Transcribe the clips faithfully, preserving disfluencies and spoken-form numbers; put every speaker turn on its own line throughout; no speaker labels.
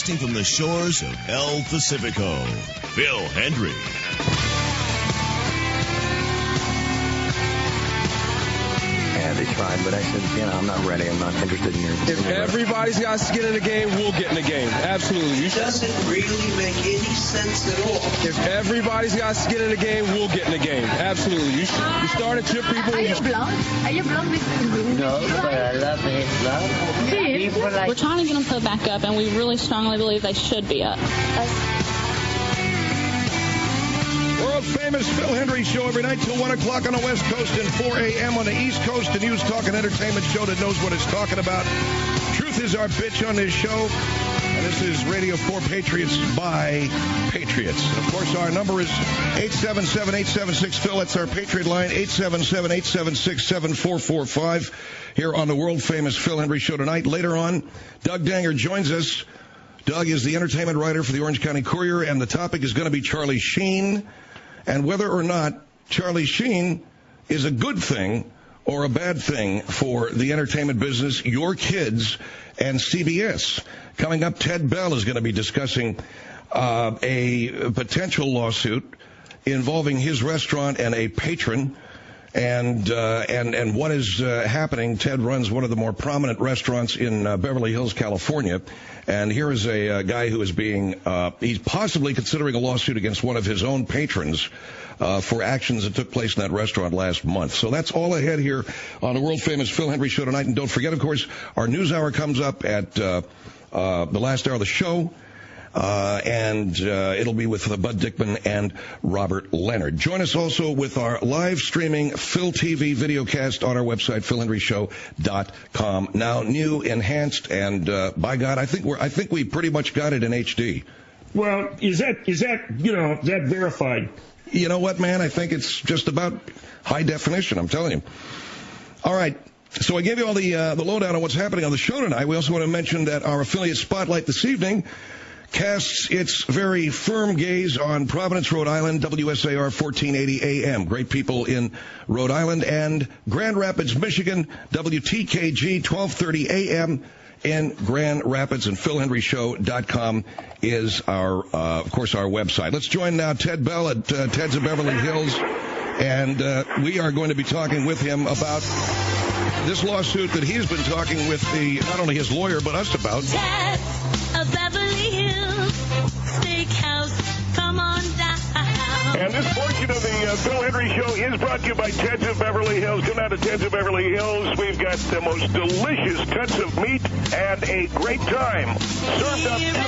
broadcasting from the shores of El Pacifico, Phil Hendry.
Yeah, they tried, but I said, you know, I'm not ready. I'm not interested in your...
If everybody's got to get in the game, we'll get in the game. Absolutely.
It doesn't really make any sense at all.
If everybody's got to get in the game, we'll get in the game. Absolutely. You, you started your people...
Are you blonde? Are you blonde with...
No, but I love his love. People like...
We're trying to get them put back up, and we really strongly believe they should be up.
World famous Phil Hendry Show every night till one o'clock on the West Coast and four a.m. on the East Coast. A news, talk, and entertainment show that knows what it's talking about. Truth is our bitch on this show. And this is Radio for Patriots by Patriots. And of course, our number is eight seven seven, eight seven six, Phil. That's our Patriot line, eight seven seven, eight seven six, seven four four five. Here on the world famous Phil Hendry Show tonight. Later on, Doug Danger joins us. Doug is the entertainment writer for the Orange County Courier, and the topic is going to be Charlie Sheen, and whether or not Charlie Sheen is a good thing or a bad thing for the entertainment business, your kids, and C B S. Coming up, Ted Bell is going to be discussing uh, a potential lawsuit involving his restaurant and a patron, and uh, and and what is uh, happening. Ted runs one of the more prominent restaurants in uh, Beverly Hills, California, and here is a uh, guy who is being uh, he's possibly considering a lawsuit against one of his own patrons uh, for actions that took place in that restaurant last month. So that's all ahead here on the world famous Phil Hendry Show tonight. And don't forget, of course, our news hour comes up at uh, uh, the last hour of the show. Uh, and uh, it'll be with uh, Bud Dickman and Robert Leonard. Join us also with our live streaming Phil T V videocast on our website, phil hendry show dot com. Now new, enhanced, and uh, by God, I think we're I think we pretty much got it in H D.
Well, is that is that you know is that verified?
You know what, man? I think it's just about high definition. I'm telling you. All right. So I gave you all the uh, the lowdown on what's happening on the show tonight. We also want to mention that our affiliate Spotlight this evening casts its very firm gaze on Providence, Rhode Island, W S A R fourteen eighty A M. Great people in Rhode Island, and Grand Rapids, Michigan, W T K G twelve thirty A M in Grand Rapids, and phil hendry show dot com is our, uh, of course, our website. Let's join now Ted Bell at uh, Ted's of Beverly Hills, and uh, we are going to be talking with him about this lawsuit that he's been talking with the not only his lawyer but us about.
Ted of Beverly Hills Steakhouse, come on down.
And this portion of the uh, Phil Hendry Show is brought to you by Ted's of Beverly Hills. Come down to Ted's of Beverly Hills. We've got the most delicious cuts of meat and a great time served up every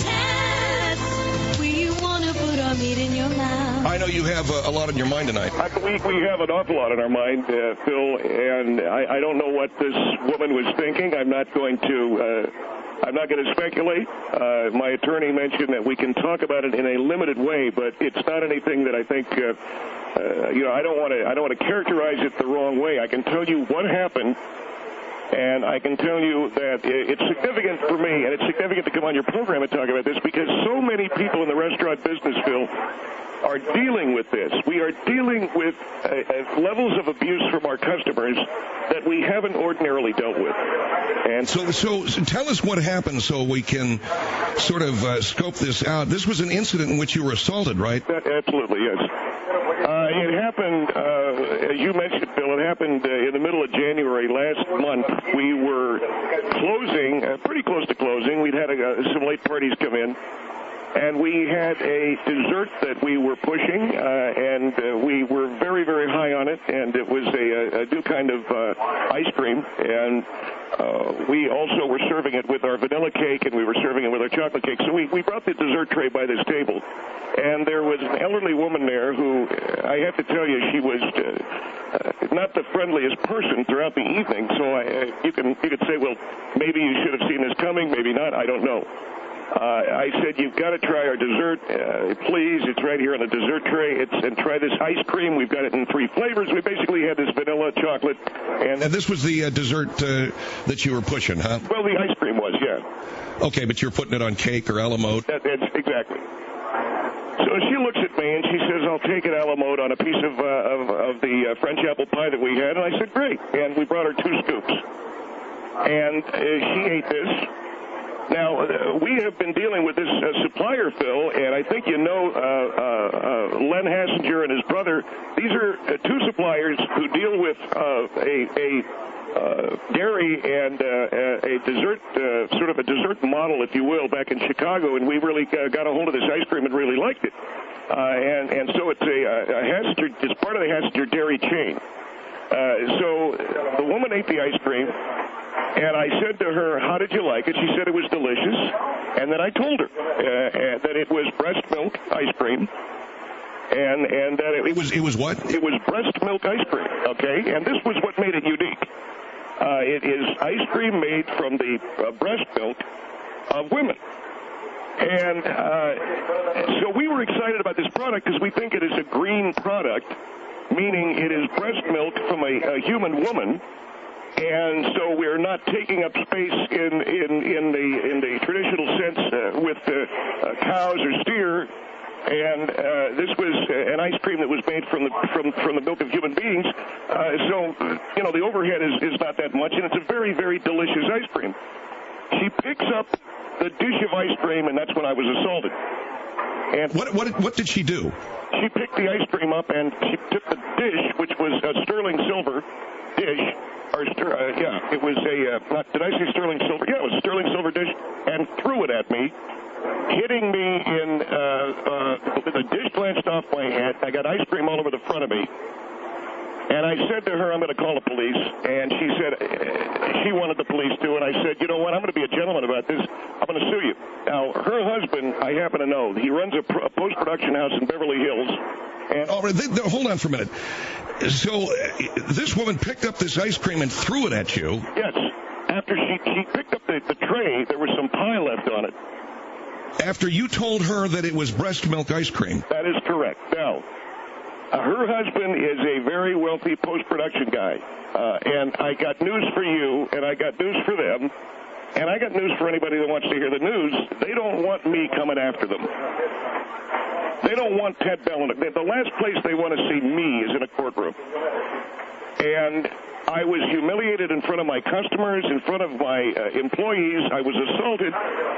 night.
We want to put our meat in your mouth.
I know you have a, a lot on your mind tonight.
I, we, we have an awful lot on our mind, uh, Phil, and I, I don't know what this woman was thinking. I'm not going to... Uh, I'm not going to speculate. Uh, my attorney mentioned that we can talk about it in a limited way, but it's not anything that I think, uh, uh, you know, I don't want to. I don't want to characterize it the wrong way. I can tell you what happened, and I can tell you that it's significant for me, and it's significant to come on your program and talk about this because so many people in the restaurant business, Phil, are dealing with this. We are dealing with uh, uh, levels of abuse from our customers that we haven't ordinarily dealt with.
And so, so, so tell us what happened so we can sort of uh, scope this out. This was an incident in which you were assaulted, right?
That, absolutely, yes. Uh, it happened, uh, as you mentioned, Bill, it happened uh, in the middle of January last month. We were closing, uh, pretty close to closing. We'd had a, uh, some late parties come in. And we had a dessert that we were pushing, uh, and uh, we were very, very high on it, and it was a, a new kind of uh, ice cream, and uh, we also were serving it with our vanilla cake, and we were serving it with our chocolate cake. So we, we brought the dessert tray by this table, and there was an elderly woman there who, I have to tell you, she was uh, uh, not the friendliest person throughout the evening, so I, uh, you can you could say, well, maybe you should have seen this coming, maybe not, I don't know. Uh, I said, you've got to try our dessert, uh, please. It's right here on the dessert tray. It's and try this ice cream. We've got it in three flavors. We basically had this vanilla, chocolate, and...
And this was the uh, dessert uh, that you were pushing, huh?
Well, the ice cream was, yeah.
Okay, but you're putting it on cake or a la mode?
That, that's exactly. So she looks at me and she says, I'll take it a la mode on a piece of, uh, of, of the uh, French apple pie that we had. And I said, great. And we brought her two scoops. And uh, she ate this. Now, uh, we have been dealing with this uh, supplier, Phil, and I think you know uh, uh, uh, Len Hassinger and his brother. These are uh, two suppliers who deal with uh, a, a uh, dairy and uh, a dessert, uh, sort of a dessert model, if you will, back in Chicago, and we really uh, got a hold of this ice cream and really liked it. Uh, and, and so it's a, a Hassinger, it's part of the Hassinger dairy chain. Uh, so the woman ate the ice cream, and I said to her, how did you like it? She said it was delicious. And then I told her uh, that it was breast milk ice cream. And and that it,
it was it was what?
It was breast milk ice cream, okay? And this was what made it unique. Uh, it is ice cream made from the uh, breast milk of women. And uh, so we were excited about this product because we think it is a green product, meaning it is breast milk from a, a human woman. And so we're not taking up space in, in, in the in the traditional sense uh, with uh, uh, cows or steer. And uh, this was an ice cream that was made from the from from the milk of human beings. Uh, so you know the overhead is, is not that much, and it's a very very delicious ice cream. She picks up the dish of ice cream, and that's when I was assaulted. And
what what what did she do?
She picked the ice cream up and she took the dish, which was a sterling silver dish. Or, uh, yeah, it was a, uh, not, did I say sterling silver? Yeah, it was a sterling silver dish, and threw it at me, hitting me in, uh, uh, the dish glanced off my head. I got ice cream all over the front of me. And I said to her, I'm going to call the police. And she said, uh, she wanted the police to, and I said, you know what, I'm going to be a gentleman about this. I'm going to sue you. Now, her husband, I happen to know, he runs a, pro- a post-production house in Beverly Hills. And
oh, they, they, hold on for a minute. So uh, this woman picked up this ice cream and threw it at you.
Yes. After she, she picked up the, the tray, there was some pie left on it.
After you told her that it was breast milk ice cream.
That is correct. Now, uh, her husband is a very wealthy post-production guy. Uh, and I got news for you, and I got news for them. And I got news for anybody that wants to hear the news. They don't want me coming after them. They don't want Ted Bellin. The last place they want to see me is in a courtroom. And I was humiliated in front of my customers, in front of my uh, employees. I was assaulted.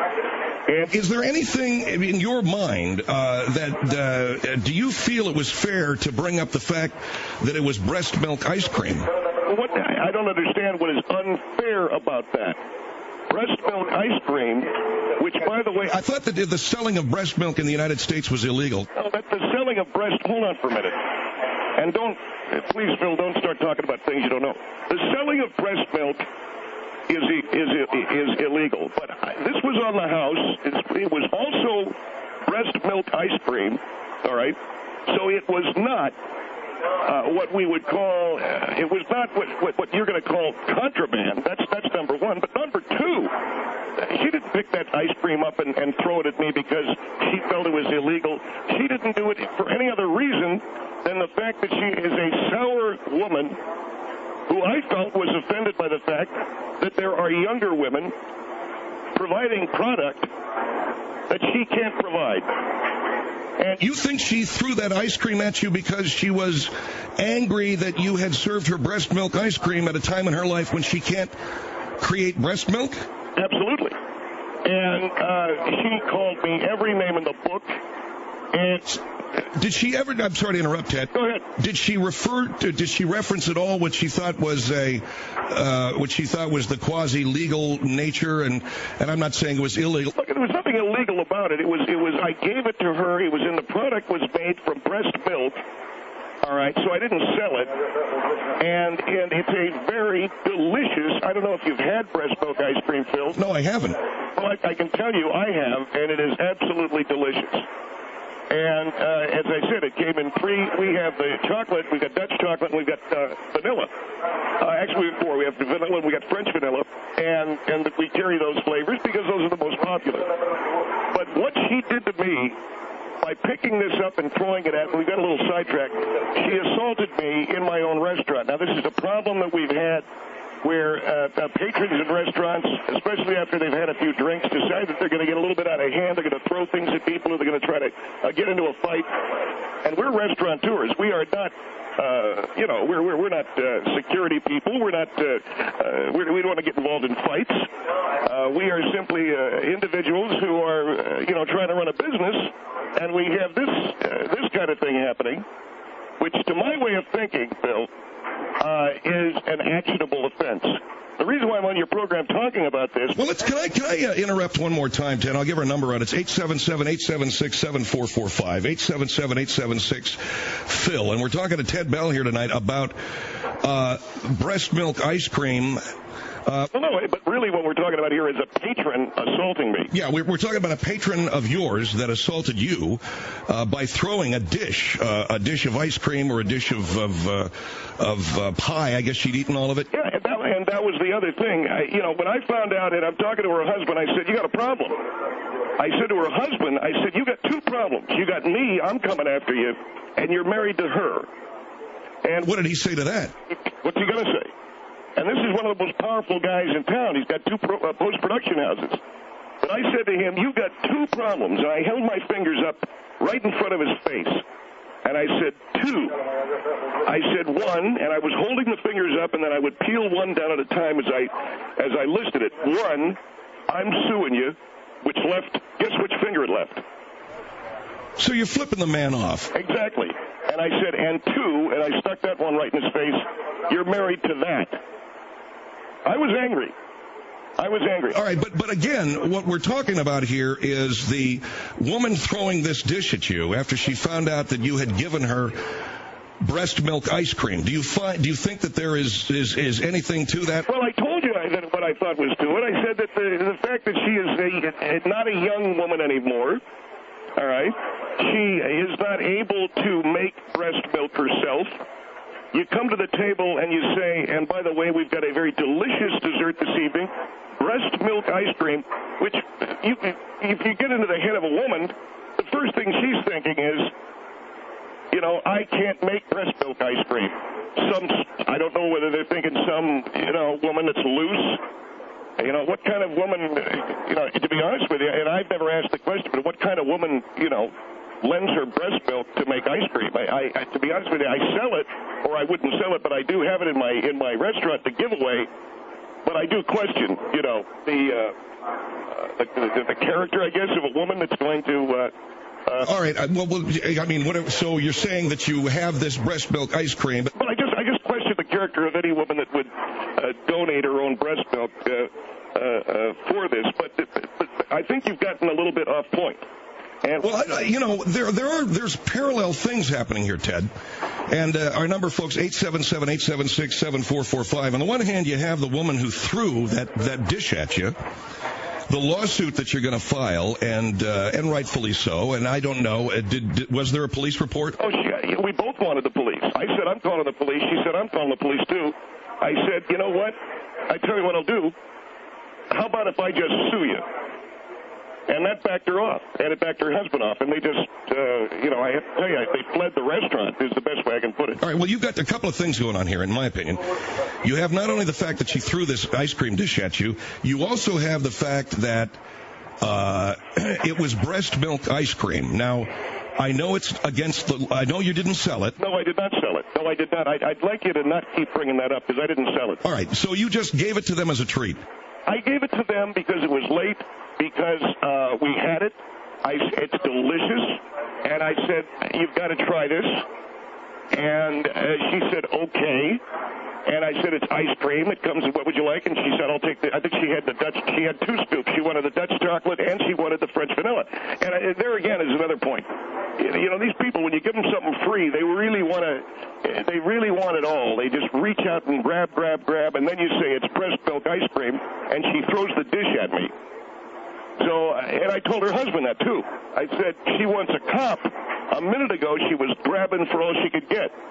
And
is there anything in your mind uh, that, uh, do you feel it was fair to bring up the fact that it was breast milk ice cream?
What, I don't understand what is unfair about that. Breast milk ice cream, which, by the way...
I thought that the selling of breast milk in the United States was illegal.
No, that the selling of breast... Hold on for a minute. And don't... Please, Phil, don't start talking about things you don't know. The selling of breast milk is is is illegal. But this was on the house. It was also breast milk ice cream, all right? So it was not... Uh, what we would call, uh, it was not what, what, what you're going to call contraband. That's that's number one. But number two, she didn't pick that ice cream up and, and throw it at me because she felt it was illegal. She didn't do it for any other reason than the fact that she is a sour woman who I felt was offended by the fact that there are younger women providing product that she can't provide.
And you think she threw that ice cream at you because she was angry that you had served her breast milk ice cream at a time in her life when she can't create breast milk?
Absolutely. And uh, she called me every name in the book. And
did she ever? I'm sorry to interrupt, Ted.
Go ahead.
Did she refer to? Did she reference at all what she thought was a, uh, what she thought was the quasi-legal nature? And and I'm not saying it was illegal.
Look, there was nothing illegal about it. It was. It was. I gave it to her. It was in the product was made from breast milk. All right, so I didn't sell it, and and it's a very delicious. I don't know if you've had breast milk ice cream, Phil.
No, I haven't.
Well, I, I can tell you, I have, and it is absolutely delicious. And uh, as I said, it came in three. We have the chocolate, we've got Dutch chocolate, and we've got uh, vanilla. Uh, actually, we have four. We have the vanilla, and we got French vanilla, and and we carry those flavors because those are the most popular. But what she did to me by picking this up and throwing it at me, we got a little sidetracked. She assaulted me in my own restaurant. Now, this is a problem that we've had where uh, uh, patrons in restaurants, especially after they've had a few drinks, decide that they're going to get a little bit out of hand. They're going to throw things at people, or they're going to try to uh, get into a fight. And we're restaurateurs. We are not Uh, you know, we're we're, we're not uh, security people. We're not. Uh, uh, we're, we don't want to get involved in fights. Uh, we are simply uh, individuals who are, uh, you know, trying to run a business, and we have this uh, this kind of thing happening, which, to my way of thinking, Bill, uh, is an actionable offense. The reason why I'm on your program talking about this...
Well, let's, can I, can I uh, interrupt one more time, Ted? I'll give her a number out. It's eight seven seven, eight seven six, seven four four five, eight seven seven, eight seven six, Phil. And we're talking to Ted Bell here tonight about uh, breast milk ice cream. Uh,
well, no, but really what we're talking about here is a patron assaulting me.
Yeah, we're, we're talking about a patron of yours that assaulted you uh, by throwing a dish, uh, a dish of ice cream or a dish of of, uh, of uh, pie. I guess she'd eaten all of it.
Yeah, and that, and that was the other thing. I, you know, when I found out, and I'm talking to her husband, I said, you got a problem. I said to her husband, I said, you got two problems. You got me, I'm coming after you, and you're married to her. And
what did he say to that?
What's he going to say? And this is one of the most powerful guys in town. He's got two pro, uh, post-production houses. But I said to him, you've got two problems. And I held my fingers up right in front of his face. And I said, two. I said, one, and I was holding the fingers up, and then I would peel one down at a time as I as I listed it. One, I'm suing you, which left, guess which finger it left?
So you're flipping the man off.
Exactly. And I said, and two, and I stuck that one right in his face, you're married to that. I was angry. I was angry.
All right, but but again, what we're talking about here is the woman throwing this dish at you after she found out that you had given her breast milk ice cream. Do you find? Do you think that there is is, is anything to that?
Well, I told you I, that what I thought was to it. I said that the, the fact that she is a, not a young woman anymore, all right, she is not able to make breast milk herself. You come to the table and you say, and by the way, we've got a very delicious dessert this evening, breast milk ice cream, which you, if you get into the head of a woman, the first thing she's thinking is, you know, I can't make breast milk ice cream. Some, I don't know whether they're thinking some, you know, woman that's loose. You know, what kind of woman, you know, to be honest with you, and I've never asked the question, but what kind of woman, you know, lends her breast milk to make ice cream? I, I, to be honest with you, I sell it, or I wouldn't sell it, but I do have it in my in my restaurant to give away. But I do question, you know, the uh, uh, the, the, the character, I guess, of a woman that's going to. Uh, uh,
All right. Well, well, I mean, whatever. So you're saying that you have this breast milk ice cream? But
well, I just I just question the character of any woman that would uh, donate her own breast milk uh, uh, uh, for this. But, but I think you've gotten a little bit off point. And
well, I, you know, there there are there's parallel things happening here, Ted. And uh, our number, folks, eight seven seven, eight seven six, seven four four five. On the one hand, you have the woman who threw that, that dish at you, the lawsuit that you're going to file, and uh, and rightfully so. And I don't know, uh, did, did was there a police report?
Oh, she, we both wanted the police. I said, I'm calling the police. She said, I'm calling the police, too. I said, you know what? I tell you what I'll do. How about if I just sue you? And that backed her off, and it backed her husband off, and they just, uh, you know, I have to tell you, they fled the restaurant, is the best way I can put it.
All right, well, you've got a couple of things going on here, in my opinion. You have not only the fact that she threw this ice cream dish at you, you also have the fact that uh, it was breast milk ice cream. Now, I know it's against the, I know you didn't sell it.
No, I did not sell it. No, I did not. I, I'd like you to not keep bringing that up, because I didn't sell it.
All right, so you just gave it to them as a treat.
I gave it to them because it was late, because uh, we had it. I, it's delicious. And I said, you've got to try this. And uh, she said, okay. And I said, it's ice cream. It comes, what would you like? And she said, I'll take the, I think she had the Dutch, she had two scoops. She wanted the Dutch chocolate and she wanted the French vanilla. And I, there again is another point. You know, these people, when you give them something free, they really want to, they really want it all. They just reach out and grab, grab, grab, and then you say it's breast milk ice cream, and she throws the dish at me. So, and I told her husband that, too. I said, she wants a cop. A minute ago, she was grabbing for all she could get.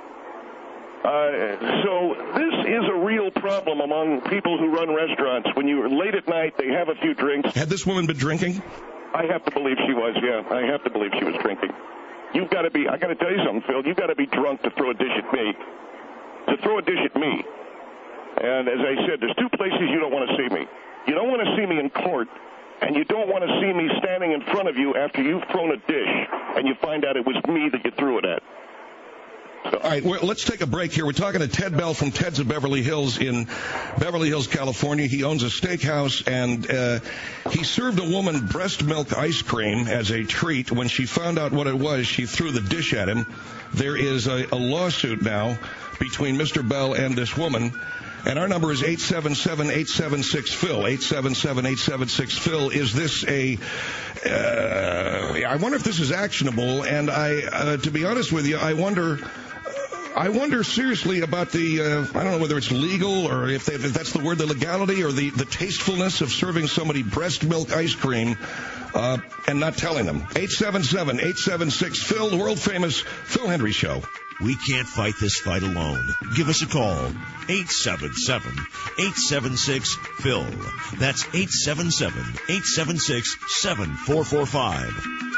Uh, so this is a real problem among people who run restaurants. When you're late at night, they have a few drinks.
Had this woman been drinking?
I have to believe she was, yeah. I have to believe she was drinking. You've got to be, I got to tell you something, Phil. You've got to be drunk to throw a dish at me. To throw a dish at me. And as I said, there's two places you don't want to see me. You don't want to see me in court, and you don't want to see me standing in front of you after you've thrown a dish and you find out it was me that you threw it at. So.
All right, well, let's take a break here. We're talking to Ted Bell from Ted's of Beverly Hills in Beverly Hills, California. He owns a steakhouse, and uh, he served a woman breast milk ice cream as a treat. When she found out what it was, she threw the dish at him. There is a, a lawsuit now between Mister Bell and this woman. And our number is eight seven seven, eight seven six, P H I L, eight seven seven, eight seven six, P H I L. Is this a, uh, I wonder if this is actionable, and I, uh, to be honest with you, I wonder, I wonder seriously about the, uh, I don't know whether it's legal or if, they, if that's the word, the legality or the, the tastefulness of serving somebody breast milk ice cream uh, and not telling them. eight seven seven, eight seven six, P H I L, the world-famous Phil Hendry Show.
We can't fight this fight alone. Give us a call. eight seven seven, eight seven six, P H I L. That's eight seven seven, eight seven six, seven four four five.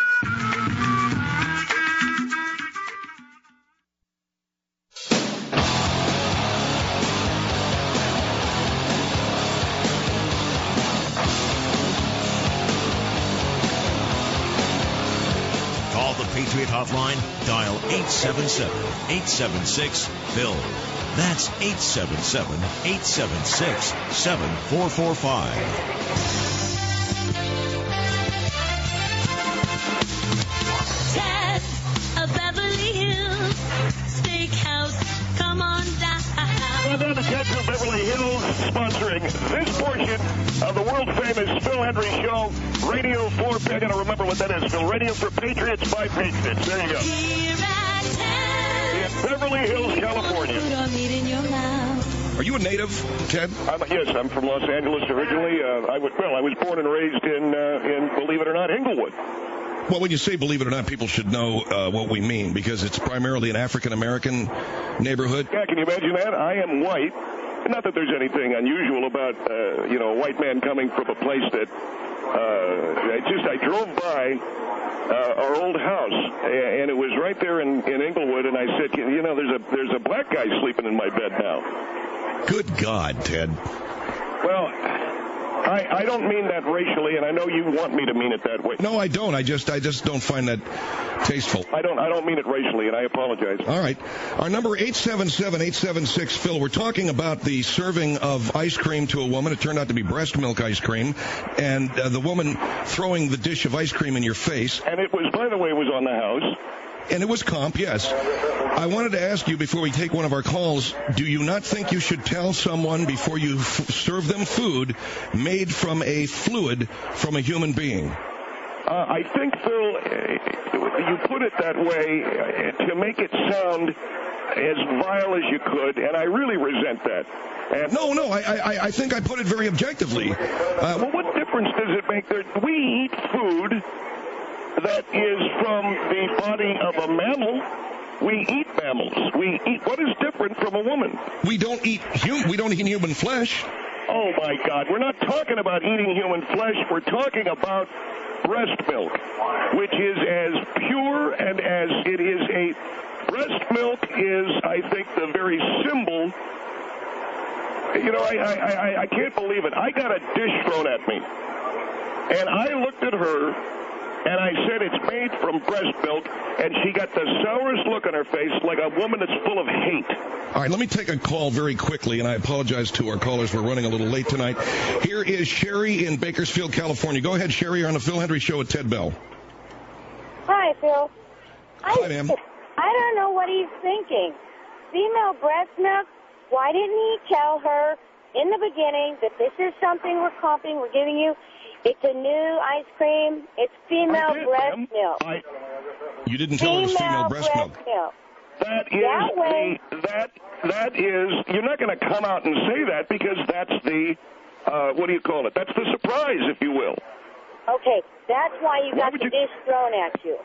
Call the Patriot Hotline. Dial eight seven seven, eight seven six, P H I L. That's eight seven seven, eight seven six, seven four four five.
Ted of Beverly Hills Steakhouse, come on down.
Well, then the Ted's of Beverly Hills sponsoring this portion of the world-famous Phil Hendry Show, Radio for, I got to remember what that is, Phil, Radio for Patriots by Patriots. There you go.
Here at Ted.
In Beverly Hills, California.
Put a meat in your mouth.
Are you a native, Ted?
I'm, yes, I'm from Los Angeles originally. Uh, I was, well, I was born and raised in, uh, in, believe it or not, Inglewood.
Well, when you say believe it or not, people should know uh, what we mean, because it's primarily an African-American neighborhood.
Yeah, can you imagine that? I am white. Not that there's anything unusual about, uh, you know, a white man coming from a place that, uh, I just, I drove by uh, our old house, and it was right there in, in Inglewood, and I said, you know, there's a, there's a black guy sleeping in my bed now.
Good God, Ted.
Well, I, I don't mean that racially, and I know you want me to mean it that way.
No, I don't. I just I just don't find that tasteful.
I don't I don't mean it racially, and I apologize.
All right. Our number eight seven seven, eight seven six, P H I L. We're talking about the serving of ice cream to a woman. It turned out to be breast milk ice cream, and uh, the woman throwing the dish of ice cream in your face.
And it was, by the way, it was on the house.
And it was comp, yes. I wanted to ask you before we take one of our calls, do you not think you should tell someone before you f- serve them food made from a fluid from a human being?
Uh, I think, Phil, uh, you put it that way uh, to make it sound as vile as you could, and I really resent that. And
no, no, I, I, I think I put it very objectively. Uh,
well, what difference does it make? There, we eat food that is from the body of a mammal. We eat mammals. We eat. What is different from a woman?
We don't eat hum. We don't eat human flesh.
Oh my God! We're not talking about eating human flesh. We're talking about breast milk, which is as pure and as it is a breast milk is, I think, the very symbol. You know, I I I, I can't believe it. I got a dish thrown at me, and I looked at her. And I said it's made from breast milk, and she got the sourest look on her face, like a woman that's full of hate.
All right, let me take a call very quickly, and I apologize to our callers. We're running a little late tonight. Here is Sherry in Bakersfield, California. Go ahead, Sherry. You're on the Phil Hendry Show with Ted Bell.
Hi, Phil.
Hi, ma'am.
I don't know what he's thinking. Female breast milk, why didn't he tell her in the beginning that this is something we're comping, we're giving you? It's a new ice cream. It's female
did,
breast
ma'am.
milk.
I,
you didn't tell her it was female breast,
breast
milk.
milk.
That is
that way,
the, that that is. You're not going to come out and say that because that's the uh, what do you call it? That's the surprise, if you will.
Okay, that's why you
Why
got
would
the
you-
dish thrown at you.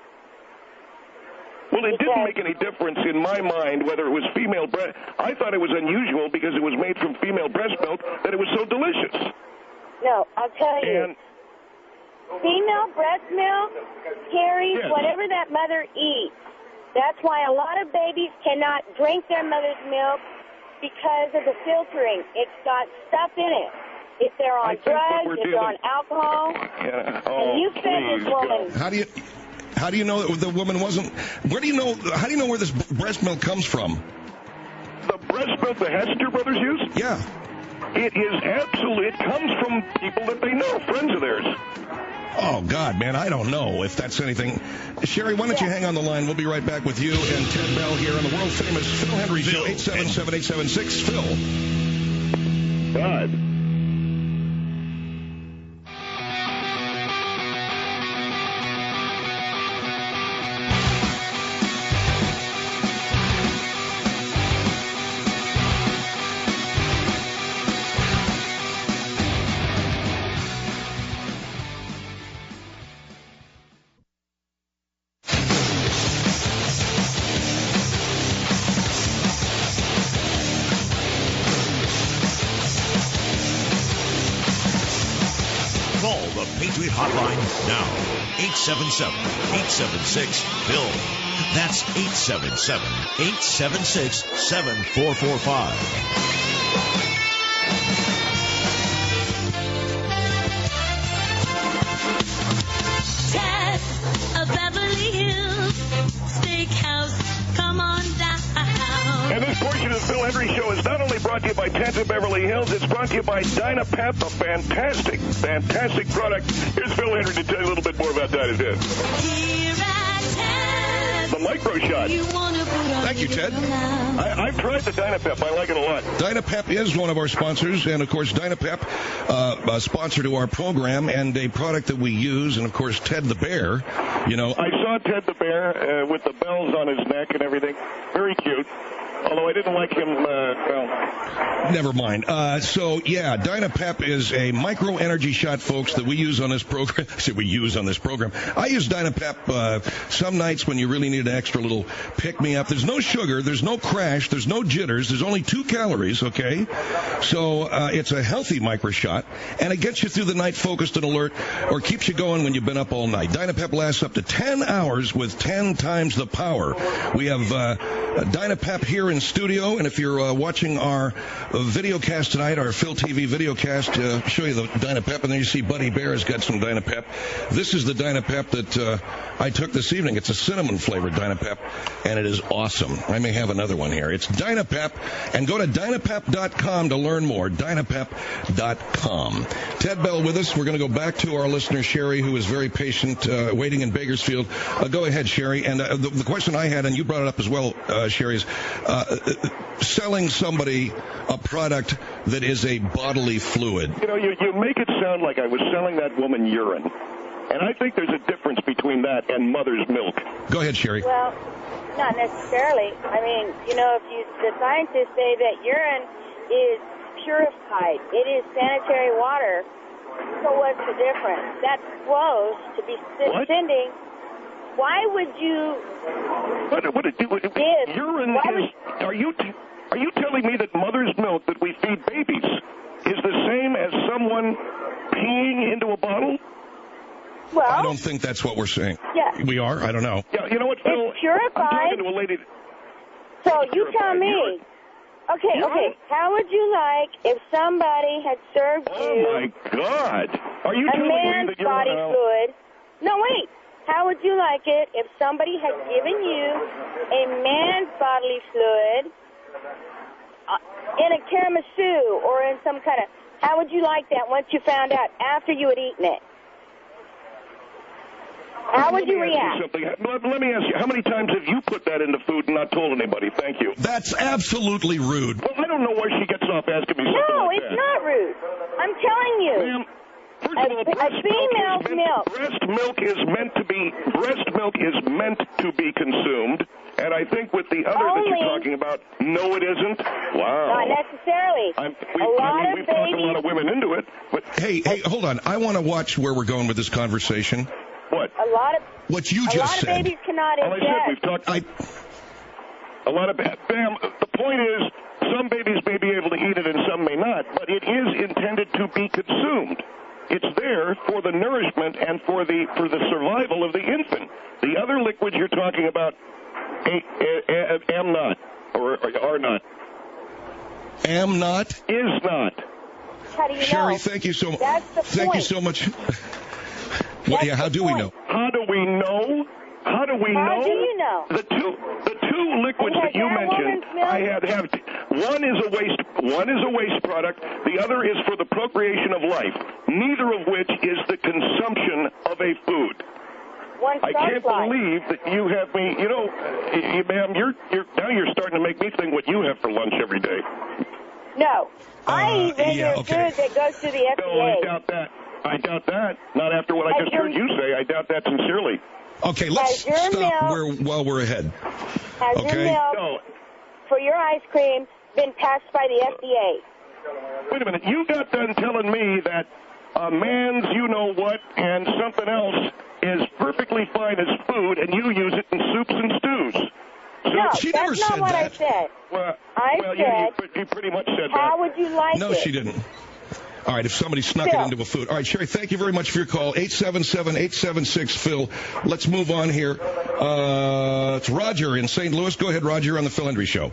Well, it
Because-
didn't make any difference in my mind whether it was female breast. I thought it was unusual because it was made from female breast milk that it was so delicious.
No, I'll tell you.
And
Female breast milk carries
Yes.
whatever that mother eats. That's why a lot of babies cannot drink their mother's milk because of the filtering. It's got stuff in it. If they're
I
on
think what
drugs,
we're
if they're
dealing-
on alcohol,
yeah, oh,
and you fed
please
this woman.
go.
How do you... How do you know that the woman wasn't? Where do you know? How do you know where this breast milk comes from?
The breast milk the Hester brothers use?
Yeah.
It is absolutely, it comes from people that they know, friends of theirs.
Oh, God, man, I don't know if that's anything. Sherry, why don't you hang on the line? We'll be right back with you and Ted Bell here on the world-famous Phil Hendry Show, eight seven seven, eight seven six, Phil.
God.
Patriot Hotline now. eight seven seven, eight seven six, Bill. That's eight seven seven, eight seven six, seven four four five.
Ted, a Beverly Hills Steakhouse. Come on down.
And this portion of the Phil Hendry Show is not only brought to you by Ted of Beverly Hills, it's brought to you by Dynapep, a fantastic, fantastic product. Here's Phil Hendry to tell you a little bit more about Dynapep.
Here at Ted,
The Micro Shot.
you wanna put on
Thank you, Ted.
I, I've tried the Dynapep. I like it a lot.
Dynapep is one of our sponsors, and, of course, Dynapep, uh, a sponsor to our program, and a product that we use, and, of course, Ted the Bear, you know.
I saw Ted the Bear uh, with the bells on his neck and everything. Very cute. Although I didn't like him, uh, well...
Never mind. Uh, so, yeah, Dynapep is a micro-energy shot, folks, that we use on this program. I said we use on this program. I use Dynapep uh, some nights when you really need an extra little pick-me-up. There's no sugar, there's no crash, there's no jitters, there's only two calories, okay? So uh, it's a healthy micro shot, and it gets you through the night focused and alert, or keeps you going when you've been up all night. Dynapep lasts up to ten hours with ten times the power. We have uh, Dynapep here in studio, and if you're uh, watching our uh, video cast tonight, our Phil T V video cast, uh, show you the Dynapep, and then you see Buddy Bear has got some Dynapep. This is the Dynapep that uh, I took this evening. It's a cinnamon-flavored Dynapep, and it is awesome. I may have another one here. It's Dynapep, and go to Dynapep dot com to learn more. Dynapep dot com. Ted Bell with us. We're going to go back to our listener, Sherry, who is very patient, uh, waiting in Bakersfield. Uh, go ahead, Sherry. And uh, the, the question I had, and you brought it up as well, uh, Sherry, is uh, selling somebody a product that is a bodily fluid.
You know, you, you make it sound like I was selling that woman urine. And I think there's a difference between that and mother's milk.
Go ahead, Sherry.
Well, not necessarily. I mean, you know, if you, the scientists say that urine is purified, it is sanitary water. So what's the difference? That's close to be
What?
sending. Why would you?
What, what, what, what,
Yes.
urine
Why
is... Are you, t- are you telling me that mother's milk that we feed babies is the same as someone peeing into a bottle?
Well,
I don't think that's what we're saying.
Yeah.
We are? I don't know.
Yeah, you know what, Phil?
It's purified.
I'm talking to a lady...
So you
Purified
tell me.
urine.
Okay,
Urine?
okay. How would you like if somebody had served
Oh,
you
my God. Are you
a
telling me
man's
that you're...
body
uh,
fluid? No, wait. How would you like it if somebody had given you a man's bodily fluid uh, in a tiramisu or in some kind of... How would you like that once you found out after you had eaten it? How would you
Let me ask
react?
you something. Let, let me ask you, how many times have you put that into food and not told anybody? Thank you.
That's absolutely rude.
Well, I don't know why she gets off asking me something
No,
like
it's
that.
not rude. I'm telling you.
Ma'am, first
A-
of all,
a
breast
female's
milk, is meant,
milk.
breast milk is meant to be breast milk is meant to be consumed, and I think with the other that
Only-
you're talking about, no, it isn't. Wow.
Not necessarily.
I'm, we,
A lot
I mean,
of
we've talked a lot
babies-
of women into it, but
Hey, hey, hold on. I want to watch where we're going with this conversation.
what?
A lot of
What you
a
just
lot of
said.
babies cannot
Well, I said
ingest.
we've talked
I,
a lot of bad. Bam, the point is, some babies may be able to eat it and some may not, but it is intended to be consumed. It's there for the nourishment and for the for the survival of the infant. The other liquids you're talking about, a, a, a, am not or, or are not.
am not.
Is not.
How do you
Sherry,
know?
thank you so much.
That's the
Thank
point.
you so much. Well,
That's
yeah, how
the
do we
point.
know?
How do we know? How do we
How
know?
do you know?
The two, the two liquids
And
that you
that
mentioned,
woman's milk-
I have, have one is a waste, one is a waste product. The other is for the procreation of life. Neither of which is the consumption of a food.
One
I can't
starts life.
believe that you have me. You know, you, ma'am, you're, you're now you're starting to make me think what you have for lunch every day.
No. I
Uh,
eat regular
yeah, okay.
food that goes to the F D A.
No, I doubt that. I doubt that. Not after what I
Has
just
your-
heard you say. I doubt that sincerely.
Okay, let's
Has your
stop
milk-
where, while we're ahead.
Has
Okay.
your milk
No.
for your ice cream been passed by the F D A?
Wait a minute. You got done telling me that a man's you-know-what and something else is perfectly fine as food, and you use it in soups and stews. So,
No,
She
that's
never
not
said
what I
that.
said.
well,
I
well,
said,
yeah, you, you pretty much said
How
that.
would you like
No,
it?
she didn't. All right, if somebody snuck
Phil.
it into a food. All right, Sherry, thank you very much for your call. eight seven seven, eight seven six, Phil. Let's move on here. Uh, it's Roger in Saint Louis. Go ahead, Roger, you're on the Phil Hendry Show.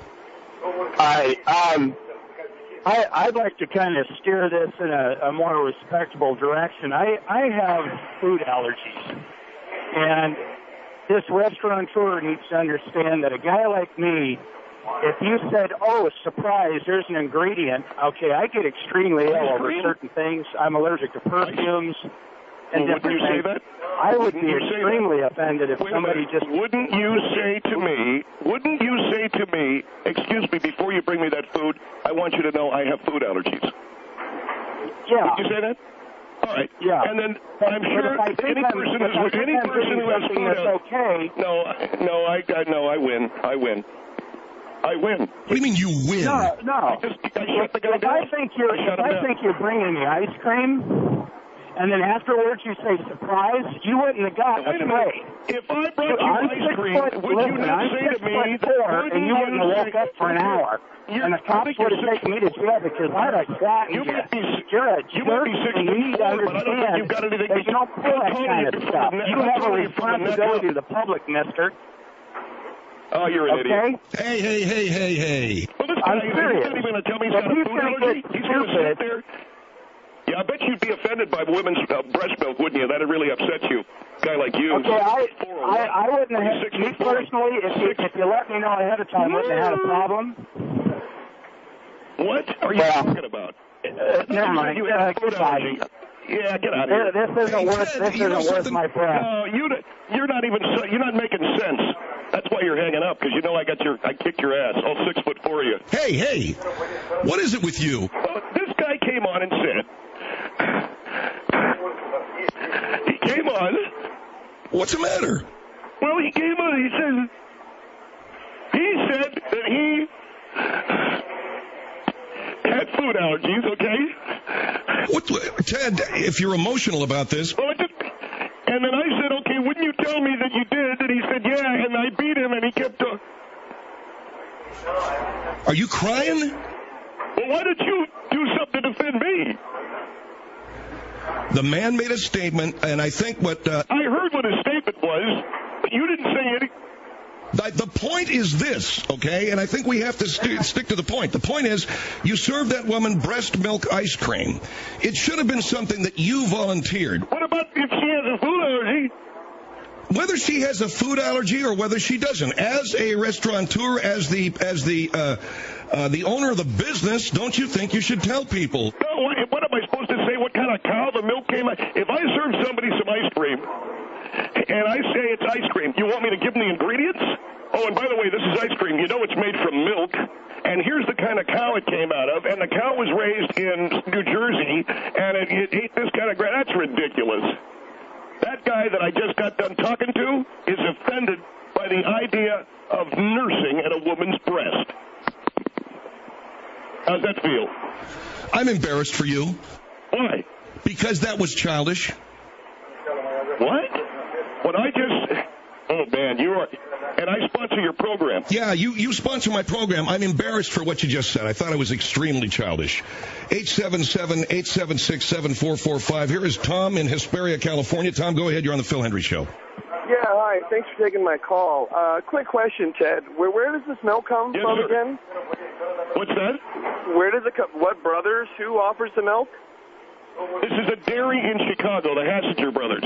Hi. Um, I, I'd like to kind of steer this in a, a more respectable direction. I, I have food allergies. And this restaurateur needs to understand that a guy like me, if you said, oh, surprise, there's an ingredient, okay, I get extremely ill over
cream?
certain things. I'm allergic to perfumes and
Well,
different
wouldn't you say
things.
that?
I would
Wouldn't
be
you say
extremely offended if
Wait a
somebody
minute.
just...
Wouldn't you say to me, wouldn't you say to me, excuse me, before you bring me that food, I want you to know I have food allergies.
Yeah.
Did you say that? All right.
Yeah.
And then
But-
I'm
but
sure
if I think
any
I'm-
person
if I
who's
think
any
I'm
person
doing
who has
something
food
that's
allergies.
okay.
No, I- no, I, I no, I win. I win. I win.
What do you mean you win?
No, no.
I just I shut the guy
If
down.
I think you're,
I shut
if
him
I
down.
think you're bringing me ice cream, and then afterwards you say surprise, you wouldn't have got
Wait a
a
minute.
tray.
If I brought you
I'm
ice
six
cream,
foot,
would you
listen,
not
I'm
say
six
to me,
foot four,
wouldn't
and you wouldn't have woke
say-
up for an hour,
You're-
and the
I
cops
think you're
would have
six-
taken me to jail because I'd have flattened
You
you.
might be,
You're a
you might
jerk,
be six
and you
foot
need to
four, but I don't think
understand
you've got anything
that you don't pull that
I'm
kind of
calling you
stuff.
from the-
You
I'm
have a
calling you from the neck
responsibility
up.
to the public, mister.
Oh, you're an
Okay?
idiot.
Hey, hey, hey, hey, hey.
Well, this
I'm
guy, he's
serious.
not even going to tell me he's
If
got a
he's
food
gonna
allergy.
get
He's going to sit
stupid-
there. Yeah, I bet you'd be offended by women's uh, breast milk, wouldn't you? That'd really upset you. A guy like you.
Okay, I,
Four or
I,
what?
I wouldn't
Are you
have,
six
me
foot four?
personally, if you,
Six-
if you let me know ahead of time, I wouldn't have had a problem.
What are you
Well,
talking about?
Uh, never mind.
You
Uh,
have food
goodbye.
allergy. Yeah, get out of here.
This, this isn't
Hey,
worth,
Ted,
this
you know
isn't worth
something?
my breath.
No, you, you're not even, you're not making sense. That's why you're hanging up, because you know I got your, I kicked your ass, all six foot four of you.
Hey, hey. What is it with you?
Well, this guy came on and said, he came on,
What's the matter?
well, he came on, he said, he said that he had food allergies, okay?
What, Ted, if you're emotional about this,
Well, I just, and then I said, okay, wouldn't you tell me that you did? And he said, yeah, and I beat him, and he kept talking.
are you crying?
Well, why don't you do something to defend me?
The man made a statement, and I think what uh,
I heard what his statement was, but you didn't say anything.
the, the point is this, okay? And I think we have to st- stick to the point. The point is, you served that woman breast milk ice cream. It should have been something that you volunteered.
What about if she has a food allergy?
Whether she has a food allergy or whether she doesn't, as a restaurateur, as the as the uh, uh, the owner of the business, don't you think you should tell people?
No, what, what am I supposed to say? What kind of cow the milk came out? If I serve somebody some ice cream, and I say it's ice cream, you want me to give them the ingredients? Oh, and by the way, this is ice cream. You know it's made from milk. And here's the kind of cow it came out of. And the cow was raised in New Jersey, and it, it ate this kind of grass. That's ridiculous. That guy that I just got done talking to is offended by the idea of nursing at a woman's breast. How's that feel?
I'm embarrassed for you.
Why?
Because that was childish.
What? What I just... Oh, man, you are... And I sponsor your program.
Yeah, you, you sponsor my program. I'm embarrassed for what you just said. I thought it was extremely childish. eight seven seven, eight seven six, seven four four five. Here is Tom in Hesperia, California. Tom, go ahead. You're on the Phil Hendry Show.
Yeah, hi. Thanks for taking my call. Uh, quick question, Ted. Where where does this milk come
Yes,
from
sir.
again?
What's that?
Where does it come? What brothers? Who offers the milk?
This is a dairy in Chicago, the Hassinger brothers.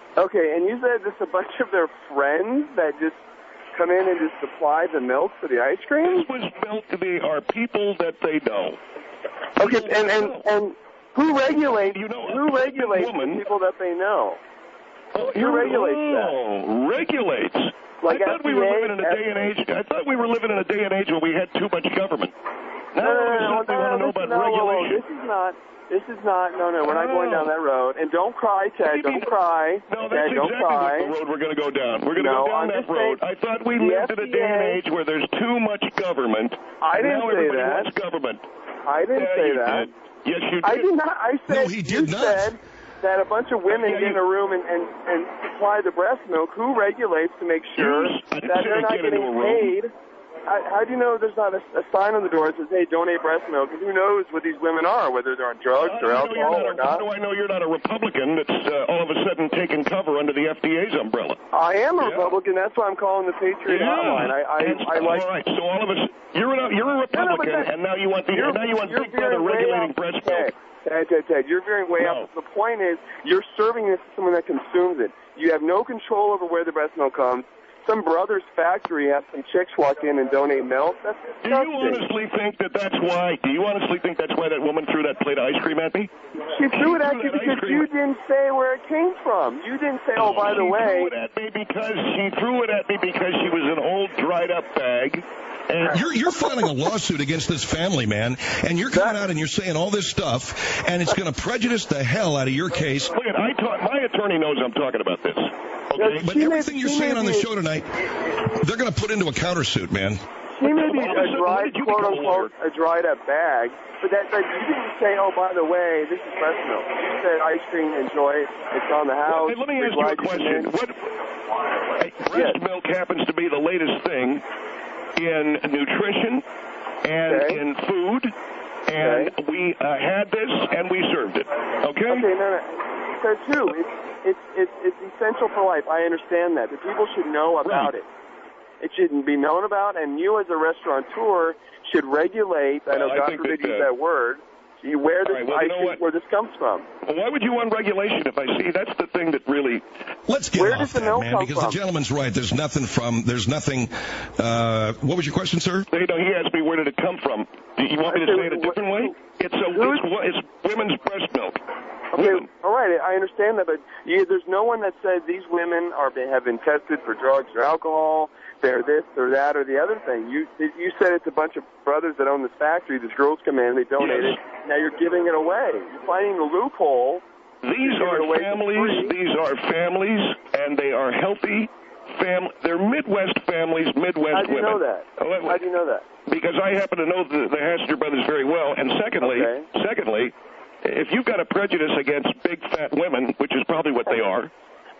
Okay, and you said there's a bunch of their friends that just come in and just supply the milk for the ice cream?
This was milk. They are people that they know.
Okay, and and, and who regulates?
You know,
who regulates
woman,
the people that they know?
Oh,
who regulates
oh,
that?
regulates.
Like
I thought
F D A,
we were living in a day and age. I thought we were living in a day and age where we had too much government. Now
no, no,
all of a
no,
sudden we
no,
want to
no,
know about
no,
regulation.
This is not. This is not. No, no, we're not going down that road. And don't cry, Ted. Don't cry.
No, that's
Ted, don't
exactly
cry.
what the road we're going to go down. We're going to
No,
go down
I'm
that
just
road.
saying,
I thought we
the
lived
F D A,
in a day and age where there's too much government.
I didn't
now
say
everybody
that.
wants government.
I didn't
yeah,
say
you
that.
Did. Yes, you did.
I did not. I said.
No, he did
you
not.
said that a bunch of women
Yeah,
get in a room and, and, and supply the breast milk. Who regulates to make sure
You- I didn't
that
say
they're not
get into
getting
a room.
paid? How, how do you know there's not a, a sign on the door that says, "Hey, donate breast milk"? Because who knows what these women are, whether they're on drugs
How do
or
I know you're
alcohol
not
or
a- How
not?
do I know you're not a Republican that's uh, all of a sudden taking cover under the F D A's umbrella?
I am a
Yeah.
Republican. That's why I'm calling the Patriot Hotline. I, I,
And-
I like.
all right. So all of us, you're a you're a
No, no, but
Republican,
that-
and now you want the
You're-
now you want
you're
Big Brother
veering way
regulating
off-
breast
Ted,
milk.
Ted, Ted, Ted, you're veering way
No.
off. The point is, you're serving this to someone that consumes it. You have no control over where the breast milk comes. Some brother's factory has some chicks walk in and donate milk. That's
Do you
disgusting.
honestly think that that's why? Do you honestly think that's why that woman threw that plate of ice cream at me?
She threw it at
threw
you
that ice
because
cream-
you didn't say where it came from. You didn't say, oh, by the
she
way.
threw it at me because she threw it at me because she was an old dried up bag. And
You're, you're filing a lawsuit against this family, man, and you're coming out and you're saying all this stuff, and it's going to prejudice the hell out of your case.
Look, I talk, my attorney knows I'm talking about this. Okay,
But everything you're saying on the show tonight, they're going to put into a countersuit, man.
She may be
All of a
a
sudden,
dried,
when did you
quote
become a
unquote, a dried up bag, but that, that you didn't say, oh, by the way, this is breast milk. You said ice cream, enjoy it. It's on the house.
Hey, let me
We're
ask you a
glad
question.
came in.
What hey, breast
Yes.
milk happens to be the latest thing in nutrition and
Okay.
in food, and
Okay.
we uh, had this and we served it. Okay?
Okay, no, no. So, too, it's, it's, it's, it's essential for life. I understand that. But people should know about
Right.
it. It shouldn't be known about, and you as a restaurateur should regulate, I know
Well, I
God
think
forbid
that,
use
uh,
that word, you where this
all right, well, you
ice
know
cream,
what?
where this comes from.
Well, why would you want regulation if I see? That's the thing that really.
Let's get
Where
off
does the
that,
milk
man,
come
because
from?
the gentleman's right. There's nothing from, there's nothing, uh, what was your question, sir?
You know, he asked me where did it come from. Do you want me to
I
say it a
said,
different way? It's a
Who's-
it's, it's women's breast milk.
Okay,
Women.
all right, I understand that, but you, there's no one that says these women are have been tested for drugs or alcohol. They're this or that or the other thing. You you said it's a bunch of brothers that own this factory. These girls come in, they donate
Yes.
it. Now you're giving it away. You're finding the loophole.
These
You're
are
giving it away for
families.
free.
These are families, and they are healthy. Fam- they're Midwest families, Midwest
How do you
women.
know that?
Oh, wait, wait.
How do you know that?
Because I happen to know the, the Hassinger brothers very well. And secondly,
Okay.
secondly, if you've got a prejudice against big fat women, which is probably what they are.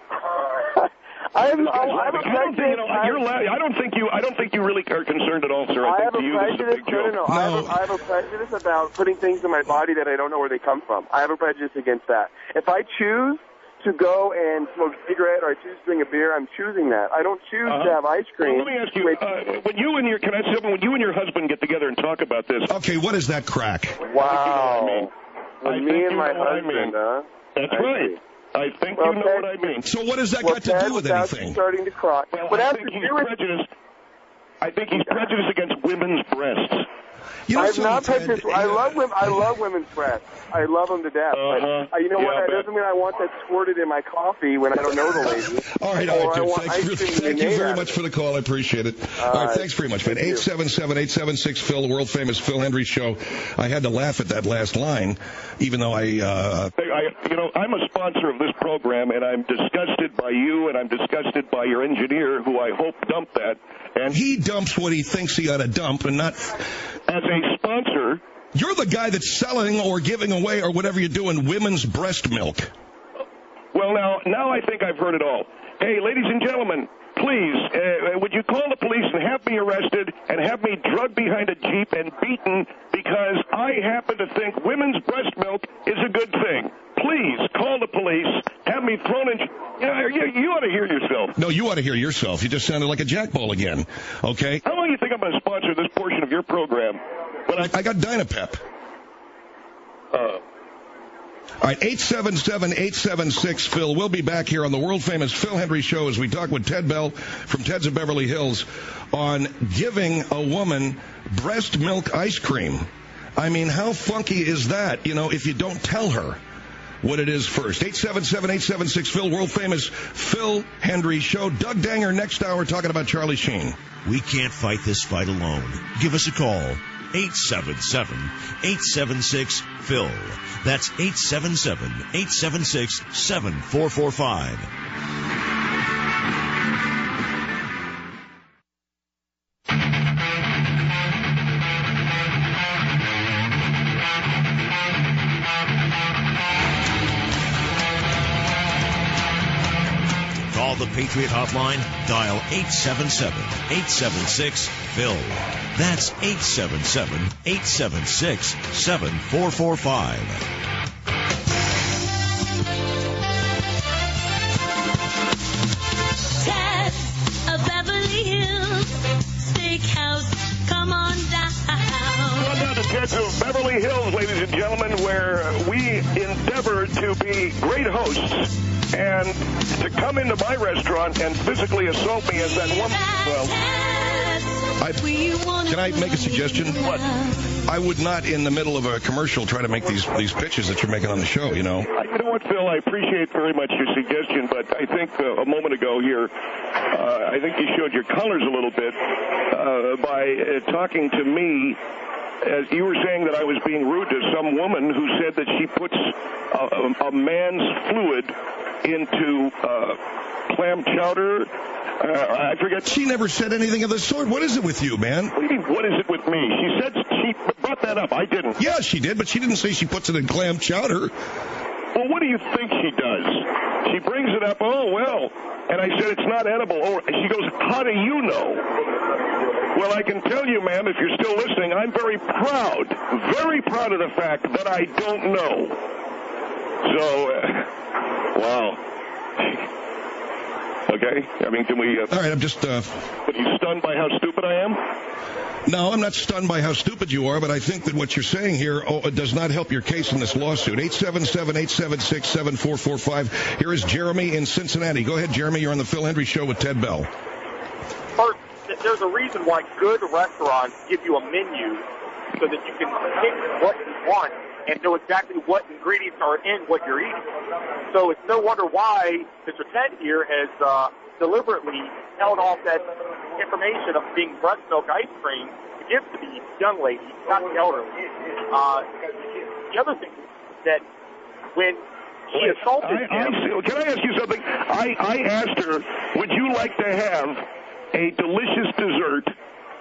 I'm,
This guy's
I have a
laughing. I don't think, you know,
prejudice.
you're la- I don't think you. I don't think you really are concerned at all, sir. I,
I
think
have
to
a
you this is a
prejudice.
big
No, no,
joke.
no. I, have
No.
a, I have a prejudice about putting things in my body that I don't know where they come from. I have a prejudice against that. If I choose to go and smoke a cigarette or I choose to drink a beer, I'm choosing that. I don't choose
Uh-huh.
to have ice cream.
Well, let me ask you:
Wait,
uh, when you and your can I say something? When you and your husband get together and talk about this,
Okay, what is that crack?
wow.
I mean.
With
I
me
think
and
you
my
know what I
husband,
mean.
huh?
That's
I
right.
see.
I think
Well,
you know
Ted-
what I mean.
So what does that
Well,
got to
Ted,
do with
without you
anything?
starting to cry.
Well,
but
I
after
think he's
you were
prejudiced. I think he's prejudiced against women's breasts.
You know
I'm not
something, Ted?
prejudiced. I love women. I love women's breasts. I love them to death.
Uh-huh.
But, uh, you know
Yeah,
what?
I
That
bet.
doesn't mean I want that squirted in my coffee when I don't know the lady.
All right,
Or
all
I
right, dude.
want
Thanks
ice
for,
cream
thank you
made
very
out
much
of
for the call. I appreciate it. All right,
right.
thanks very much, man.
Thank you.
eight seven seven, eight seven six, Phil, the world famous Phil Hendry Show. I had to laugh at that last line, even though I... Uh,
Hey, I, you know, I'm a sponsor of this program, and I'm disgusted by you, and I'm disgusted by your engineer, who I hope dumped that. And
he dumps what he thinks he ought to dump and not...
as a sponsor,
You're the guy that's selling or giving away or whatever you're doing women's breast milk.
well, now, now I think I've heard it all. Hey, ladies and gentlemen, please, uh, would you call the police and have me arrested and have me drugged behind a Jeep and beaten because I happen to think women's breast milk is a good thing? Please call the police, have me thrown in. You, know, you, you ought to hear yourself.
No, you ought to hear yourself. You just sounded like a jackball again. Okay?
How long do you think I'm going to sponsor this portion of your program? When I,
I got Dynapep.
uh,
All right, eight seven seven, eight seven six, Phil. We'll be back here on the world-famous Phil Hendry Show as we talk with Ted Bell from Ted's of Beverly Hills on giving a woman breast milk ice cream. I mean, how funky is that, you know, if you don't tell her what it is first? eight seven seven, eight seven six, Phil, world-famous Phil Hendry Show. Doug Danger next hour talking about Charlie Sheen.
We can't fight this fight alone. Give us a call. eight seven seven, eight seven six, Phil. That's eight seven seven, eight seven six, seven four four five. Call the Patriot Hotline. Dial eight seven seven, eight seven six, Phil. That's eight seven seven, eight seven six, seven four four five.
Ted of Beverly Hills Steakhouse, come on down.
Welcome down to Ted's of Beverly Hills, ladies and gentlemen, where we endeavor to be great hosts. And to come into my restaurant and physically assault me as that woman, well,
I, can I make a suggestion?
What?
I would not, in the middle of a commercial, try to make these these pitches that you're making on the show, you know?
You know what, Phil? I appreciate very much your suggestion, but I think uh, a moment ago here, uh, I think you showed your colors a little bit uh, by uh, talking to me. As you were saying that I was being rude to some woman who said that she puts a, a man's fluid into uh, clam chowder. Uh, I forget.
She never said anything of the sort. What is it with you, man?
What do you mean, what is it with me? She said she brought that up. I didn't.
Yeah, she did, but she didn't say she puts it in clam chowder.
Well, what do you think she does? She brings it up, oh, well, and I said it's not edible. Oh, she goes, how do you know? Well, I can tell you, ma'am, if you're still listening, I'm very proud, very proud of the fact that I don't know. So, uh, wow. Okay? I mean, can we... Uh,
All right, I'm just... Uh...
Are you stunned by how stupid I am?
No, I'm not stunned by how stupid you are, but I think that what you're saying here oh, it does not help your case in this lawsuit. eight seven seven, eight seven six, seven four four five. Here is Jeremy in Cincinnati. Go ahead, Jeremy. You're on the Phil Hendry Show with Ted Bell.
First, there's a reason why good restaurants give you a menu so that you can pick what you want and know exactly what ingredients are in what you're eating. So it's no wonder why Mister Ted here has uh, deliberately held off that information of being breast milk ice cream to give to the young lady, not the elderly. Uh, the other thing that when she
Wait,
assaulted
I,
him...
I, can I ask you something? I, I asked her, would you like to have a delicious dessert?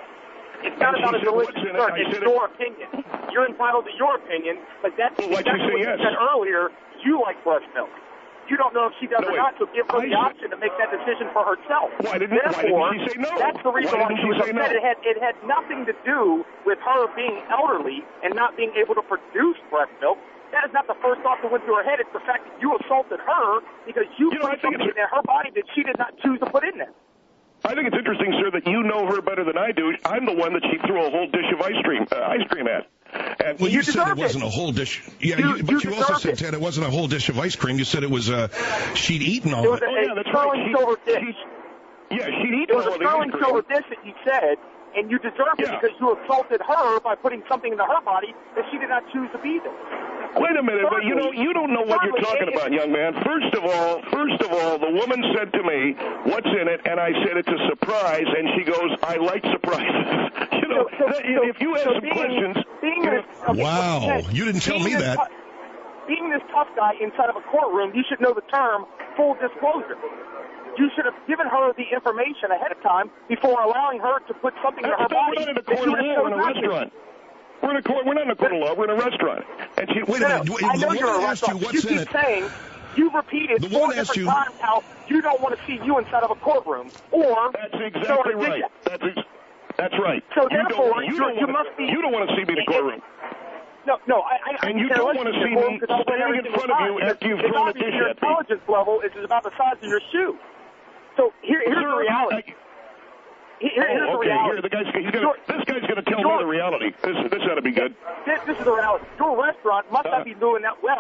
It's not about a delicious dessert. It's your opinion. You're entitled to your opinion, but that's
well,
exactly what
yes?
you said earlier. You like breast milk. You don't know if she does
no,
or
wait.
not, so give her I the option to make that decision for herself.
Why didn't,
Therefore,
why didn't she say no?
That's the reason
why,
why she was upset.
No?
It had, it had nothing to do with her being elderly and not being able to produce breast milk. That is not the first thought that went through her head. It's the fact that you assaulted her because you, you put know, something in her body that she did not choose to put in there.
I think it's interesting, sir, that you know her better than I do. I'm the one that she threw a whole dish of ice cream, uh, ice cream at. And
well, you,
you
said it wasn't
it.
a whole dish. Yeah,
you,
you, but
you,
you also said,
it.
Ted, it wasn't a whole dish of ice cream. You said it was, uh, she'd eaten all
it. Was
of it.
a,
oh, yeah, that's
sterling
right.
silver
she,
dish.
She, yeah, she'd eaten
it was
all
a
of the
sterling
ice cream.
silver dish that you said, and you deserved
yeah.
it because you assaulted her by putting something into her body that she did not choose to be there.
Wait a minute, but you know, you don't know what you're talking about, young man. First of all, first of all, the woman said to me, "What's in it?" And I said, "It's a surprise." And she goes, "I like surprises." you know,
so, so,
if you have
so
some
being,
questions,
being
you know,
this, okay,
wow,
so,
you didn't tell me
this,
that.
Uh, being this tough guy inside of a courtroom, you should know the term full disclosure. You should have given her the information ahead of time before allowing her to put something in her body.
We're not in a court of law. We're in a restaurant. We're in a court. We're not in a court of law. We're in a restaurant. And she,
wait
no,
a minute.
I know
the
you're
woman
a
asked you
restaurant.
what's
you
in
keep
it.
saying you've repeated
the
four
woman asked
different
you,
times how you don't want to see you inside of a courtroom. Or
that's exactly
so
right. That's ex- that's right.
So
you
therefore,
don't, you,
you,
don't
you
wanna,
must be.
You don't want to see me in the courtroom.
No, no, I, I
and you
don't
want to see me standing in front of you after you've thrown a dish
your
at me.
Your intelligence level is about the size of your shoe. So here, here's
Sir,
the reality.
I,
Here, here's
oh,
the
okay.
reality.
Here, the guy's, he's gonna,
your,
this guy's going to tell
your,
me the reality. This, this ought to be good.
This, this is the reality. Your restaurant must
uh,
not be doing that well for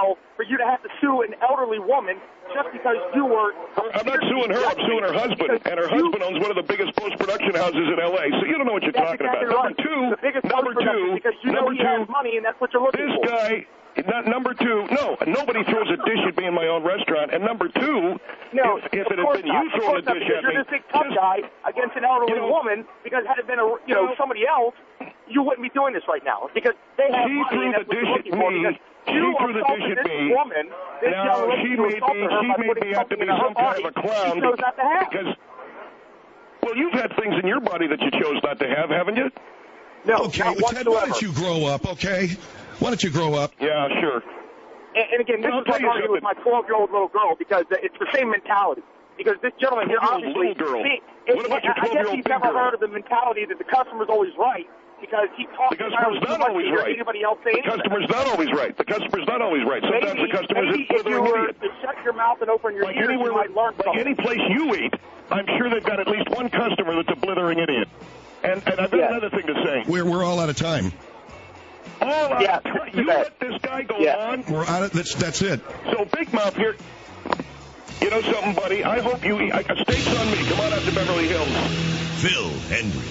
you to have to sue an elderly woman just because you were...
I'm not suing her. I'm suing her husband. And her husband owns one of the biggest post-production houses in L A, so you don't know what you're
That's
talking
exactly
about.
Right.
Number two,
the biggest
number two,
because you
number
know he
two,
has money, and that's what you're looking
this
for.
guy... Not, number two, no, nobody throws a dish at me in my own restaurant. And number two,
no,
if, if it
had
been
not.
you throwing a dish
not,
at
you're
me,
this big tough guy against an elderly
you know,
woman, because had it been a, you know, somebody else, you wouldn't be doing this right now, because they have
she
money,
threw
and
the
that's what
dish
you're
at
looking for,
me.
because
She
you
threw the dish at
this
me.
woman, this
now
young lady,
she
you
made
assaulted
me.
her
She
by
made
putting
me have to
something
be
in her
some kind
body
of a clown
she chose not to have.
because. Well, you've had things in your body that you chose not to have, haven't you?
No,
okay,
not
Ted, why don't you grow up? Okay, why don't you grow up?
Yeah, sure.
And, and again, this
I'll
is like
tell you
arguing with my twelve-year-old little girl, because it's the same mentality. Because this gentleman here, obviously,
little girl.
See,
What about your
I guess
twelve-year-old
he's
big
never
girl?
heard of the mentality that the customer's always right, because he talks
The customer's not always right.
Anybody else say
The customer's not always right. The customer's not always right. Sometimes
maybe,
the customer's
maybe
a
if you
slithering
were
idiot.
to shut your mouth and open your
Like
ears,
anywhere,
you might learn
like
something.
any place you eat, I'm sure they've got at least one customer that's a blithering idiot. And, and I've got
Yes.
another thing to say.
We're we're all out of time.
All out
Yeah,
of time. You let this guy go
Yeah.
on.
We're out of that's that's it.
So Big Mouth here. You know something, buddy? I hope you eat. A steak's on me. Come on out to Beverly Hills.
Phil Hendrie.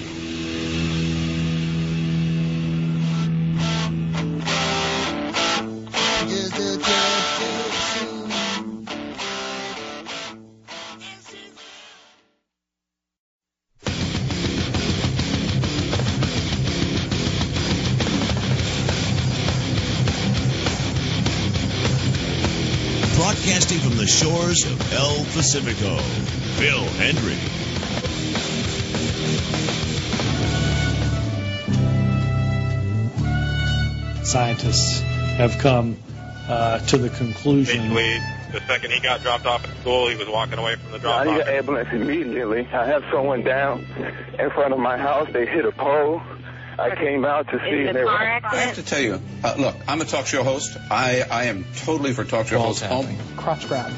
Broadcasting from the shores of El Pacifico, Phil Hendrie.
Scientists have come uh, to the conclusion.
Basically, the second he got dropped off at school, he was walking away from the
I
drop-off.
need an ambulance immediately. I have someone down in front of my house. They hit a pole. I came out to see, and they were.
I have to tell you, uh, look, I'm a talk show host. I, I am totally for talk show hosts. Um,
Crotch grab.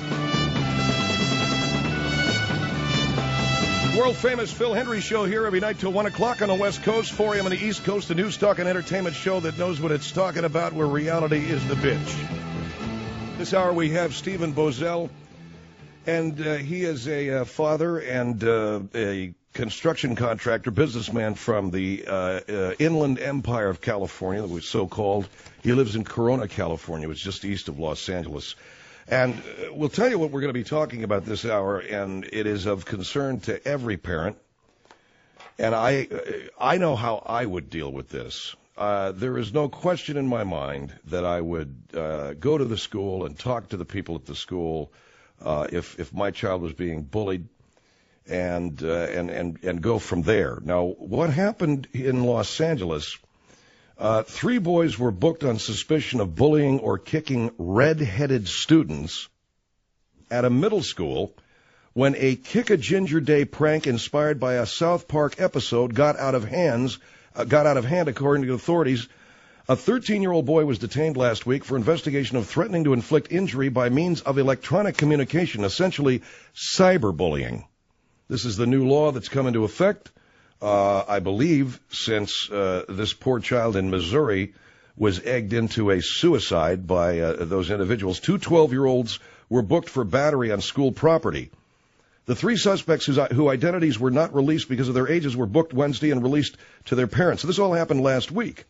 World famous Phil Hendrie show here every night till one o'clock on the West Coast, four a.m. on the East Coast, a news, talk, and entertainment show that knows what it's talking about, where reality is the bitch. This hour we have Stephen Bozell, and uh, he is a uh, father and uh, a construction contractor, businessman from the uh, uh, Inland Empire of California, that was so called. He lives in Corona, California, which is just east of Los Angeles. And uh, we'll tell you what we're going to be talking about this hour, and it is of concern to every parent. And I, uh, I know how I would deal with this. Uh, there is no question in my mind that I would uh, go to the school and talk to the people at the school uh, if if my child was being bullied, and uh, and and and go from there. Now, what happened in Los Angeles? Uh, three boys were booked on suspicion of bullying or kicking red-headed students at a middle school when a Kick a Ginger Day prank inspired by a South Park episode got out of hands, uh, got out of hand, according to authorities. A thirteen-year-old boy was detained last week for investigation of threatening to inflict injury by means of electronic communication, essentially cyberbullying. This is the new law that's come into effect. Uh, I believe since uh, this poor child in Missouri was egged into a suicide by uh, those individuals. Two twelve-year-olds were booked for battery on school property. The three suspects whose, whose identities were not released because of their ages were booked Wednesday and released to their parents. This all happened last week.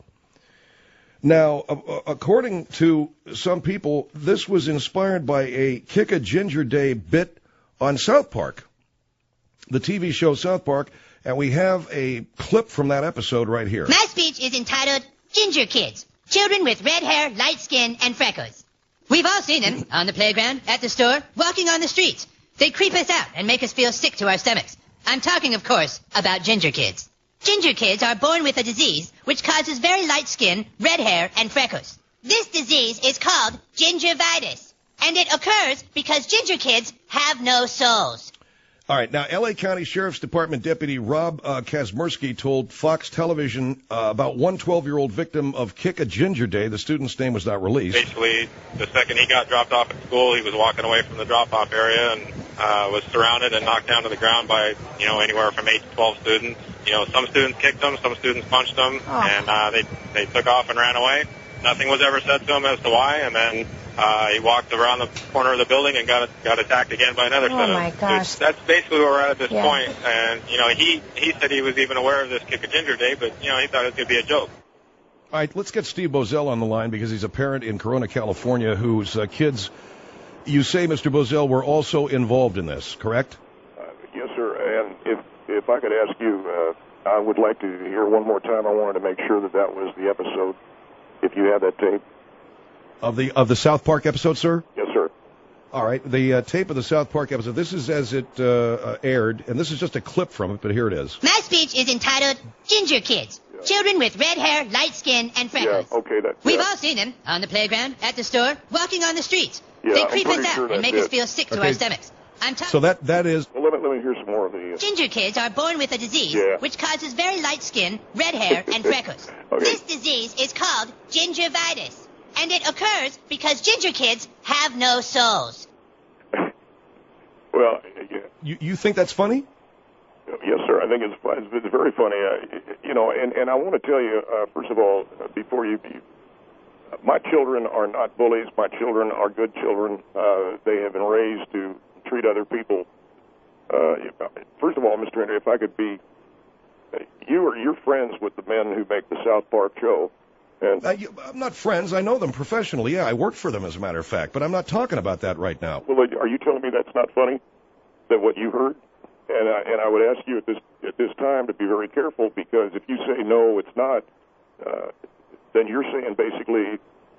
Now, uh, according to some people, this was inspired by a Kick a Ginger Day bit on South Park, the T V show South Park. And we have a clip from that episode right here.
My speech is entitled Ginger Kids, children with red hair, light skin, and freckles. We've all seen them on the playground, at the store, walking on the streets. They creep us out and make us feel sick to our stomachs. I'm talking, of course, about ginger kids. Ginger kids are born with a disease which causes very light skin, red hair, and freckles. This disease is called gingivitis, and it occurs because ginger kids have no souls.
All right, now L A County Sheriff's Department Deputy Rob uh, Kazmersky told Fox Television uh, about one twelve-year-old victim of Kick a Ginger Day. The student's name was not released.
Basically, the second he got dropped off at school, he was walking away from the drop-off area and uh, was surrounded and knocked down to the ground by, you know, anywhere from eight to twelve students. You know, some students kicked him, some students punched him,
Oh.
and uh, they they took off and ran away. Nothing was ever said to him as to why, and then Uh, he walked around the corner of the building and got got attacked again by another
Oh,
set of
my gosh.
students. That's basically where we're at at this
Yeah.
point. And, you know, he, he said he was even aware of this Kick a Ginger Day, but, you know, he thought it was going to be a joke.
All right, let's get Steve Bozell on the line because he's a parent in Corona, California, whose uh, kids, you say, Mister Bozell, were also involved in this, correct?
Uh, yes, sir. And if if I could ask you, uh, I would like to hear one more time. I wanted to make sure that that was the episode. If you have that tape.
Of the of the South Park episode, sir?
Yes, sir.
All right, the uh, tape of the South Park episode. This is as it uh, uh, aired, and this is just a clip from it, but here it is.
My speech is entitled Ginger Kids. Yeah. Children with red hair, light skin, and freckles.
Yeah, okay, that's
We've
yeah.
all seen them on the playground, at the store, walking on the streets.
Yeah,
they
I'm
creep us
pretty
out
sure
and make
that's
us
it.
feel sick to
Okay.
our stomachs. I'm talking.
So that that is.
Well, let me let me hear some more of the. Uh...
Ginger kids are born with a disease
Yeah.
which causes very light skin, red hair, and freckles.
Okay.
This disease is called gingivitis, and it occurs because ginger kids have no souls.
Well, yeah.
You you think that's funny?
Yes, sir. I think it's it's, it's very funny. Uh, you know, and and I want to tell you uh, first of all, uh, before you, you, my children are not bullies. My children are good children. Uh, they have been raised to treat other people. Uh, first of all, Mister Henry, if I could be, uh, you are you're friends with the men who make the South Park show. And
Uh, you, I'm not friends. I know them professionally. Yeah, I work for them, as a matter of fact. But I'm not talking about that right now.
well, are you telling me that's not funny? That what you heard? And I, and I would ask you at this at this time to be very careful, because if you say no, it's not, uh, then you're saying basically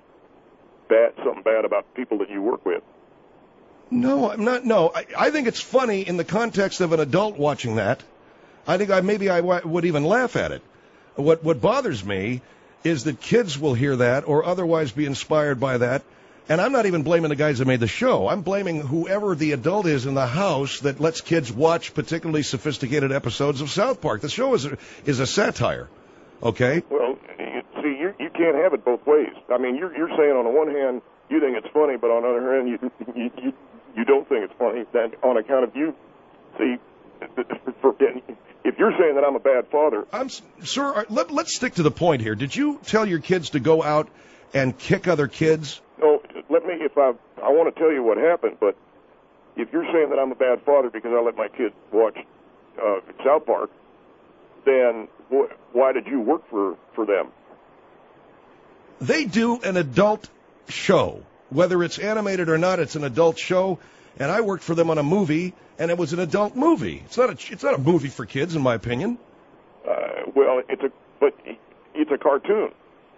bad something bad about people that you work with.
No, I'm not. No, I, I think it's funny in the context of an adult watching that. I think I maybe I w- would even laugh at it. What what bothers me is that kids will hear that or otherwise be inspired by that. And I'm not even blaming the guys that made the show. I'm blaming whoever the adult is in the house that lets kids watch particularly sophisticated episodes of South Park. The show is a, is a satire, okay?
Well, you, see, you you can't have it both ways. I mean, you're you're saying on the one hand you think it's funny, but on the other hand you you you, you don't think it's funny. Then on account of you, see, for, if you're saying that I'm a bad father,
I'm sir. Let, let's stick to the point here. Did you tell your kids to go out and kick other kids?
No, let me, if I, I want to tell you what happened, but if you're saying that I'm a bad father because I let my kids watch uh, South Park, then wh- why did you work for, for them?
They do an adult show. Whether it's animated or not, it's an adult show, and I worked for them on a movie, and it was an adult movie. It's not a, it's not a movie for kids, in my opinion.
Uh, well, it's a, but it's a cartoon.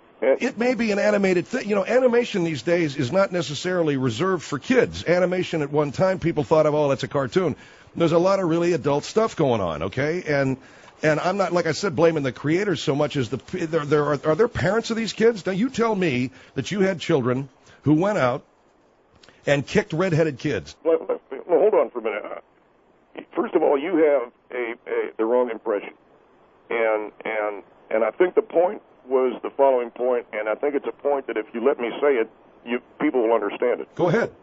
It may be an animated thing. You know, animation these days is not necessarily reserved for kids. Animation at one time, people thought of, oh, that's a cartoon. There's a lot of really adult stuff going on, okay? And and I'm not, like I said, blaming the creators so much as the, there, there are, are there parents of these kids? Now, you tell me that you had children who went out and kicked redheaded kids.
Well, well, hold on for a minute. First of all, you have a, a the wrong impression. And, and, and I think the point was the following point, and I think it's a point that if you let me say it, you people will understand it.
Go ahead.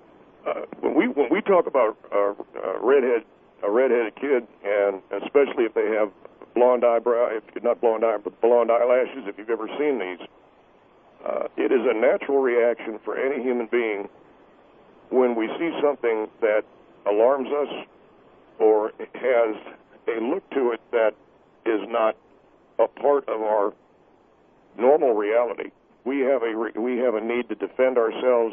Uh, when we when we talk about uh, uh, redhead a redheaded kid, and especially if they have blonde eyebrow, if not blonde eye, but blonde eyelashes, if you've ever seen these, uh, it is a natural reaction for any human being when we see something that alarms us or has a look to it that is not a part of our normal reality. We have a re- we have a need to defend ourselves,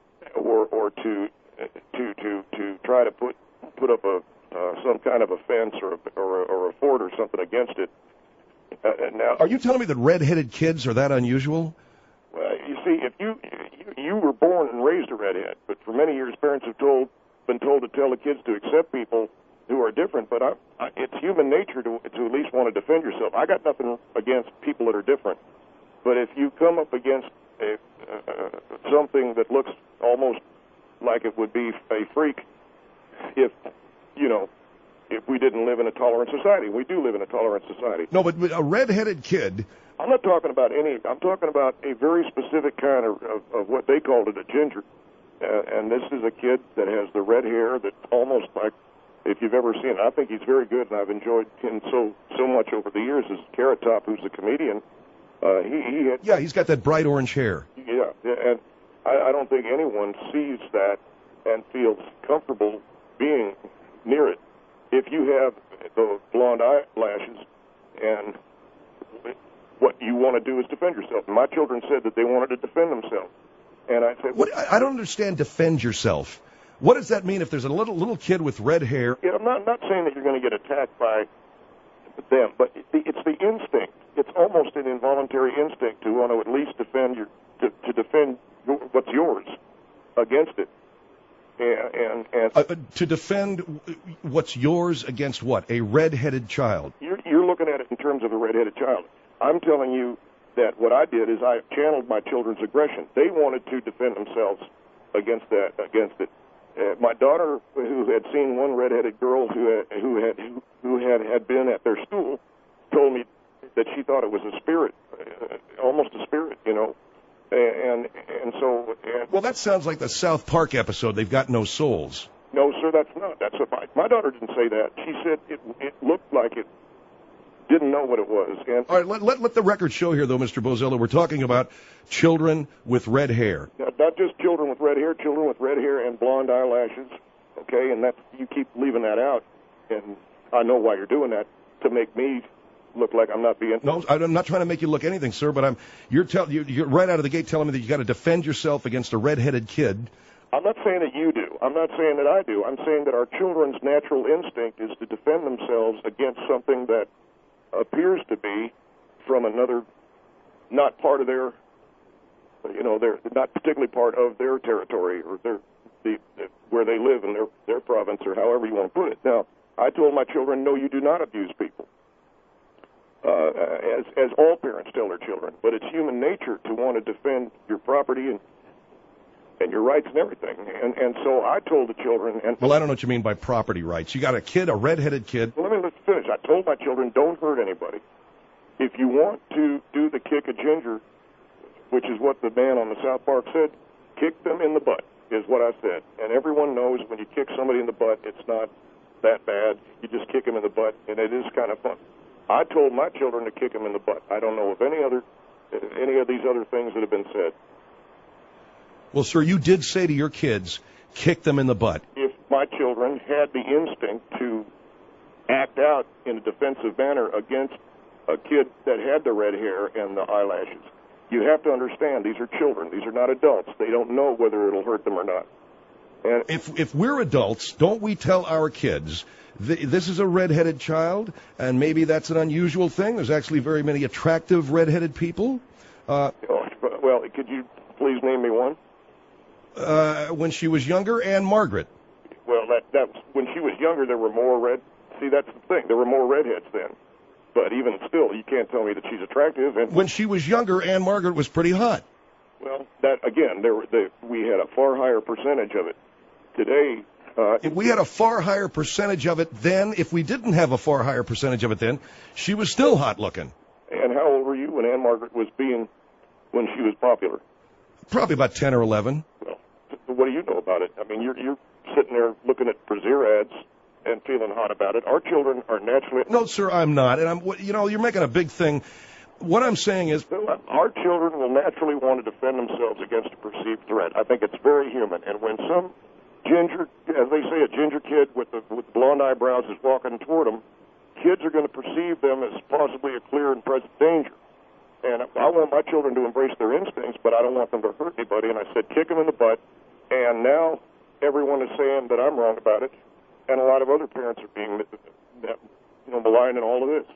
or or to to to to try to put put up a uh, some kind of a fence or a, or, a, or a fort or something against it. Uh, now,
are you telling me that redheaded kids are that unusual?
Well, you see, if you, you you were born and raised a redhead, but for many years parents have told been told to tell the kids to accept people who are different. But I, I, it's human nature to to at least want to defend yourself. I got nothing against people that are different. But if you come up against a, uh, something that looks almost like it would be a freak, if, you know, if we didn't live in a tolerant society. We do live in a tolerant society.
No, but, but a redheaded kid...
I'm not talking about any... I'm talking about a very specific kind of, of, of what they called it, a ginger. Uh, and this is a kid that has the red hair that's almost like, if you've ever seen it. I think he's very good, and I've enjoyed him so, so much over the years. As Carrot Top, who's a comedian... Uh, he, he had,
yeah, he's got that bright orange hair.
Yeah, and I, I don't think anyone sees that and feels comfortable being near it. If you have the blonde eyelashes and what you want to do is defend yourself. My children said that they wanted to defend themselves. And I said,
what? I don't understand defend yourself. What does that mean if there's a little little kid with red hair?
Yeah, I'm not, not saying that you're going to get attacked by them, but it, it's the instinct. It's almost an involuntary instinct to want to at least defend your, to, to defend your, what's yours against it. And, and, and
uh, to defend what's yours against what? A red-headed child.
You're, you're looking at it in terms of a red-headed child. I'm telling you that what I did is I channeled my children's aggression. They wanted to defend themselves against that, against it. Uh, my daughter, who had seen one red-headed girl who had, who had who had had been at their school, told me that she thought it was a spirit, uh, almost a spirit, you know. And and so. And
well, that sounds like the South Park episode. They've got no souls.
No, sir, that's not. That's what my my daughter didn't say that. She said it it looked like it. Didn't know what it was. And
all right, let, let let the record show here, though, Mister Bozzella. We're talking about children with red hair.
Now, not just children with red hair, children with red hair and blonde eyelashes. Okay, and that you keep leaving that out, and I know why you're doing that, to make me look like I'm not being.
No, I'm not trying to make you look anything, sir. But I'm you're tell you, you're right out of the gate telling me that you got to defend yourself against a red-headed kid.
I'm not saying that you do. I'm not saying that I do. I'm saying that our children's natural instinct is to defend themselves against something that appears to be from another, not part of their, you know, they're not particularly part of their territory or their, the, the where they live in their their province or however you want to put it. Now, I told my children, no, you do not abuse people, uh, as as all parents tell their children. But it's human nature to want to defend your property and and your rights and everything. And and so I told the children. And
well, I don't know what you mean by property rights. You got a kid, a red-headed kid.
Well, let me let's finish. I told my children, don't hurt anybody. If you want to do the kick a ginger, which is what the man on the South Park said, kick them in the butt, is what I said. And everyone knows when you kick somebody in the butt, it's not that bad. You just kick them in the butt, and it is kind of fun. I told my children to kick them in the butt. I don't know of any other, any of these other things that have been said.
Well, sir, you did say to your kids, kick them in the butt.
If my children had the instinct to act out in a defensive manner against a kid that had the red hair and the eyelashes, you have to understand these are children. These are not adults. They don't know whether it'll hurt them or not. And
if if we're adults, don't we tell our kids, th- this is a red-headed child, and maybe that's an unusual thing? There's actually very many attractive red-headed people. Uh,
well, could you please name me one?
Uh, when she was younger, Anne Margaret.
Well, that that when she was younger, there were more red. See, that's the thing. There were more redheads then. But even still, you can't tell me that she's attractive. And
when she was younger, Anne Margaret was pretty hot.
Well, that again, there were the, we had a far higher percentage of it. Today, uh,
if we had a far higher percentage of it then, if we didn't have a far higher percentage of it then, she was still hot looking.
And how old were you when Anne Margaret was being when she was popular?
Probably about ten or eleven.
Well, what do you know about it? I mean, you're you're sitting there looking at Brazier ads and feeling hot about it. Our children are naturally.
No, sir, I'm not. And I'm. You know, you're making a big thing. What I'm saying is,
our children will naturally want to defend themselves against a perceived threat. I think it's very human. And when some ginger, as they say, a ginger kid with the with blonde eyebrows is walking toward them, kids are going to perceive them as possibly a clear and present danger. And I want my children to embrace their instincts, but I don't want them to hurt anybody. And I said, kick them in the butt. And now everyone is saying that I'm wrong about it, and a lot of other parents are being, you know, maligned in all of this.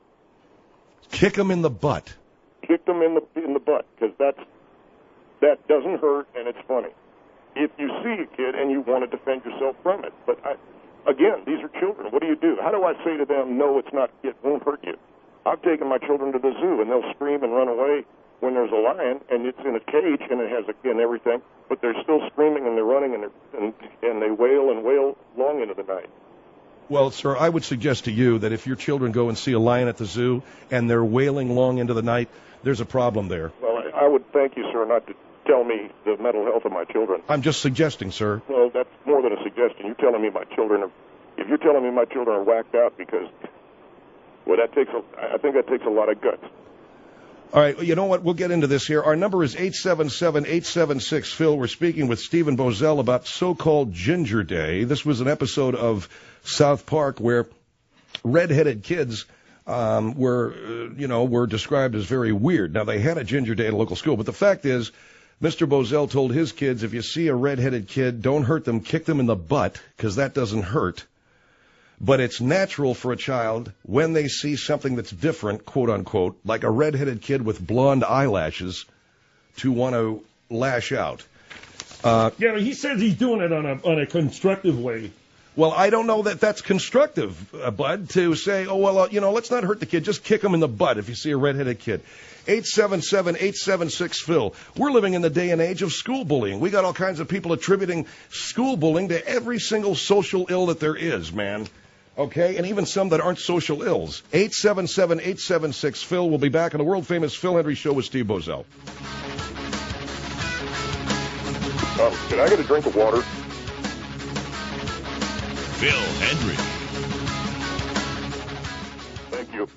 Kick them in the butt.
Kick them in the in the butt, because that's that doesn't hurt and it's funny. If you see a kid and you want to defend yourself from it, but I, again, these are children. What do you do? How do I say to them, no, it's not. It won't hurt you. I've taken my children to the zoo, and they'll scream and run away when there's a lion, and it's in a cage, and it has a, and everything, but they're still screaming, and they're running, and, they're, and, and they wail and wail long into the night.
Well, sir, I would suggest to you that if your children go and see a lion at the zoo, and they're wailing long into the night, there's a problem there.
Well, I, I would thank you, sir, not to tell me the mental health of my children.
I'm just suggesting, sir.
Well, that's more than a suggestion. You're telling me my children are, if you're telling me my children are whacked out because... Well, that takes. A, I think that takes a lot of guts.
All right, you know what? We'll get into this here. Our number is eight seven seven, eight seven six, Phil. We're speaking with Stephen Boesel about so-called Ginger Day. This was an episode of South Park where red-headed kids um, were, uh, you know, were described as very weird. Now, they had a Ginger Day at a local school, but the fact is, Mister Boesel told his kids, if you see a red-headed kid, don't hurt them, kick them in the butt, because that doesn't hurt. But it's natural for a child, when they see something that's different, quote-unquote, like a red-headed kid with blonde eyelashes, to want to lash out. Uh,
yeah, he says he's doing it on a on a constructive way.
Well, I don't know that that's constructive, uh, Bud, to say, oh, well, uh, you know, let's not hurt the kid. Just kick him in the butt if you see a red-headed kid. eight seven seven, eight seven six, Phil. We're living in the day and age of school bullying. We got all kinds of people attributing school bullying to every single social ill that there is, man. Okay, and even some that aren't social ills. eight seven seven, eight seven six, Phil. We'll be back on the world-famous Phil Hendry Show with Steve Boesel.
Um, can I get a drink of water?
Phil Hendry.
Thank you.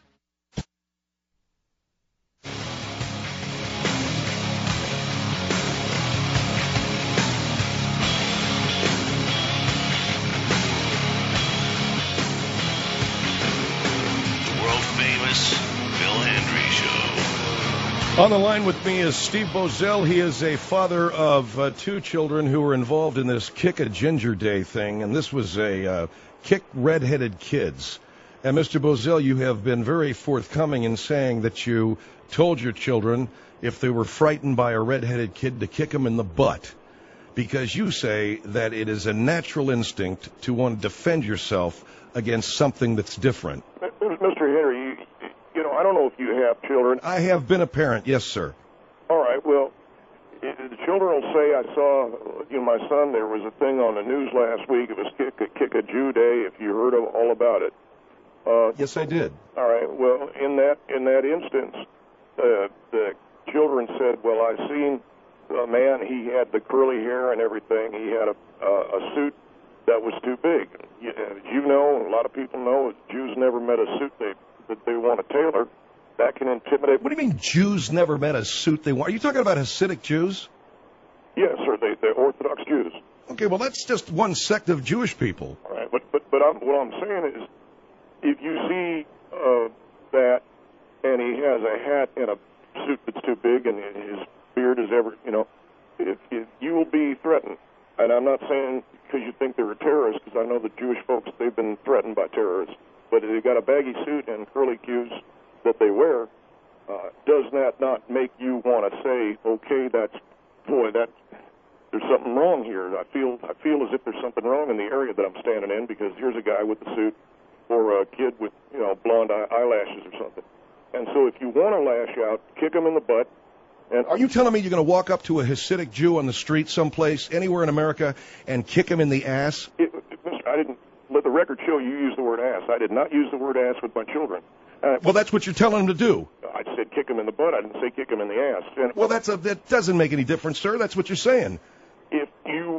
On the line with me is Steve Boesel. He is a father of uh, two children who were involved in this Kick a Ginger Day thing, and this was a uh, kick red-headed kids. And Mister Boesel, you have been very forthcoming in saying that you told your children if they were frightened by a red-headed kid to kick them in the butt, because you say that it is a natural instinct to want to defend yourself against something that's different.
Mister Henry, you, you know, I don't know if you have children.
I have been a parent, yes, sir.
All right, well, it, the children will say, I saw, you know, my son, there was a thing on the news last week. It was Kick a, Kick a Jew Day, if you heard of, all about it. Uh,
yes, I did.
All right, well, in that in that instance, uh, the children said, well, I seen a man, he had the curly hair and everything. He had a, uh, a suit that was too big. You, as you know, a lot of people know, Jews never met a suit they that they want to tailor. That can intimidate.
What do you mean Jews never met a suit they want? Are you talking about Hasidic Jews?
Yes, sir, they, they're Orthodox Jews.
Okay, well, that's just one sect of Jewish people.
All right, but, but, but I'm, what I'm saying is, if you see uh, that, and he has a hat and a suit that's too big, and his beard is ever, you know, if, if you will be threatened. And I'm not saying because you think they're a terrorist, because I know the Jewish folks, they've been threatened by terrorists. But if they got a baggy suit and curly cues that they wear, uh, does that not make you want to say, okay, that's, boy, that there's something wrong here. I feel I feel as if there's something wrong in the area that I'm standing in, because here's a guy with a suit or a kid with, you know, blonde eye- eyelashes or something. And so if you want to lash out, kick him in the butt. And
are you telling me you're going to walk up to a Hasidic Jew on the street someplace, anywhere in America, and kick him in the ass?
It, it, I didn't let the record show you use the word ass. I did not use the word ass with my children. Uh,
well, that's what you're telling them to do.
I said kick him in the butt. I didn't say kick him in the ass. And,
well, that's a, that doesn't make any difference, sir. That's what you're saying.
If you,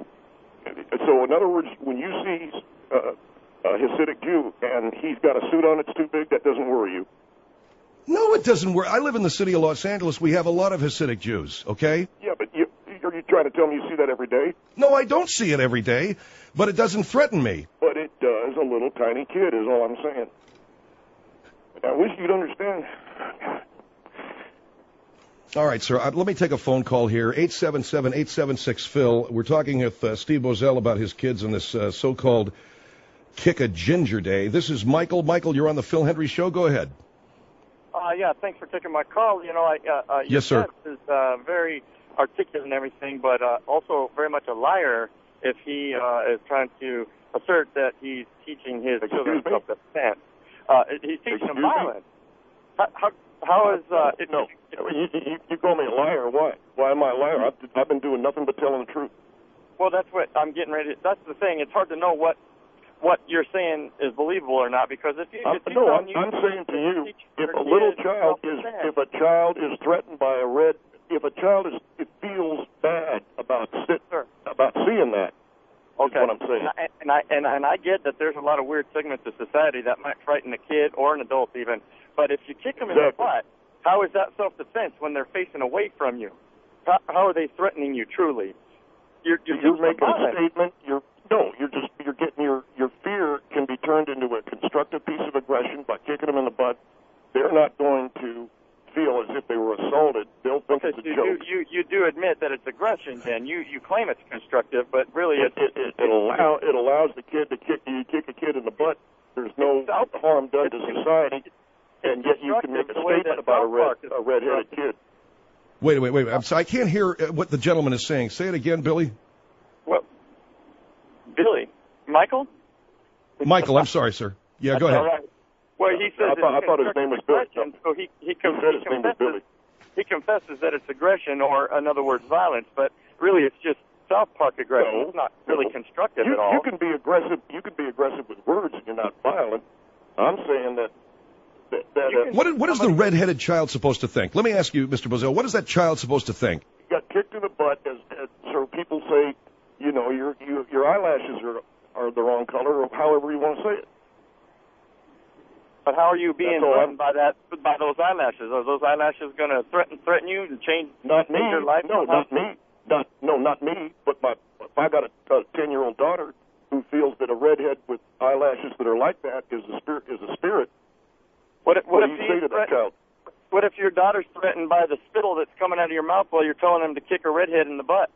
so in other words, when you see uh, a Hasidic Jew and he's got a suit on that's too big, that doesn't worry you.
No, it doesn't worry. I live in the city of Los Angeles. We have a lot of Hasidic Jews, okay?
Yeah, but you, are you trying to tell me you see that every day?
No, I don't see it every day, but it doesn't threaten me.
But it does a little tiny kid, is all I'm saying. I wish you'd understand.
All right, sir. Uh, let me take a phone call here. eight seven seven, eight seven six, Phil. We're talking with uh, Steve Boesel about his kids on this uh, so-called Kick a Ginger Day. This is Michael. Michael, you're on the Phil Hendry Show. Go ahead.
Uh, yeah, thanks for taking my call. You know, I, uh, uh,
yes, sir.
Your guest is uh, very articulate and everything, but uh, also very much a liar if he uh, is trying to assert that he's teaching his
Excuse
children
me?
self-defense. Uh, he's teaching
Excuse
them violence. How, how, how is... Uh, it,
no, you, you, you call me a liar. Why? Why am I a liar? I've, I've been doing nothing but telling the truth.
Well, that's what I'm getting ready to... That's the thing. It's hard to know what what you're saying is believable or not, because if you...
I'm,
if you
no, I'm,
you,
I'm saying to you,
teach
if
your
a little
kids
child is,
self-defense,
if a child is threatened by a red, if a child is, it feels bad about sit, about seeing that.
Okay.
Is what I'm saying.
And I, and I and I and I get that there's a lot of weird segments of society that might frighten a kid or an adult even. But if you kick them
exactly.
in the butt, how is that self-defense when they're facing away from you? How, how are they threatening you truly? You're, you're,
you're making
violent.
a statement. You're no, you're just you're getting your your fear can be turned into a constructive piece of aggression by kicking them in the butt. They're not going to feel as if they were assaulted. They'll think
Okay,
it's a
so you,
joke.
do, you you do admit that it's aggression, then you you claim it's constructive, but really
It,
it's
it, it, it, allow, it allows the kid to kick you kick a kid in the butt. There's no harm done to society, and yet you can make a
the way
statement
that
about a
South
red
Park is
a redheaded kid.
Wait, wait, wait. I'm sorry. I can't hear uh, what the gentleman is saying. Say it again, Billy.
Well, Billy, Michael.
Michael, I'm sorry, sir. Yeah, go
That's
ahead.
all right. Well, he says
I thought, I
it's
thought his name was Billy.
aggression, so he he,
He
com-
said
he
his name was
confesses
Billy.
he confesses that it's aggression, or in other words, violence. But really, it's just South Park aggression.
No,
it's not really
no.
constructive
You,
at all.
you can be aggressive. You can be aggressive with words, and you're not violent. I'm saying that. that, that uh,
What, what is the redheaded child supposed to think? Let me ask you, Mister Bozell, what is that child supposed to think?
got kicked in the butt, as, as so people say, you know, your you, your eyelashes are are the wrong color, or however you want to say it.
But how are you being
That's all
threatened by that by those eyelashes? Are those eyelashes going to threaten threaten you and change
Not me.
change your life?
No,
somehow?
not me. Not no, not me. But my if I got a ten-year-old daughter who feels that a redhead with eyelashes that are like that is a spirit is a spirit.
What, if- what,
What
if
do you say to that
threat-
child?
What if your daughter's threatened by the spittle that's coming out of your mouth while you're telling them to kick a redhead in the butt?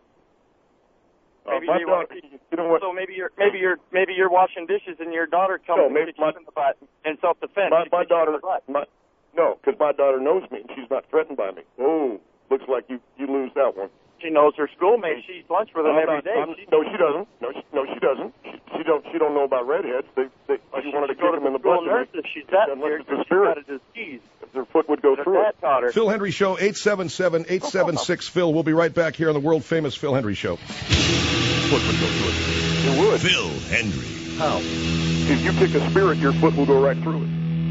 Uh,
Maybe
my
you want
daughter,
to,
you know what?
so maybe you're maybe you're maybe you're washing dishes and your daughter comes
No,
and
maybe
kicks
my-
you in the butt in self-defense.
My,
She
my
kicks you in
daughter,
the butt.
my, no, because my daughter knows me and she's not threatened by me. Oh, looks like you you lose that one.
She knows her schoolmates. She eats lunch with them
I'm
every
not-
day.
I'm-
She-
no, she doesn't. No, she, no, she doesn't. She, she don't. She don't know about redheads. They, they, she wanted to
go
kick
to
them in
the
the butt.
school nurse if she's that
unless
weird,
it's a
she's
spirit.
got a disease.
If their foot would go
Her
through
dad
it.
taught her.
Phil Hendry Show, eight seven seven, eight seven six, Phil. We'll be right back here on the world-famous Phil Hendry Show. Foot would go through it.
It would.
Phil Hendry.
How?
If you kick a spirit, your foot will go right through it.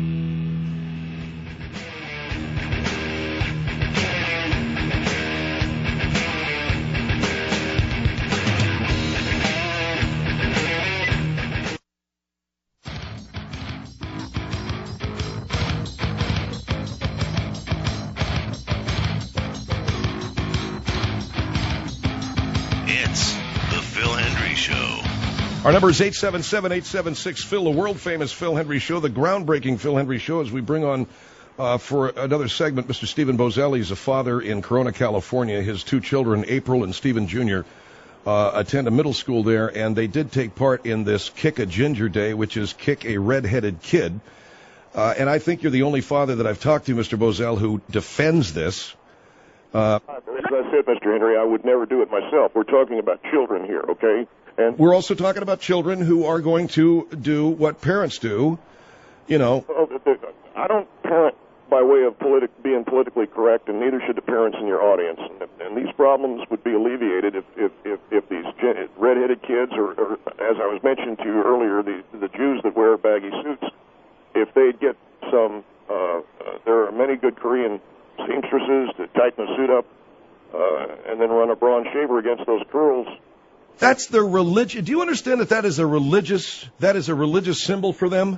It's the Phil Hendry Show.
Our number is eight seven seven, eight seven six, Phil, the world-famous Phil Hendry Show, the groundbreaking Phil Hendry Show, as we bring on uh, for another segment Mister Stephen Bozell. He's a father in Corona, California. His two children, April and Stephen Junior, uh, attend a middle school there, and they did take part in this Kick a Ginger Day, which is Kick a Red-Headed Kid. Uh, and I think you're the only father that I've talked to, Mister Bozell, who defends this. Uh,
As I said, Mister Henry, I would never do it myself. We're talking about children here, okay? And
we're also talking about children who are going to do what parents do, you know.
well, the- the- I don't parent by way of politic, being politically correct, and neither should the parents in your audience. And, and these problems would be alleviated if if, if, if these gen- red-headed kids, or, or as I was mentioned to you earlier, the the Jews that wear baggy suits, if they'd get some, uh, uh, there are many good Korean seamstresses to tighten the suit up, uh, and then run a bronze shaver against those curls.
That's their religion. Do you understand that that is a religious that is a religious symbol for them?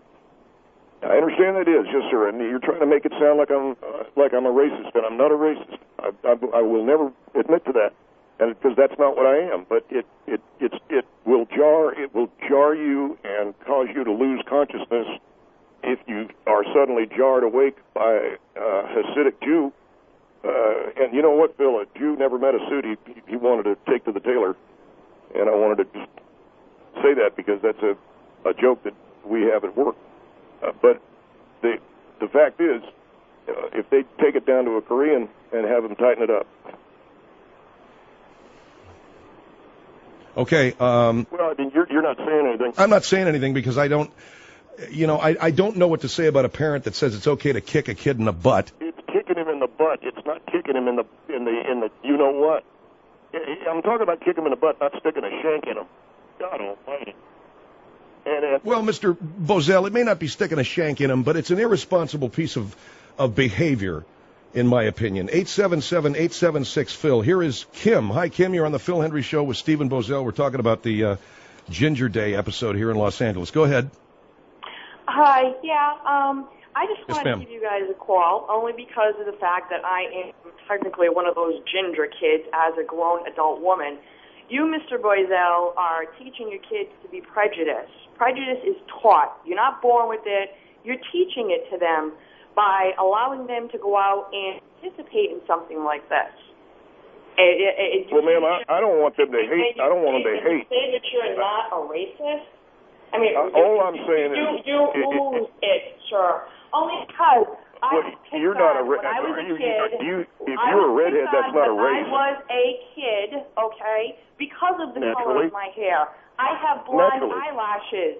I understand that is, yes, sir. And you're trying to make it sound like I'm uh, like I'm a racist, and I'm not a racist. I, I, I will never admit to that, and because that's not what I am. But it it it's, it will jar it will jar you and cause you to lose consciousness if you are suddenly jarred awake by a Hasidic Jew. Uh, and you know what, Phil? A Jew never met a suit he he wanted to take to the tailor, and I wanted to just say that because that's a a joke that we have at work. Uh, but the the fact is, uh, if they take it down to a Korean and have them tighten it up.
Okay. Um,
Well, I mean, you're you're not saying anything.
I'm not saying anything because I don't, you know, I, I don't know what to say about a parent that says it's okay to kick a kid in the butt.
It's kicking him in the butt. It's not kicking him in the in the in the. You know what? I'm talking about kicking him in the butt, not sticking a shank in him. God Almighty. And uh,
Well, Mister Bozell, it may not be sticking a shank in him, but it's an irresponsible piece of, of behavior, in my opinion. eight seven seven, eight seven six, Phil. Here is Kim. Hi, Kim. You're on the Phil Hendry Show with Stephen Bozell. We're talking about the uh, Ginger Day episode here in Los Angeles. Go ahead.
Hi. Yeah. Um, I
I just
Yes,
wanted
ma'am.
to give you guys a call only because of the fact that I am technically one of those ginger kids as a grown adult woman. You, Mister Boisel, are teaching your kids to be prejudiced. Prejudice is taught. You're not born with it. You're teaching it to them by allowing them to go out and participate in something like this. It, it, it,
Well, ma'am, I, I don't want them to hate. I don't want them to
you
hate.
say that you're not a racist? I mean,
Uh, all I'm saying
you,
is,
you
it- it-
lose it, sure. Only because I
Well,
was picked
you're not a
on
re-
when I was
are
a
you-
kid.
do you- if
I
you're a
was
redhead,
picked
that's
on
not a
when
race.
I was a kid, okay, because of the color
Naturally.
of my hair. I have blonde
Naturally.
eyelashes.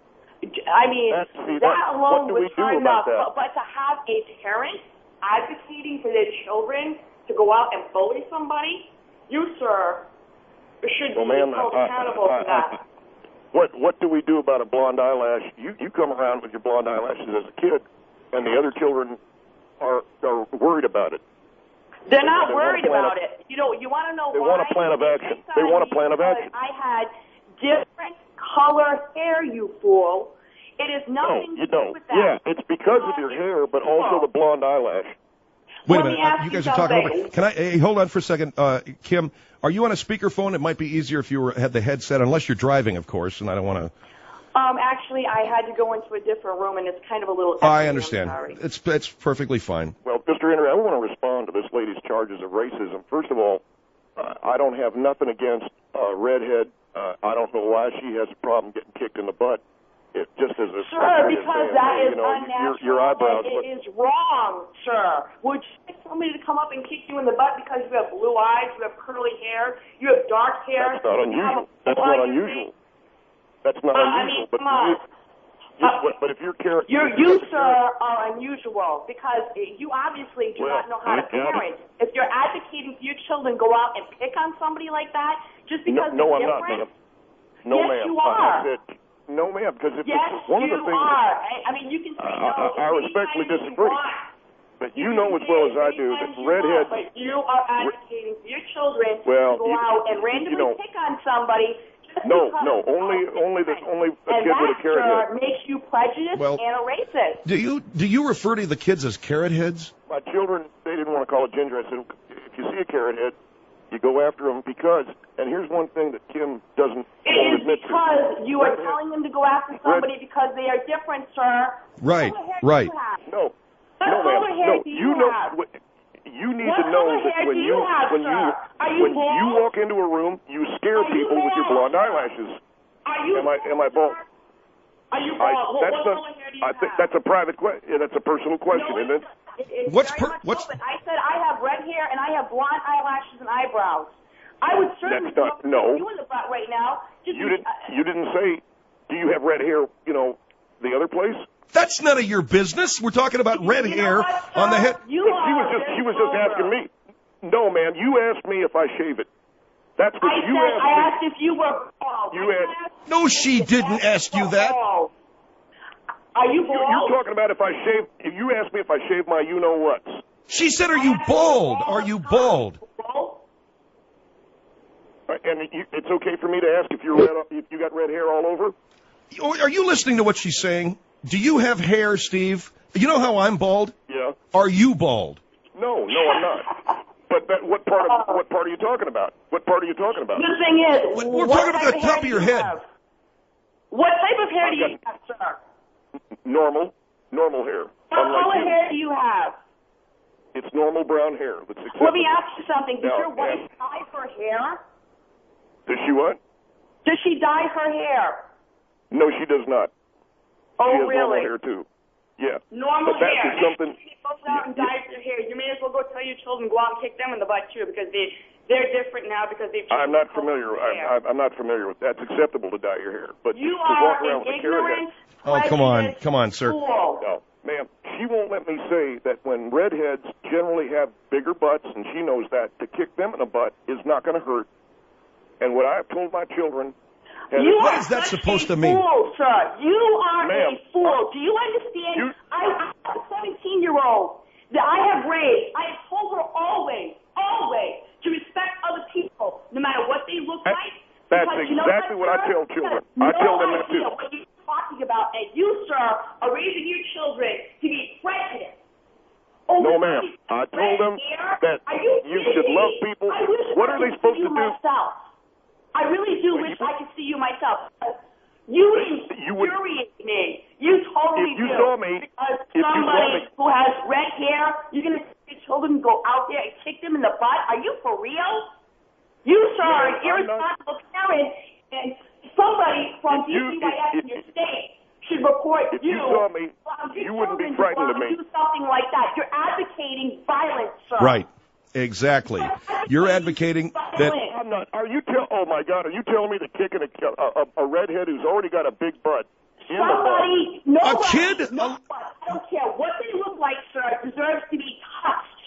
I mean,
That's- see,
that
that-
alone
what do
was
we do
hard
about
enough.
that?
But, but to have a parent advocating for their children to go out and bully somebody, you, sir, should
Well,
be
ma'am,
held
I-
accountable
I-
for that.
What what do we do about a blonde eyelash? You you come around with your blonde eyelashes as a kid, and the other children are are worried about it.
They're not
They want a
worried
plan
about
of-
it. You know, you want to know
They
why?
want a plan of action.
They
They want a
decided
plan of
because
action.
I had different color hair, you fool. It is
No,
nothing
you
to do
don't.
with that.
Yeah, it's because of your hair, but also the blonde eyelash.
Wait
Let
a
me
minute. uh,
ask
You
you
guys are talking
something.
over. Can I hey, hold on for a second, uh, Kim? Are you on a speakerphone? It might be easier if you were, had the headset, unless you're driving, of course. And I don't want to.
Um, actually, I had to go into a different room, and it's kind of a little.
I
echoey.
understand.
I'm sorry.
It's it's perfectly fine.
Well, Mister Henry, I want to respond to this lady's charges of racism. First of all, uh, I don't have nothing against uh, redhead. Uh, I don't know why she has a problem getting kicked in the butt. It just as a
Sir, because that
you
is
know,
unnatural.
your, your eyebrows.
and
Look,
it is wrong, sir. Would you like somebody to come up and kick you in the butt because you have blue eyes, you have curly hair, you have dark hair?
that's not
you have
unusual.
a
That's
hole
not
on your
unusual.
face?
That's not
Uh, I
unusual.
mean,
but
come on.
you, you, but, but if you're character,
You, you, sir, are unusual because you obviously do
Well,
not know how to
yeah.
parent. If you're advocating for your children, go out and pick on somebody like that just
no,
because
no,
they're
I'm not,
different.
ma'am. No,
Yes,
ma'am.
you
I-
are.
I said, no, ma'am, because if
Yes,
it's one
you
of the things.
are. I, I mean, you can say
I-
no.
I- I
any
respectfully
time you
disagree.
want.
But you know as well as I do that
Anytime you
redheads.
want, But you are advocating for your children
Well,
to go
you-
out and
you
randomly
know-
pick on somebody. Just
No,
because
no, only only the only a
and
kid with a
that,
carrot
sir,
head.
makes you prejudiced
Well-
and a racist.
Do you do you refer to the kids as carrot heads?
My children, they didn't want to call it ginger. I said, if you see a carrot head, you go after them because. And here's one thing that Kim doesn't
It
want to
is
admit
because
to.
you are
Redhead-
telling them to go after somebody because they are different, sir.
Right,
What color hair
right.
do you have?
No,
What
no,
color
ma'am.
hair
No,
do
you
you
know.
have?
what- You need
What
to know
color
that
hair
when
do
you
you have,
when
sir?
you
Are you
when
bald?
you walk into a room, you scare
Are you
people with your
bald?
blonde eyelashes.
Are you
Am I am I bald?
Are you
I,
bald? What,
that's
what
not,
color hair do you
I
have?
think that's a private question. Yeah, that's a personal question,
No,
isn't it?
It, it's
What's
very
per-
much
what's-
open. I said I have red hair and I have blonde eyelashes and eyebrows. I would certainly
That's not-
go
no.
you in the butt right now. Just
You
be-
didn't you didn't say. Do you have red hair? You know, the other place.
That's none of your business. We're talking about red
You know
hair
what, sir?
on the head.
You
She
are
was just
very
she was just
vulgar.
asking me. No, man, you asked me if I shave it. That's what
I
you
said
asked
I
me.
asked if you were bald.
You
I
asked-
asked
No, she didn't ask you that.
bald. Are you
You-
bald?
You're talking about if I shave. If you asked me if I shave my, you know what?
She said, "Are you bald? Are you bald?"
And you, it's okay for me to ask if you're red, if you got red hair all over.
Are you listening to what she's saying? Do you have hair, Steve? You know how I'm bald?
Yeah.
Are you bald?
No, no, I'm not. But that, what part of what part are you talking about? What part are you talking about?
The thing is,
We're- we're
what
talking about
type
the
of
top
hair
of
do
your
you
head.
have? What type of hair
I've
do you
got-
have, sir?
Normal, normal hair.
What
Unlike
color
you.
hair do you have?
It's normal brown hair. That's acceptable.
Let me ask you something. Does
Now,
your wife
and-
dye her hair?
Does she what?
Does she dye her hair?
No, she does not.
Oh,
she has
really?
normal hair too. Yeah.
Normal
but that's
hair.
just something.
If she goes out and dyes her hair, you may as well go tell your children go out and kick them in the butt too, because they they're different now because they've.
I'm not
changed the color
familiar.
of their hair.
I'm, I'm not familiar with. That's acceptable to dye your hair, but
You
to walk
are
around
an
with a carrot
ignorant,
Oh, come on,
prejudiced
come on, sir.
fool.
No, ma'am. She won't let me say that when redheads generally have bigger butts, and she knows that, to kick them in the butt is not going to hurt. And what I have told my children. and
You
What
are
is that
such
supposed
a
to mean?
Fool, sir. You are
Ma'am,
a fool. Do you understand?
you-
I, I'm a seventeen-year-old that I have raised. I have told her always, always, to respect other people, no matter what they look
That-
like.
that's
Because you know
exactly what I
sir?
tell children.
You have
I tell
no
them that
idea
too.
what you're talking about, and you, sir, are raising your children to be
I told them that
Are you
you should
kidding
love
me?
people.
I wish
What
I
are they
could
supposed
see
to
you
do?
Myself. I really do wish I could see you myself. You
You would-
infuriate me. You totally
If you
do.
saw me-
because
if you saw
somebody
me-
who has red hair, you're going to see your children go out there and kick them in the butt? Are you for real? You, sir, are an
Yeah, I'm not-
irresponsible parent, and somebody from
If
D
you-
C Y S
if-
in your state should report
If
you.
you saw me,
Well, your
you wouldn't be
children
frightened
to
of me.
do something like that. You're advocating violence, sir.
Right. Exactly. You're advocating that.
I'm not. Are you tell? Oh my God! Are you telling me that kicking a, a, a redhead who's already got a big butt in the
Somebody,
butt?
nobody,
A kid?
no one, I don't care what they look like, sir, deserves to be touched.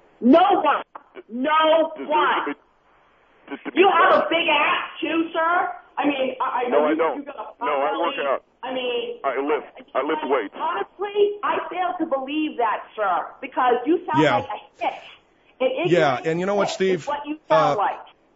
No one. No
Deserves
one.
to be- to- to be
You have a
touched.
big ass, too, sir? I mean, I, I
No,
know
I
you,
don't.
you got a
No, I work
belly.
out.
I mean,
I lift. I lift weights.
honestly, I fail to believe that, sir, because you sound
Yeah.
like a hit. And
Yeah,
ignorant
and you know what,
is
Steve?
What you sound
Uh,
like.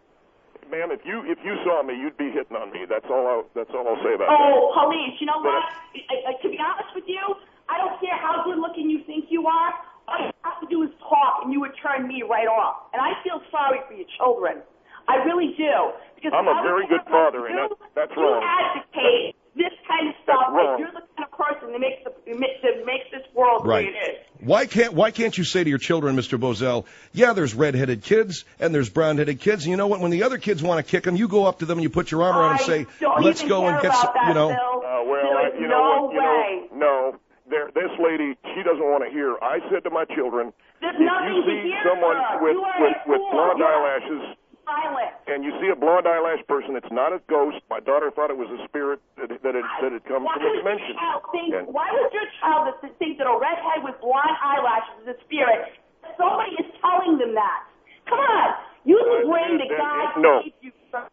Ma'am, if you if you saw me, you'd be hitting on me. That's all. I, that's all I'll say about
Oh, police, you know
But
what? I, I, to be honest with you, I don't care how good looking you think you are. All you have to do is talk, and you would turn me right off. And I feel sorry for your children. I really do. Because
I'm a
I
very
would
good
never
father, and
do,
that, that's
you
wrong.
advocate this kind of stuff.
wrong.
Like you're the kind of person that makes the that makes this world the
Right.
way it is.
Why can't Why can't you say to your children, Mister Bozell, yeah, there's red-headed kids and there's brown-headed kids, and you know what? When the other kids want to kick them, you go up to them and you put your arm around them and
I
say,
don't
let's
even
go
care
and get
about
some,
that,
you know.
Bill.
Uh, well,
There's
I, you
no
know what? You
way.
know, no. There, this lady, she doesn't want to hear. I said to my children,
There's
if you
nothing to
see
hear,
someone
sir.
with
You are
with,
a
with
fool.
blonde
You are
eyelashes,
violent.
and you see a blonde eyelash person, it's not a ghost. My daughter thought it was a spirit that that had, that had come
Why
from a
would
dimension.
your child think?
And-
Why would your child that think that a redhead with blonde eyelashes is a spirit? Somebody is telling them that. Come on, use the
Uh,
brain that
that-
God
no.
gave you. Sir.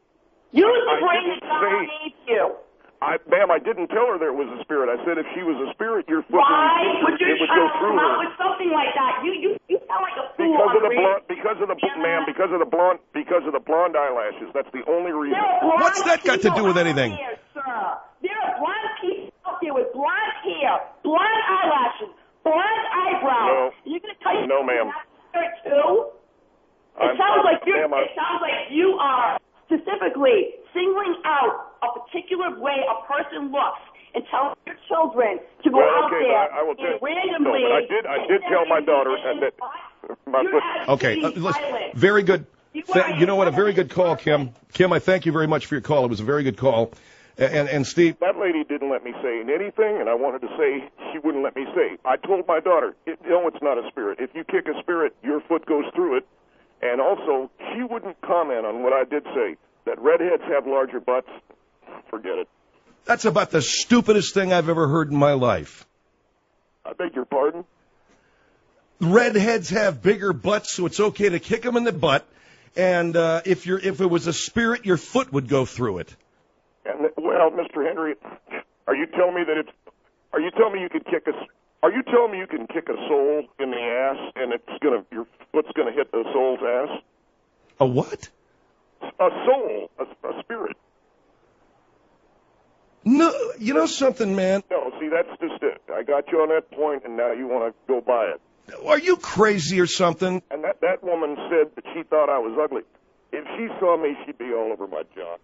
Use the
I
brain that
didn't
God
say-
gave you.
I, ma'am, I didn't tell her there was a spirit. I said if she was a spirit, your foot
Why
would,
would your
it would go
child
through
come
her.
out with something like that? You you you sound like a fool.
Because
on
of the
radio.
blonde, because of the ma'am, because of the blonde, because of the blonde eyelashes. That's the only reason.
There are blonde
What's that got to do with
people out
anything?
There, sir. There are blonde people out there with blonde hair, blonde eyelashes, blonde eyebrows.
No.
You're going to tell you
No, ma'am.
there too? It
I'm-
sounds
I'm-
like you're.
ma'am, I'm-
It sounds like you are specifically singling out a particular way a person looks and telling your children to go
Well,
out
okay,
there
but I, I will tell.
and randomly.
No, but I did. I did tell my daughter and that. My
You're
foot,
Okay, uh,
advocating
listen,
violence.
very good.
You
Th-
are
you know what? A
a
very good call, Kim. Kim, I thank you very much for your call. It was a very good call. And, and, and Steve,
that lady didn't let me say anything, and I wanted to say she wouldn't let me say. I told my daughter, it, no, it's not a spirit. If you kick a spirit, your foot goes through it. And also, she wouldn't comment on what I did say. That redheads have larger butts. Forget it.
that's about the stupidest thing I've ever heard in my life.
I beg your pardon.
Redheads have bigger butts, so it's okay to kick them in the butt. And uh, if you're if it was a spirit, your foot would go through it.
And well, Mister Henry, are you telling me that it's? Are you telling me you could kick a? Are you telling me you can kick a soul in the ass and it's gonna your foot's gonna hit the soul's ass?
A what?
A soul, a, a spirit.
No, you know something, man.
No, see, that's just it. I got you on that point, and now you want to go by it.
Are you crazy or something?
And that that woman said that she thought I was ugly. If she saw me, she'd be all over my job.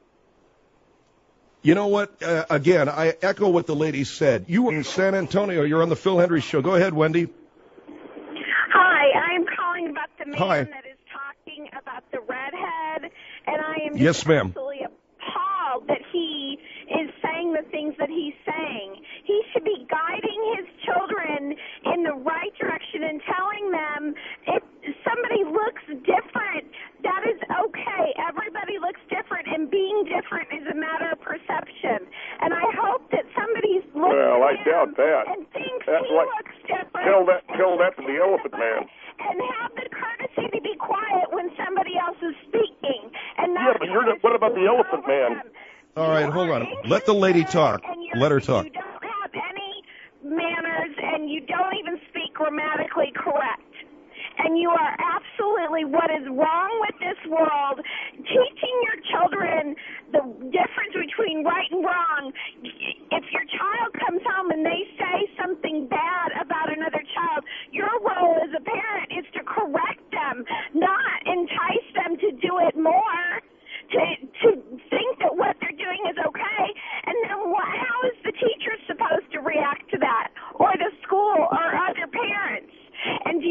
You know what? Uh, again, I echo what the lady said. You were in San Antonio. You're on the Phil Hendry Show. Go ahead, Wendy.
Hi, I'm calling about the man
Hi.
that is talking about the redhead, and I am just
Yes, ma'am.
absolutely appalled that he is saying the things that he's saying. He should be guiding his children in the right direction and telling them if somebody looks different, that is okay. Everybody looks different, and being different is a matter of perception. And I hope that somebody's looking
Well, I
at him
doubt that.
and thinks
That's
he
like
looks different.
tell that
and
tell that to
looks
the
at
elephant
the
man.
and have the courtesy to be quiet when somebody else is speaking. And
Yeah, but you're not, what about the elephant man?
All right, hold on. Let the lady talk. Let her talk.
You don't have any manners, and you don't even speak grammatically correct. And you are absolutely what is wrong with this world. Teaching your children the difference between right and wrong. If your child comes home and they say something bad about another child, your role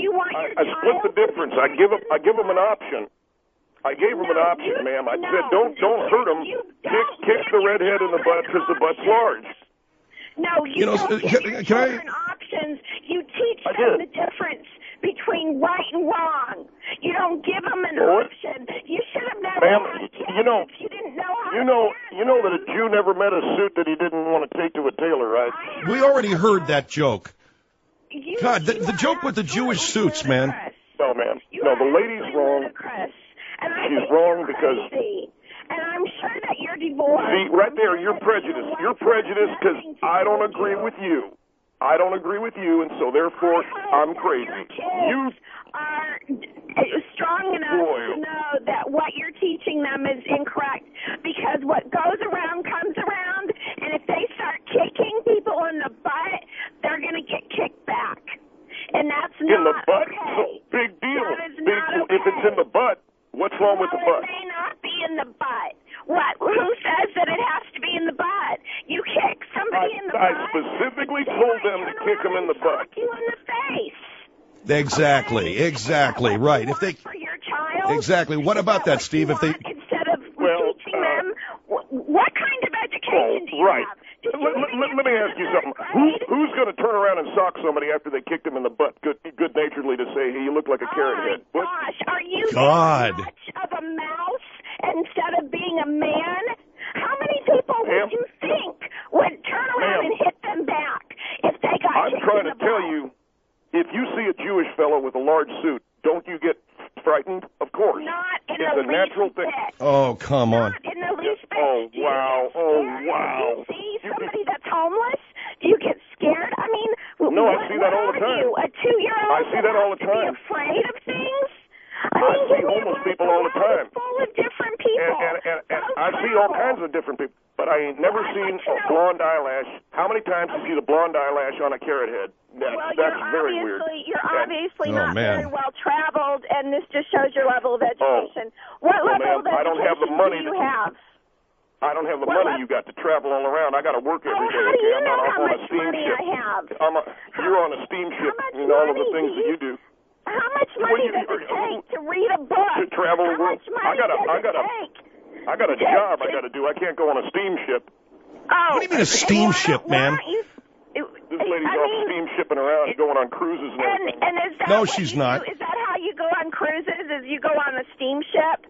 you want
I,
your
I split
child
the difference. I give them, I give them an option. I gave them an option, ma'am. I
no,
said, don't, don't hurt them. Kick, kick the redhead in the butt because the butt's large.
No, you,
You know,
don't
uh,
give
can-
your
can I-
children options. You teach
I
them
did.
the difference between right and wrong. You don't give them an
What?
option. You should have never
Ma'am,
had kids
you know,
if you didn't know how
you
to
know,
parent
you know that a
them.
Jew never met a suit that he didn't want to take to a tailor, right?
We already heard that joke.
You-
God, the,
you
the
are
joke with the Jewish
absolutely
suits, man.
ludicrous.
No, ma'am.
You
No,
are
the lady's
absolutely
wrong.
ludicrous. And I
She's
think
wrong
you're
because-
crazy. And I'm sure that you're divorced.
See, right there,
I'm
you're
sure that
prejudiced.
your
You're
wife wants
prejudiced because
nothing to
I
do
don't
with
agree
you.
with you. I don't agree with you, and so therefore I'm crazy. You
are strong enough
Boy.
to know that what you're teaching them is incorrect, because what goes around comes around, and if they start kicking people in the butt, they're going to get kicked back. And that's
in
not
the butt,
okay.
big deal.
That is
Big,
not
If it's in the butt, what's wrong with the
Well,
butt?
it may not be in the butt. What? Who says that it has to be in the butt? You kick somebody in the
I
butt.
specifically
they
told
might
them to
turn
kick them
around
in the
and
butt.
sock you in the face.
Exactly, exactly, right. If they
For your child.
exactly, what about that, Steve? If they
Instead of
Well,
teaching
uh,
them, what, what kind of education do you
right.
have? Did
Let,
you
let,
even
let,
get
let me
to
ask
the
you
third
something. Who,
grade?
who's going to turn around and sock somebody after they kicked him in the butt good, good-naturedly to say, hey, you look like a carrot
Oh, my
head? What?
gosh, are you
God.
that much of a mouse instead of being a man? How many people
Ma'am?
would you think would turn around
Ma'am?
and hit them back if they got
I'm
kicked
trying
in
to
the
tell
butt?
you, if you see a Jewish fellow with a large suit, don't you get frightened? Of course.
Not in
It's
the
a natural
least
thing.
bit.
Oh, come on.
Not in the least bit.
Oh,
Do you
wow.
get
Oh,
scared
wow.
If you see somebody that's homeless, do you get scared? I mean,
No, I
what,
see that
what
all the
are
time.
You, a two-year-old
I see that all the
has to
time.
Be afraid of things. I,
I
mean,
see
give me a
homeless
life
people all the
world
time.
Full of different people.
And, and, and, and
Go
I see all
travel.
kinds of different people, but I ain't never
Well, I'd
seen
like to
a
know.
blonde eyelash. How many times you see the blonde eyelash on a carrot head? That,
Well,
that's
you're
very weird.
obviously you're
And-
obviously
Oh,
not
man.
very well traveled, and this just shows your level of education. what
well,
level
ma'am,
of
I don't have the
education
money
do you
to-
have?
I don't have the
Well,
money
uh,
you got to travel all around. I got to work every
Oh,
day.
how do
okay?
you
I'm
know
not
how
on a
much money
steamship.
I have?
I'm a, you're on a steamship
much
and all of the
money
things
do
that
you-
you do.
How much
Well,
money
you-
does it
are-
take to read a book?
To travel the
How
world.
much money
I got a,
does
I
it
got a,
take?
I got a
to-
job I
to-
got to do. I can't go on a steamship.
Oh,
What do you mean a steamship,
why don't-
man?
why don't you-
This lady's
I
off
mean,
steamshipping around, going on cruises and
And,
everything.
and is that
No,
what
she's
you
not.
Do? Is that how you go on cruises? Is you go on a steamship?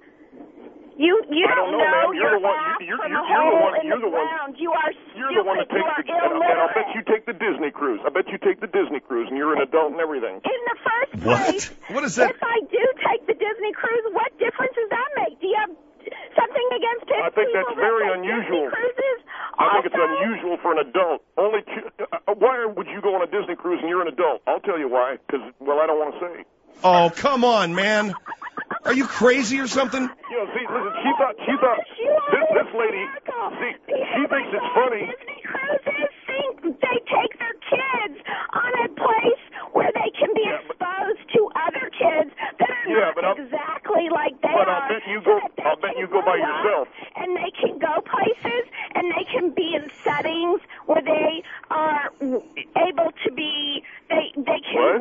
You you
I don't know,
know
ma'am. You're
your
the one-
ass
you're-
from
you're-
a
you're the
hole
one-
in
you're
the
the one-
ground. You are
You're
stupid.
the one that
you
takes
are
the, and, and I'll bet
illiterate.
you take the Disney cruise. I bet you take the Disney cruise, and you're an adult and everything.
In the first
What?
place,
What is that?
if I do take the Disney cruise, what difference does that make? Do you have something against pig
I think
people
that's
that
very
take
unusual.
Disney cruises?
I think it's
Also,
unusual for an adult. Only two, uh, why would you go on a Disney cruise and you're an adult? I'll tell you why. Because, well, I don't want to say.
Oh, come on, man. Are you crazy or something?
You know, see, listen, she thought, she thought, this, this lady, see, she thinks it's funny.
Disney cruises think they take their kids on a place where they can be
Yeah, but-
exposed to other kids that are
Yeah,
not
but I'll-
exactly like they
But
are.
I'll bet you
so
go,
that they
I'll bet
can
you go by
grow up
yourself.
And they can go places, and they can be in settings where they are able to be. They they can.
What?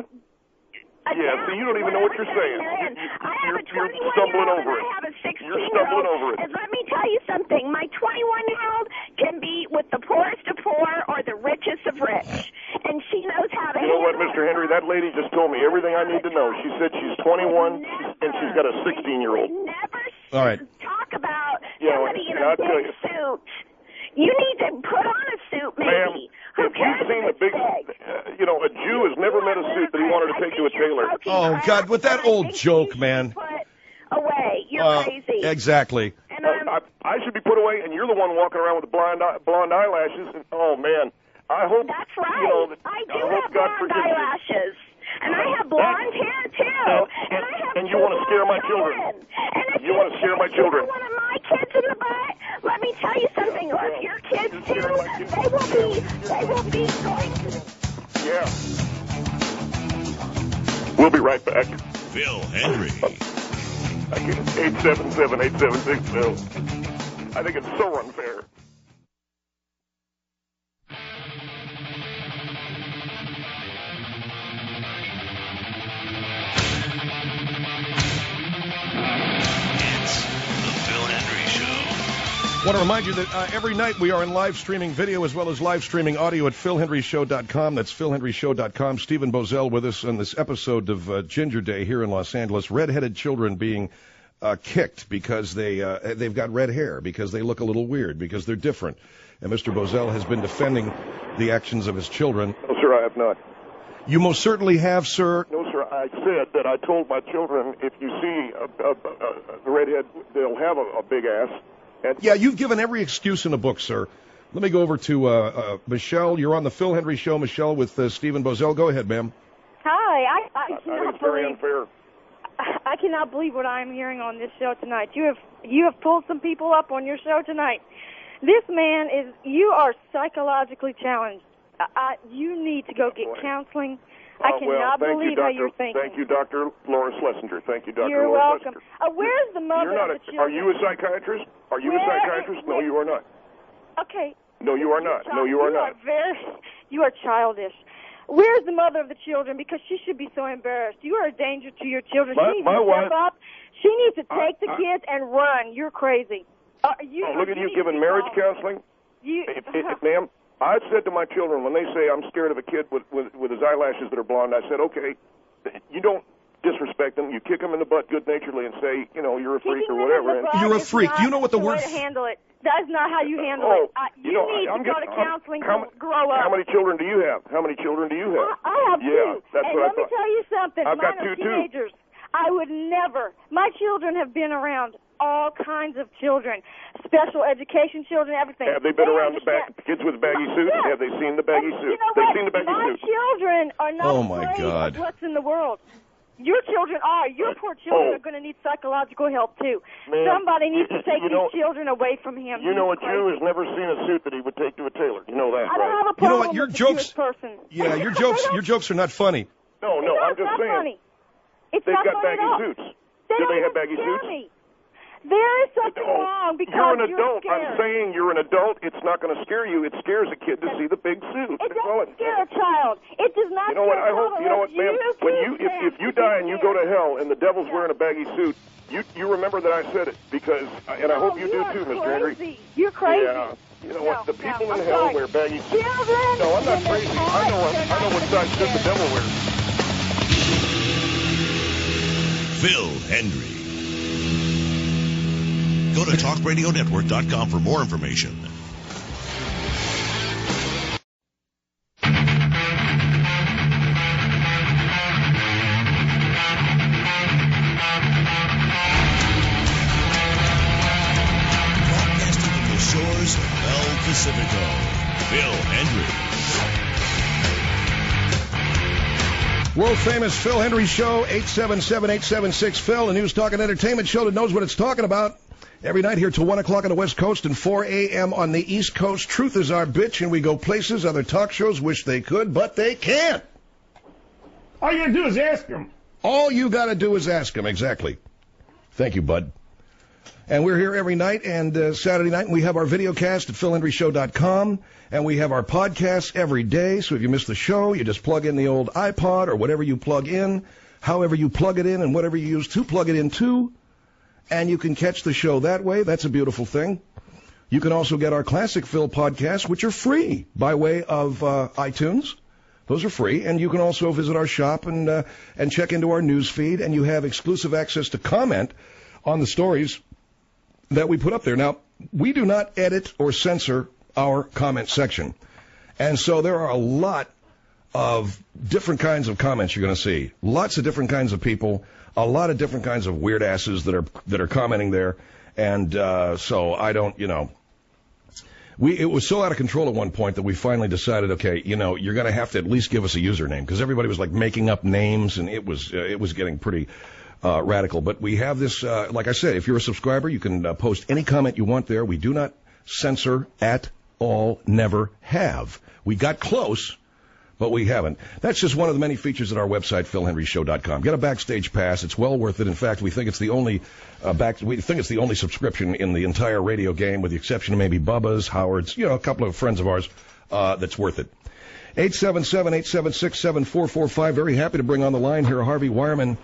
Yeah, so you don't even know what you're saying.
You're in.
You-
I have
you're-
a
you're
twenty-one
stumbling
year old
over
and
it.
I have a sixteen
You're
year
stumbling
old.
over it.
And let me tell you something. My twenty-one year old can be with the poorest of poor or the richest of rich, and she knows how to.
You know what,
handle
Mister Henry? That lady just told me everything I need to know. She said she's twenty-one, and she's got a sixteen-year-old.
We never
All right.
talk about
Yeah,
somebody in
and
a
I'll tell
big
you.
suit. You need to put on a suit, maybe.
Ma'am,
Who
if
cares
you've seen
if
the
it's
big,
big?
uh, you know, a Jew has never met a suit that he wanted to take to a tailor.
Oh, God, with that old joke, man.
Put away. You're
Uh,
crazy.
exactly.
And
Uh,
I'm,
I, I should be put away, and you're the one walking around with blonde eye- blonde eyelashes. And, oh man, I hope
that's right.
you know. That,
I do
I hope
have
God
blonde
forgives you.
eyelashes. And I have blonde hair, too.
And-
And, I have
and you
two
wanna scare my
blonde
children.
And if
You wanna scare my
kick
children.
one of my kids in the butt, let me tell you something. Or if your kids, too, they will be, they will be going to...
Yeah. We'll be right back.
Phil Henry.
eight seven seven, eight seven six, Phil. I think it's so unfair.
I want to remind you that uh, every night we are in live streaming video as well as live streaming audio at phil henry show dot com. That's phil henry show dot com. Stephen Bozell with us on this episode of uh, Ginger Day here in Los Angeles. Red-headed children being uh, kicked because they, uh, they've got red hair, because they look a little weird, because they're different. And Mister Bozell has been defending the actions of his children.
No, sir, I have not.
You most certainly have, sir.
No, sir, I said that I told my children, if you see a, a, a, a redhead, they'll have a, a big ass. And
yeah, you've given every excuse in the book, sir. Let me go over to uh, uh, Michelle. You're on the Phil Henry Show, Michelle, with uh, Stephen Bozell. Go ahead, ma'am.
Hi. I, I,
I
cannot
think it's very
believe,
unfair.
I cannot believe what I'm hearing on this show tonight. You have you have pulled some people up on your show tonight. This man is, you are psychologically challenged. I, I, you need to go get counseling. I
Uh,
cannot
well,
believe
you,
how you're thinking.
Thank you, Doctor Laura Schlesinger. Thank you, Doctor
You're
Laura
welcome.
Schlesinger.
Uh, where's the mother
You're not
of the
a,
children?
Are you a psychiatrist? Are you
Where
a psychiatrist?
is-
No, you are not.
Okay.
No, you are not. No, you are not.
Are very, you are childish. Where's the mother of the children? Because she should be so embarrassed. You are a danger to your children.
My-
she needs
my
to
wife-
step up. She needs to
I-
take the
I-
kids and run. You're crazy. Uh, you,
Oh, look at you
need to
giving
be
marriage
calm.
counseling.
You,
If, if, ma'am, I said to my children when they say I'm scared of a kid with, with, with his eyelashes that are blonde, I said, okay, you don't disrespect them. You kick them in the butt good-naturedly and say, you know, you're a freak
Kicking
or
them in
whatever.
the
And
butt
You're a
is
freak.
not
Do you know what the
way
word
to handle it. That is not how you handle
Oh,
it. I,
you
you
know,
need
I'm
to go
getting-
to counseling
how,
to grow up.
How many children do you have? How many children do you have?
I, I have
yeah,
two.
that's
and
what
let
I thought.
me tell you something.
I've
Mine
got
are
two, too.
teenagers. I would never. My children have been around all kinds of children, special education children, everything.
Have they been
They
around the
understand-
ba- kids with baggy suits?
Yes.
Have they seen the baggy
And
suit?
You know
They've
what?
seen the baggy
My
suit.
children are not
Oh, my
afraid
God.
of what's in the world. Your children are. Your poor children
Oh.
are going to need psychological help, too.
Man,
Somebody needs
you-
to take
you know-
these children away from him.
You know, a
He's
Jew
crazy.
has never seen a suit that he would take to a tailor. You know that,
I don't
right?
have a
You
problem
know what? Your
with the
jokes.
Jewish person.
Yeah, your jokes. Your jokes are not funny.
No, no,
It's
I'm
not-
just
not
saying.
funny. It's
They've
not
got
funny
baggy
at all.
suits.
They
Do
don't
they have
even
baggy
scare
suits?
me. There is something
Oh,
wrong because
you're an adult.
scared.
I'm saying you're an adult. It's not going to scare you. It scares a kid to see the big suit.
It
That's all
doesn't scare a child. It does not
You know what?
scare
I hope
children
you know what,
unless
ma'am.
you
When
teach
you, if,
them
if you
to
die
be
and you go to
scared.
hell and the devil's wearing a baggy suit, you you remember that I said it because, and I
No,
hope you, do
are
too, Mister Henry.
crazy. You're crazy.
Yeah. You know what?
No,
The people
no,
in
I'm
hell
sorry.
wear baggy suits.
Children,
No, I'm not
when they're
crazy. I
caught,
know.
they're
I know
not
what size suit the devil wears.
Phil Hendry. Go to talk radio network dot com for more information. Broadcasting from the shores of El Pacifico, Phil Hendry.
World famous Phil Henry Show, eight seven seven, eight seven six, Phil, the news, talk, and entertainment show that knows what it's talking about. Every night here till one o'clock on the West Coast and four a.m. on the East Coast. Truth is our bitch, and we go places other talk shows wish they could, but they can't.
All you gotta do is ask him.
All you got to do is ask them, exactly. Thank you, bud. And we're here every night and uh, Saturday night, and we have our video cast at phil henry show dot com, and we have our podcasts every day, so if you miss the show, you just plug in the old iPod or whatever you plug in, however you plug it in and whatever you use to plug it into, and you can catch the show that way. That's a beautiful thing. You can also get our Classic Phil podcasts, which are free by way of uh, iTunes. Those are free, and you can also visit our shop and uh, and check into our news feed, and you have exclusive access to comment on the stories that we put up there. Now, we do not edit or censor our comment section, and so there are a lot of different kinds of comments you're going to see. Lots of different kinds of people, a lot of different kinds of weird asses that are that are commenting there, and uh, so I don't, you know. We, it was so out of control at one point that we finally decided, okay, you know, you're going to have to at least give us a username, because everybody was like making up names, and it was uh, it was getting pretty uh, radical. But we have this, uh, like I said, if you're a subscriber, you can uh, post any comment you want there. We do not censor at all, never have. We got close, but we haven't. That's just one of the many features at our website, phil henry show dot com. Get a backstage pass. It's well worth it. In fact, we think it's the only uh, back. We think it's the only subscription in the entire radio game, with the exception of maybe Bubba's, Howard's, you know, a couple of friends of ours. Uh, that's worth it. eight seven seven, eight seven six, seven four four five. Very happy to bring on the line here Harvey Wireman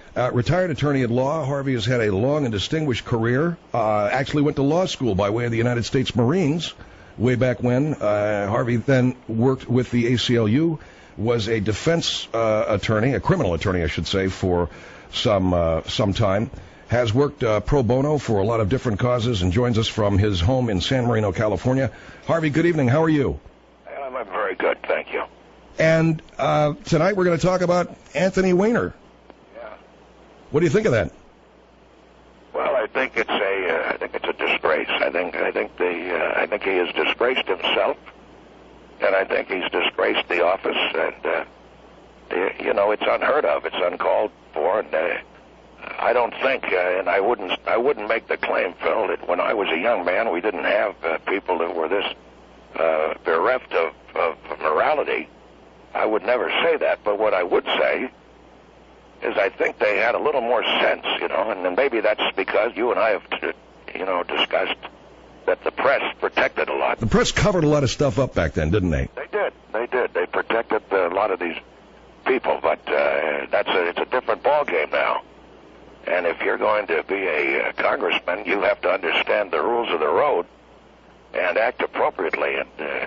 Uh, retired attorney at law, Harvey has had a long and distinguished career. Uh, actually went to law school by way of the United States Marines way back when. Uh, Harvey then worked with the A C L U, was a defense uh, attorney, a criminal attorney, I should say, for some uh, some time. Has worked uh, pro bono for a lot of different causes and joins us from his home in San Marino, California. Harvey, good evening. How are you?
I'm very good, thank you.
And uh, tonight we're going to talk about Anthony Weiner. What do you think of that?
Well, I think it's a, uh, I think it's a disgrace. I think, I think the, uh, I think he has disgraced himself, and I think he's disgraced the office. And uh, the, you know, it's unheard of. It's uncalled for. And uh, I don't think, uh, and I wouldn't, I wouldn't make the claim, Phil, that when I was a young man, we didn't have uh, people that were this uh, bereft of, of morality. I would never say that. But what I would say is I think they had a little more sense, you know, and, and maybe that's because you and I have, you know, discussed that the press protected a lot.
The press covered a lot of stuff up back then, didn't they?
They did. They did. They protected a lot of these people, but uh, that's a, it's a different ballgame now. And if you're going to be a uh, congressman, you have to understand the rules of the road and act appropriately. And uh,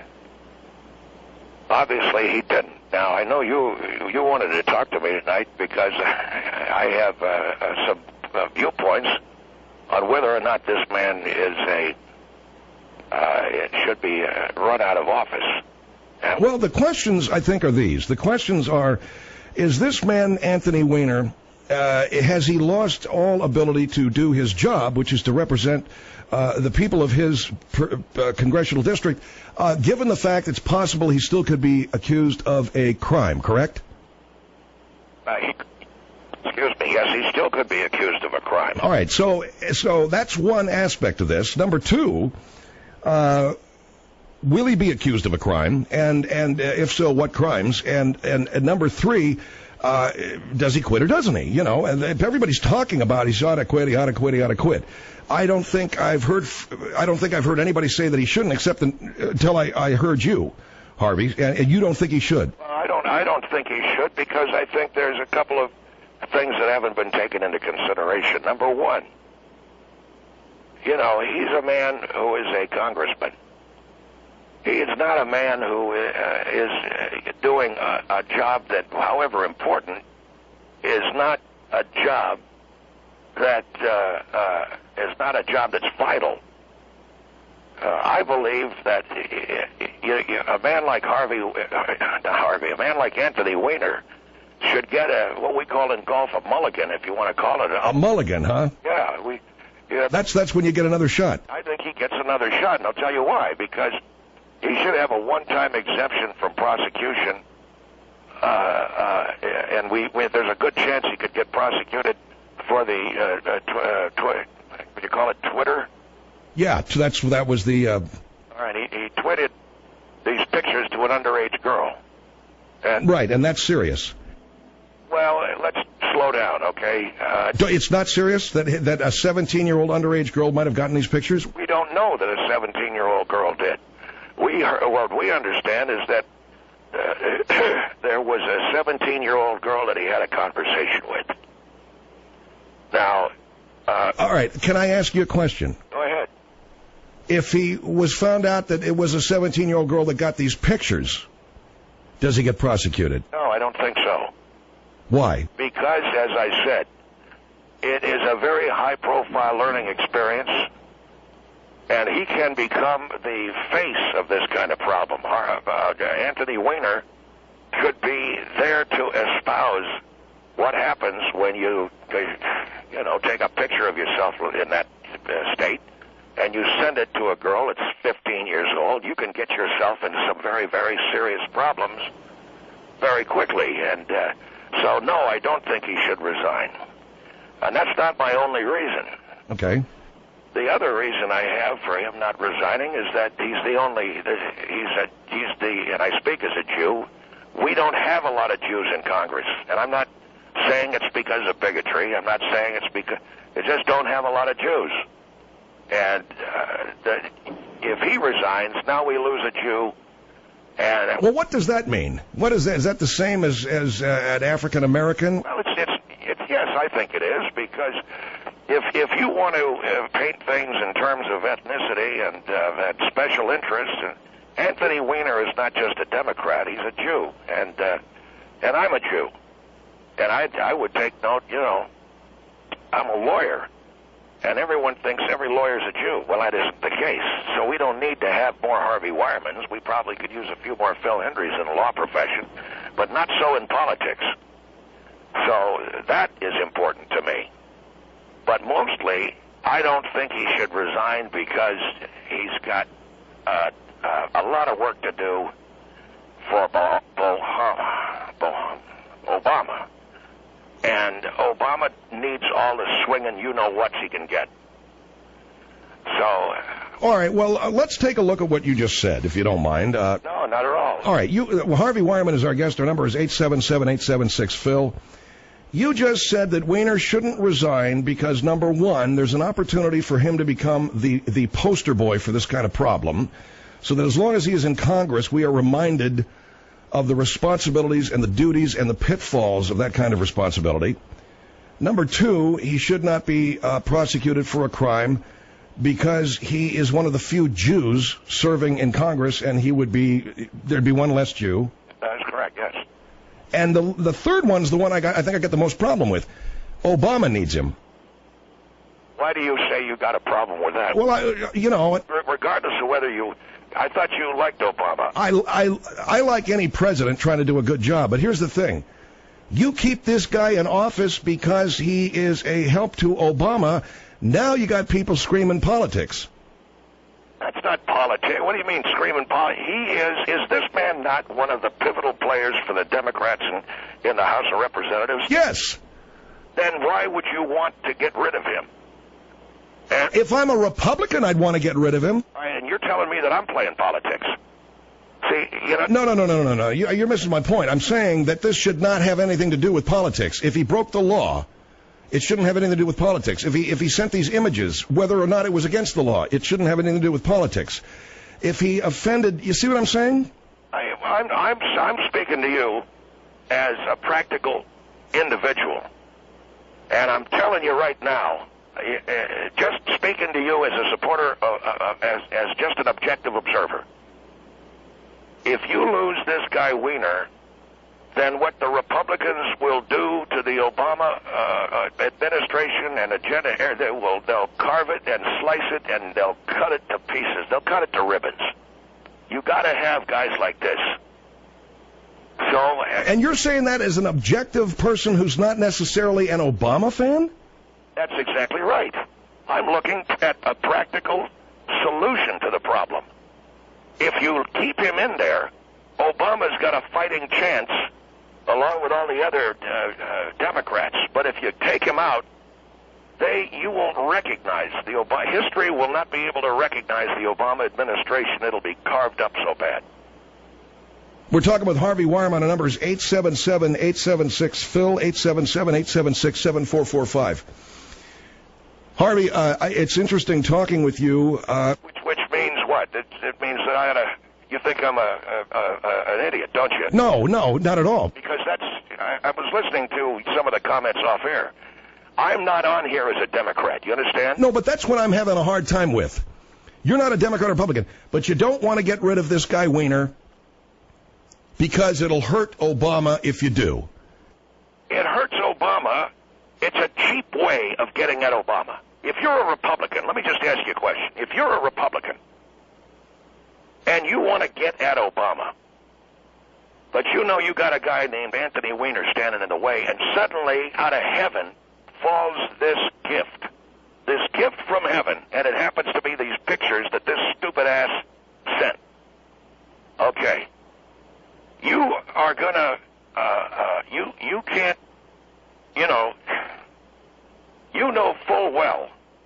obviously he didn't. Now, I know you you wanted to talk to me tonight because I have uh, uh, some uh, viewpoints on whether or not this man is a, uh, it should be uh, run out of office. And
well, the questions, I think, are these. The questions are, is this man, Anthony Weiner, uh, has he lost all ability to do his job, which is to represent uh, the people of his per, uh, congressional district, uh, given the fact it's possible he still could be accused of a crime, correct?
Uh, he, excuse me, yes, he still could be accused of a crime.
All right, so so that's one aspect of this. Number two, uh, will he be accused of a crime? And and uh, if so, what crimes? And, and, and number three, uh, does he quit or doesn't he? You know, and everybody's talking about he ought to quit, he ought to quit, he ought to quit. I don't think I've heard. I don't think I've heard anybody say that he shouldn't, except until I, I heard you, Harvey. And, and you don't think he should.
Well, I don't. I don't think he should because I think there's a couple of things that haven't been taken into consideration. Number one, you know, he's a man who is a congressman. He is not a man who uh, is doing a, a job that, however important, is not a job that uh, uh, is not a job that's vital. Uh, I believe that you, you, a man like Harvey, uh, not Harvey, a man like Anthony Weiner should get a what we call in golf a mulligan, if you want to call it a,
a mulligan, huh?
Yeah, we. Yeah,
that's that's when you get another shot.
I think he gets another shot, and I'll tell you why. Because he should have a one-time exemption from prosecution, uh, uh, and we, we there's a good chance he could get prosecuted for the uh, uh, tw- uh, tw- what do you call it, Twitter?
Yeah, so that's that was the. Uh...
All right, he, he tweeted these pictures to an underage girl. And,
right, and that's serious.
Well, let's slow down, okay? Uh,
it's not serious that that a seventeen-year-old underage girl might have gotten these pictures?
We don't know that a seventeen-year-old girl did. We heard, what we understand is that uh, there was a seventeen-year-old girl that he had a conversation with. Now, uh,
all right, can I ask you a question?
Go ahead.
If he was found out that it was a seventeen-year-old girl that got these pictures, does he get prosecuted?
No, I don't think so.
Why?
Because, as I said, it is a very high-profile learning experience, and he can become the face of this kind of problem. Uh, Anthony Weiner should be there to espouse what happens when you, you know, take a picture of yourself in that uh, state and you send it to a girl that's fifteen years old. You can get yourself into some very, very serious problems very quickly. And uh, so, no, I don't think he should resign. And that's not my only reason.
Okay.
The other reason I have for him not resigning is that he's the only, he's a, he's the, and I speak as a Jew, we don't have a lot of Jews in Congress. And I'm not saying it's because of bigotry. I'm not saying it's because, they just don't have a lot of Jews. And uh, the, if he resigns, now we lose a Jew. And
well, what does that mean? What is that? Is that the same as as uh, an African American?
Well, it's it's It, yes, I think it is, because if if you want to uh, paint things in terms of ethnicity and uh, that special interest, and Anthony Weiner is not just a Democrat; he's a Jew, and uh, and I'm a Jew, and I I would take note. You know, I'm a lawyer, and everyone thinks every lawyer's a Jew. Well, that isn't the case. So we don't need to have more Harvey Wiremans. We probably could use a few more Phil Hendrys in the law profession, but not so in politics. So that is important to me. But mostly, I don't think he should resign because he's got uh, uh, a lot of work to do for Bo- Bo- Bo- Obama. And Obama needs all the swinging you-know-whats he can get. So...
All right, well, uh, let's take a look at what you just said, if you don't mind. Uh,
no, not at all.
All right, you, uh, Harvey Wireman is our guest. Our number is eight seven seven, eight seven six, Phil. You just said that Weiner shouldn't resign because, number one, there's an opportunity for him to become the, the poster boy for this kind of problem, so that as long as he is in Congress, we are reminded of the responsibilities and the duties and the pitfalls of that kind of responsibility. Number two, he should not be uh, prosecuted for a crime because he is one of the few Jews serving in Congress, and he would be, there'd be one less Jew.
That is correct, yes.
And the the third one's the one I got, I think I got the most problem with. Obama needs him.
Why do you say you got a problem with that?
Well, I, you know...
Regardless of whether you... I thought you liked Obama.
I, I, I like any president trying to do a good job, but here's the thing. You keep this guy in office because he is a help to Obama. Now you got people screaming politics.
That's not politics. What do you mean screaming politics? He is... Is this man not one of the pivotal players for the Democrats in, in the House of Representatives?
Yes.
Then why would you want to get rid of him? And,
if I'm a Republican, I'd want to get rid of him.
And you're telling me that I'm playing politics. See, you know...
No, no, no, no, no, no. You're missing my point. I'm saying that this should not have anything to do with politics. If he broke the law, it shouldn't have anything to do with politics. If he if he sent these images, whether or not it was against the law, it shouldn't have anything to do with politics. If he offended... You see what I'm saying?
I, I'm, I'm, I'm speaking to you as a practical individual. And I'm telling you right now, uh, just speaking to you as a supporter, uh, uh, as, as just an objective observer, if you lose this guy Weiner, then what the Republicans will do to the Obama uh, uh, administration and agenda, they will, they'll carve it and slice it and they'll cut it to pieces. They'll cut it to ribbons. You got to have guys like this. So, uh,
and you're saying that as an objective person who's not necessarily an Obama fan?
That's exactly right. I'm looking at a practical solution to the problem. If you keep him in there, Obama's got a fighting chance along with all the other uh, uh, Democrats. But if you take him out, they you won't recognize the Obama. History will not be able to recognize the Obama administration. It'll be carved up so bad.
We're talking with Harvey Wireman. Our number is eight seven seven, eight seven six, Phil, eight seven seven, eight seven six, seven four four five. Harvey, uh, I, it's interesting talking with you. Uh,
which, which means what? It, it means that I ought to... You think I'm a, a, a an idiot, don't you?
No, no, not at all.
Because that's... I, I was listening to some of the comments off air. I'm not on here as a Democrat. You understand?
No, but that's what I'm having a hard time with. You're not a Democrat or Republican, but you don't want to get rid of this guy Weiner because it'll hurt Obama if you do.
It hurts Obama. It's a cheap way of getting at Obama. If you're a Republican, let me just ask you a question. If you're a Republican and you want to get at Obama, but you know you got a guy named Anthony Weiner standing in the way, and suddenly out of heaven falls this gift, this gift from heaven, and it happens to be these pictures that this stupid ass sent. Okay. You are going to, uh, uh, you, you can't, you know, you know full well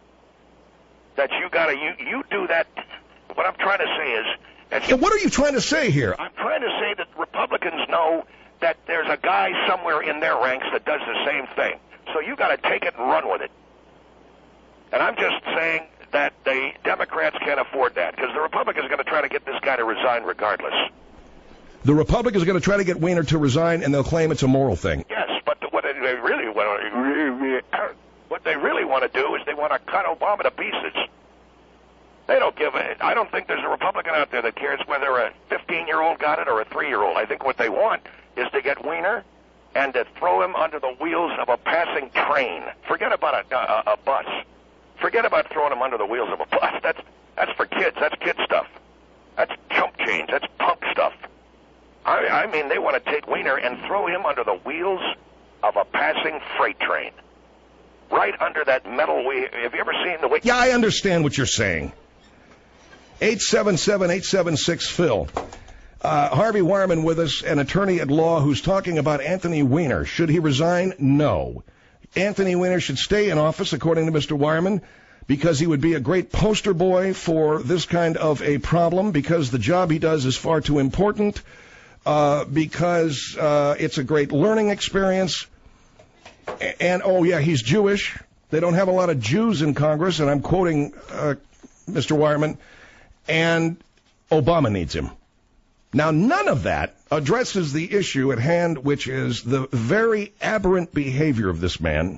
that you got to, you, you do that. What I'm trying to say is...
Yeah, what are you trying to say here?
I'm trying to say that Republicans know that there's a guy somewhere in their ranks that does the same thing. So you got to take it and run with it. And I'm just saying that the Democrats can't afford that because the Republicans are going to try to get this guy to resign regardless.
The Republicans are going to try to get Weiner to resign, and they'll claim it's a moral thing.
Yes, but what what they really want what they really want to do is they want to cut Obama to pieces. They don't give a, I don't think there's a Republican out there that cares whether a fifteen-year-old got it or a three-year-old. I think what they want is to get Weiner and to throw him under the wheels of a passing train. Forget about a, a, a bus. Forget about throwing him under the wheels of a bus. That's that's for kids. That's kid stuff. That's chump change. That's punk stuff. I, I mean, they want to take Weiner and throw him under the wheels of a passing freight train. Right under that metal wheel. Have you ever seen the way?
Yeah, I understand what you're saying. eight seven seven, eight seven six, Phil. Uh, Harvey Wireman with us, an attorney at law who's talking about Anthony Weiner. Should he resign? No. Anthony Weiner should stay in office, according to Mister Wireman, because he would be a great poster boy for this kind of a problem, because the job he does is far too important, uh, because uh, it's a great learning experience. And, oh, yeah, he's Jewish. They don't have a lot of Jews in Congress, and I'm quoting uh, Mister Wireman, and Obama needs him. Now, none of that addresses the issue at hand, which is the very aberrant behavior of this man,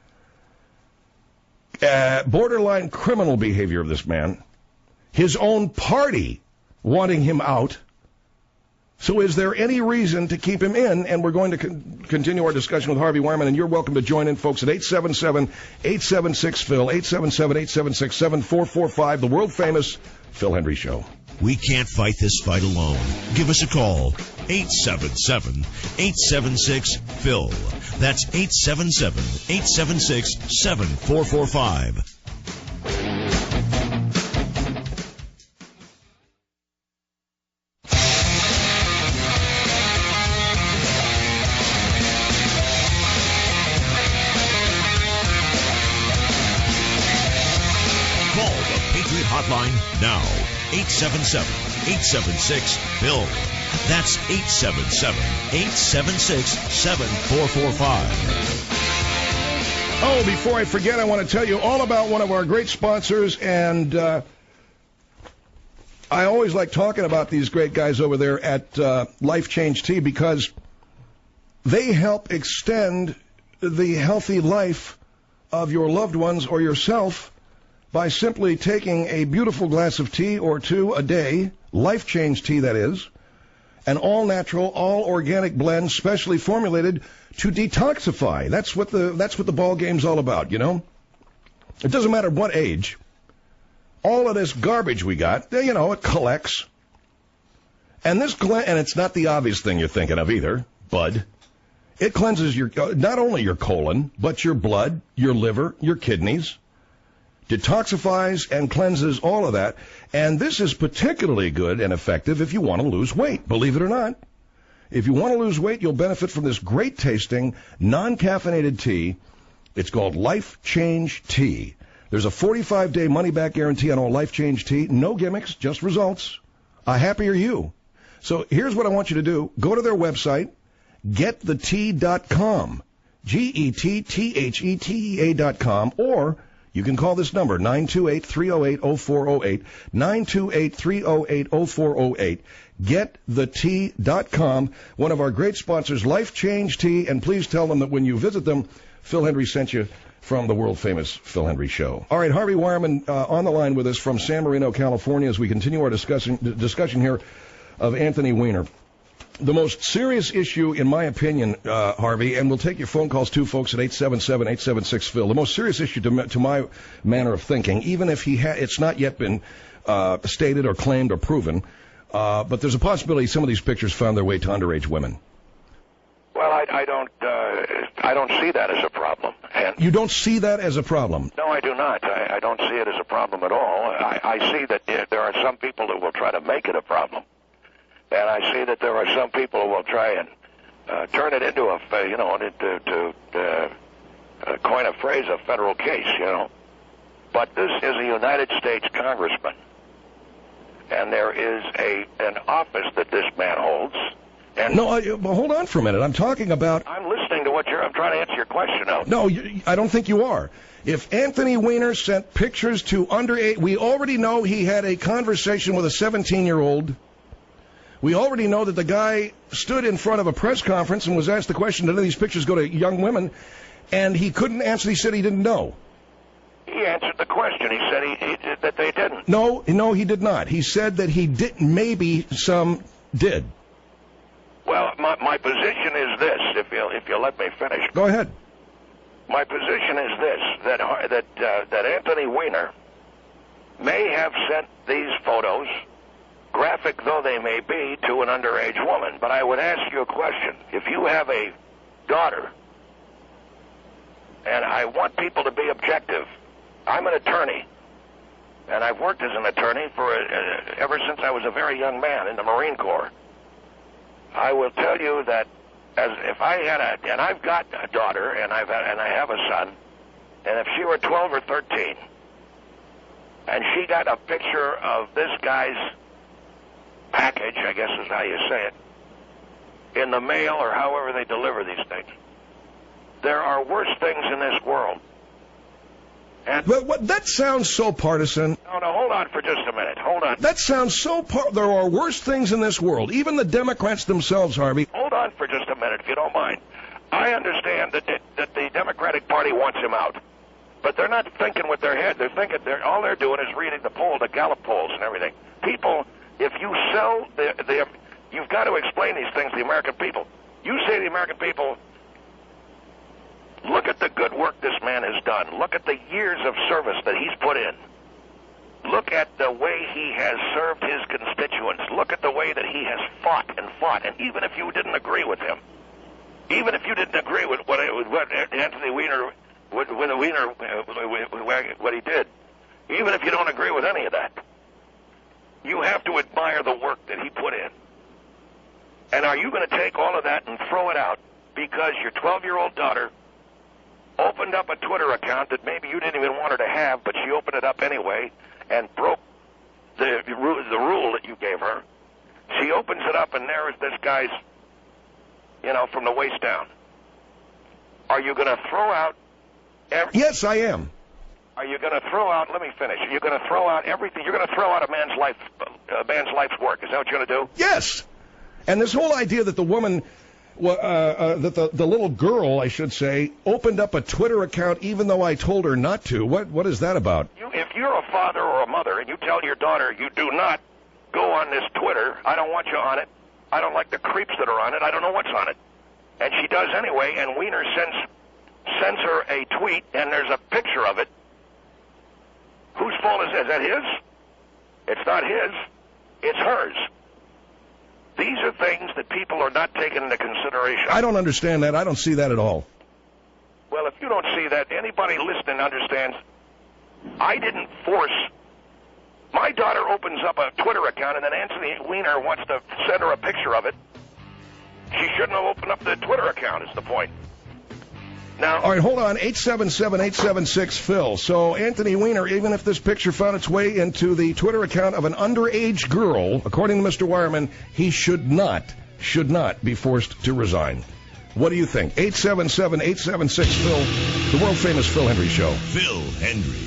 uh, borderline criminal behavior of this man, his own party wanting him out. So is there any reason to keep him in? And we're going to con- continue our discussion with Harvey Wireman, and you're welcome to join in, folks, at eight seven seven, eight seven six, Phil, eight seven seven, eight seven six, seven four four five, the world-famous Phil Hendrie Show.
We can't fight this fight alone. Give us a call, eight seven seven, eight seven six, Phil. That's eight seven seven, eight seven six, seven four four five. Call the Patriot Hotline now. eight seven seven, eight seven six, Phil. That's eight seven seven, eight seven six, seven four four five.
Oh, before I forget, I want to tell you all about one of our great sponsors, and uh, I always like talking about these great guys over there at uh, Life Change Tea, because they help extend the healthy life of your loved ones or yourself by simply taking a beautiful glass of tea or two a day, Life Change Tea, that is, an all-natural, all-organic blend specially formulated to detoxify. That's what the that's what the ball game's all about, you know? It doesn't matter what age. All of this garbage we got, you know, it collects. And this gle- and it's not the obvious thing you're thinking of either, bud. It cleanses your not only your colon, but your blood, your liver, your kidneys. Detoxifies and cleanses all of that. And this is particularly good and effective if you want to lose weight, believe it or not. If you want to lose weight, you'll benefit from this great tasting, non-caffeinated tea. It's called Life Change Tea. There's a forty-five day money-back guarantee on all Life Change Tea. No gimmicks, just results. A happier you. So here's what I want you to do. Go to their website, get the tea dot com, G E T T H E T E A dot com, or you can call this number, nine two eight, three oh eight, oh four oh eight, nine two eight, three oh eight, oh four oh eight. get the tea dot com, one of our great sponsors, Life Change Tea, and please tell them that when you visit them, Phil Hendrie sent you from the world-famous Phil Hendrie Show. All right, Harvey Wireman uh, on the line with us from San Marino, California, as we continue our discussion, discussion here of Anthony Weiner. The most serious issue, in my opinion, uh, Harvey, and we'll take your phone calls too, folks, at eight seven seven, eight seven six, Phil. The most serious issue to, to my manner of thinking, even if he ha- it's not yet been uh, stated or claimed or proven, uh, but there's a possibility some of these pictures found their way to underage women.
Well, I, I don't, uh, I don't see that as a problem. And
you don't see that as a problem?
No, I do not. I, I don't see it as a problem at all. I, I see that uh, there are some people that will try to make it a problem. And I see that there are some people who will try and uh, turn it into a, you know, into, to uh, uh, coin a phrase, a federal case, you know. But this is a United States congressman, and there is a an office that this man holds. And
no, I, well, hold on for a minute. I'm talking about.
I'm listening to what you're. I'm trying to answer your question now.
No, you, I don't think you are. If Anthony Weiner sent pictures to underage, we already know he had a conversation with a seventeen-year-old. We already know that the guy stood in front of a press conference and was asked the question, did any of these pictures go to young women? And he couldn't answer. He said he didn't know.
He answered the question. He said he, he, that they didn't.
No, no, he did not. He said that he did. Maybe some did.
Well, my, my position is this, if you if you let me finish.
Go ahead.
My position is this, that that uh, that Anthony Weiner may have sent these photos, graphic though they may be, to an underage woman. But I would ask you a question. If you have a daughter, and I want people to be objective, I'm an attorney, and I've worked as an attorney for a, a, ever since I was a very young man in the Marine Corps. I will tell you that as if I had a, and I've got a daughter, and I've had, and I have a son, and if she were twelve or thirteen, and she got a picture of this guy's package, I guess is how you say it, in the mail or however they deliver these things, there are worse things in this world. And
but what, that sounds so partisan.
No, no, hold on for just a minute. Hold on.
That sounds so par- there are worse things in this world. Even the Democrats themselves, Harvey.
Hold on for just a minute, if you don't mind. I understand that it, that the Democratic Party wants him out, but they're not thinking with their head. They're thinking they're all they're doing is reading the poll, the Gallup polls, and everything. People, if you sell the, the you've got to explain these things to the American people. You say to the American people, look at the good work this man has done. Look at the years of service that he's put in. Look at the way he has served his constituents. Look at the way that he has fought and fought. And even if you didn't agree with him, even if you didn't agree with what, with what Anthony Weiner, with, with Weiner, what he did, even if you don't agree with any of that, you have to admire the work that he put in. And are you going to take all of that and throw it out because your twelve-year-old daughter opened up a Twitter account that maybe you didn't even want her to have, but she opened it up anyway and broke the, the rule that you gave her? She opens it up, and there is this guy's, you know, from the waist down. Are you going to throw out every...
Yes, I am.
Are you going to throw out... Let me finish. Are you going to throw out everything? You're going to throw out a man's life, a man's life's work. Is that what you're going to do?
Yes. And this whole idea that the woman... Well, uh, uh, that the, the little girl, I should say, opened up a Twitter account even though I told her not to. What What is that about?
You, if you're a father or a mother and you tell your daughter you do not go on this Twitter, I don't want you on it, I don't like the creeps that are on it, I don't know what's on it, and she does anyway, and Weiner sends, sends her a tweet, and there's a picture of it, whose fault is that? Is that his? It's not his. It's hers. These are things that people are not taking into consideration.
I don't understand that. I don't see that at all.
Well, if you don't see that, anybody listening understands. I didn't force. My daughter opens up a Twitter account, and then Anthony Weiner wants to send her a picture of it. She shouldn't have opened up the Twitter account, is the point. Now,
all right, hold on. eight seven seven, eight seven six, Phil. So Anthony Weiner, even if this picture found its way into the Twitter account of an underage girl, according to Mister Wireman, he should not, should not be forced to resign. What do you think? eight seven seven, eight seven six, Phil, the world-famous Phil Hendry Show.
Phil Hendry.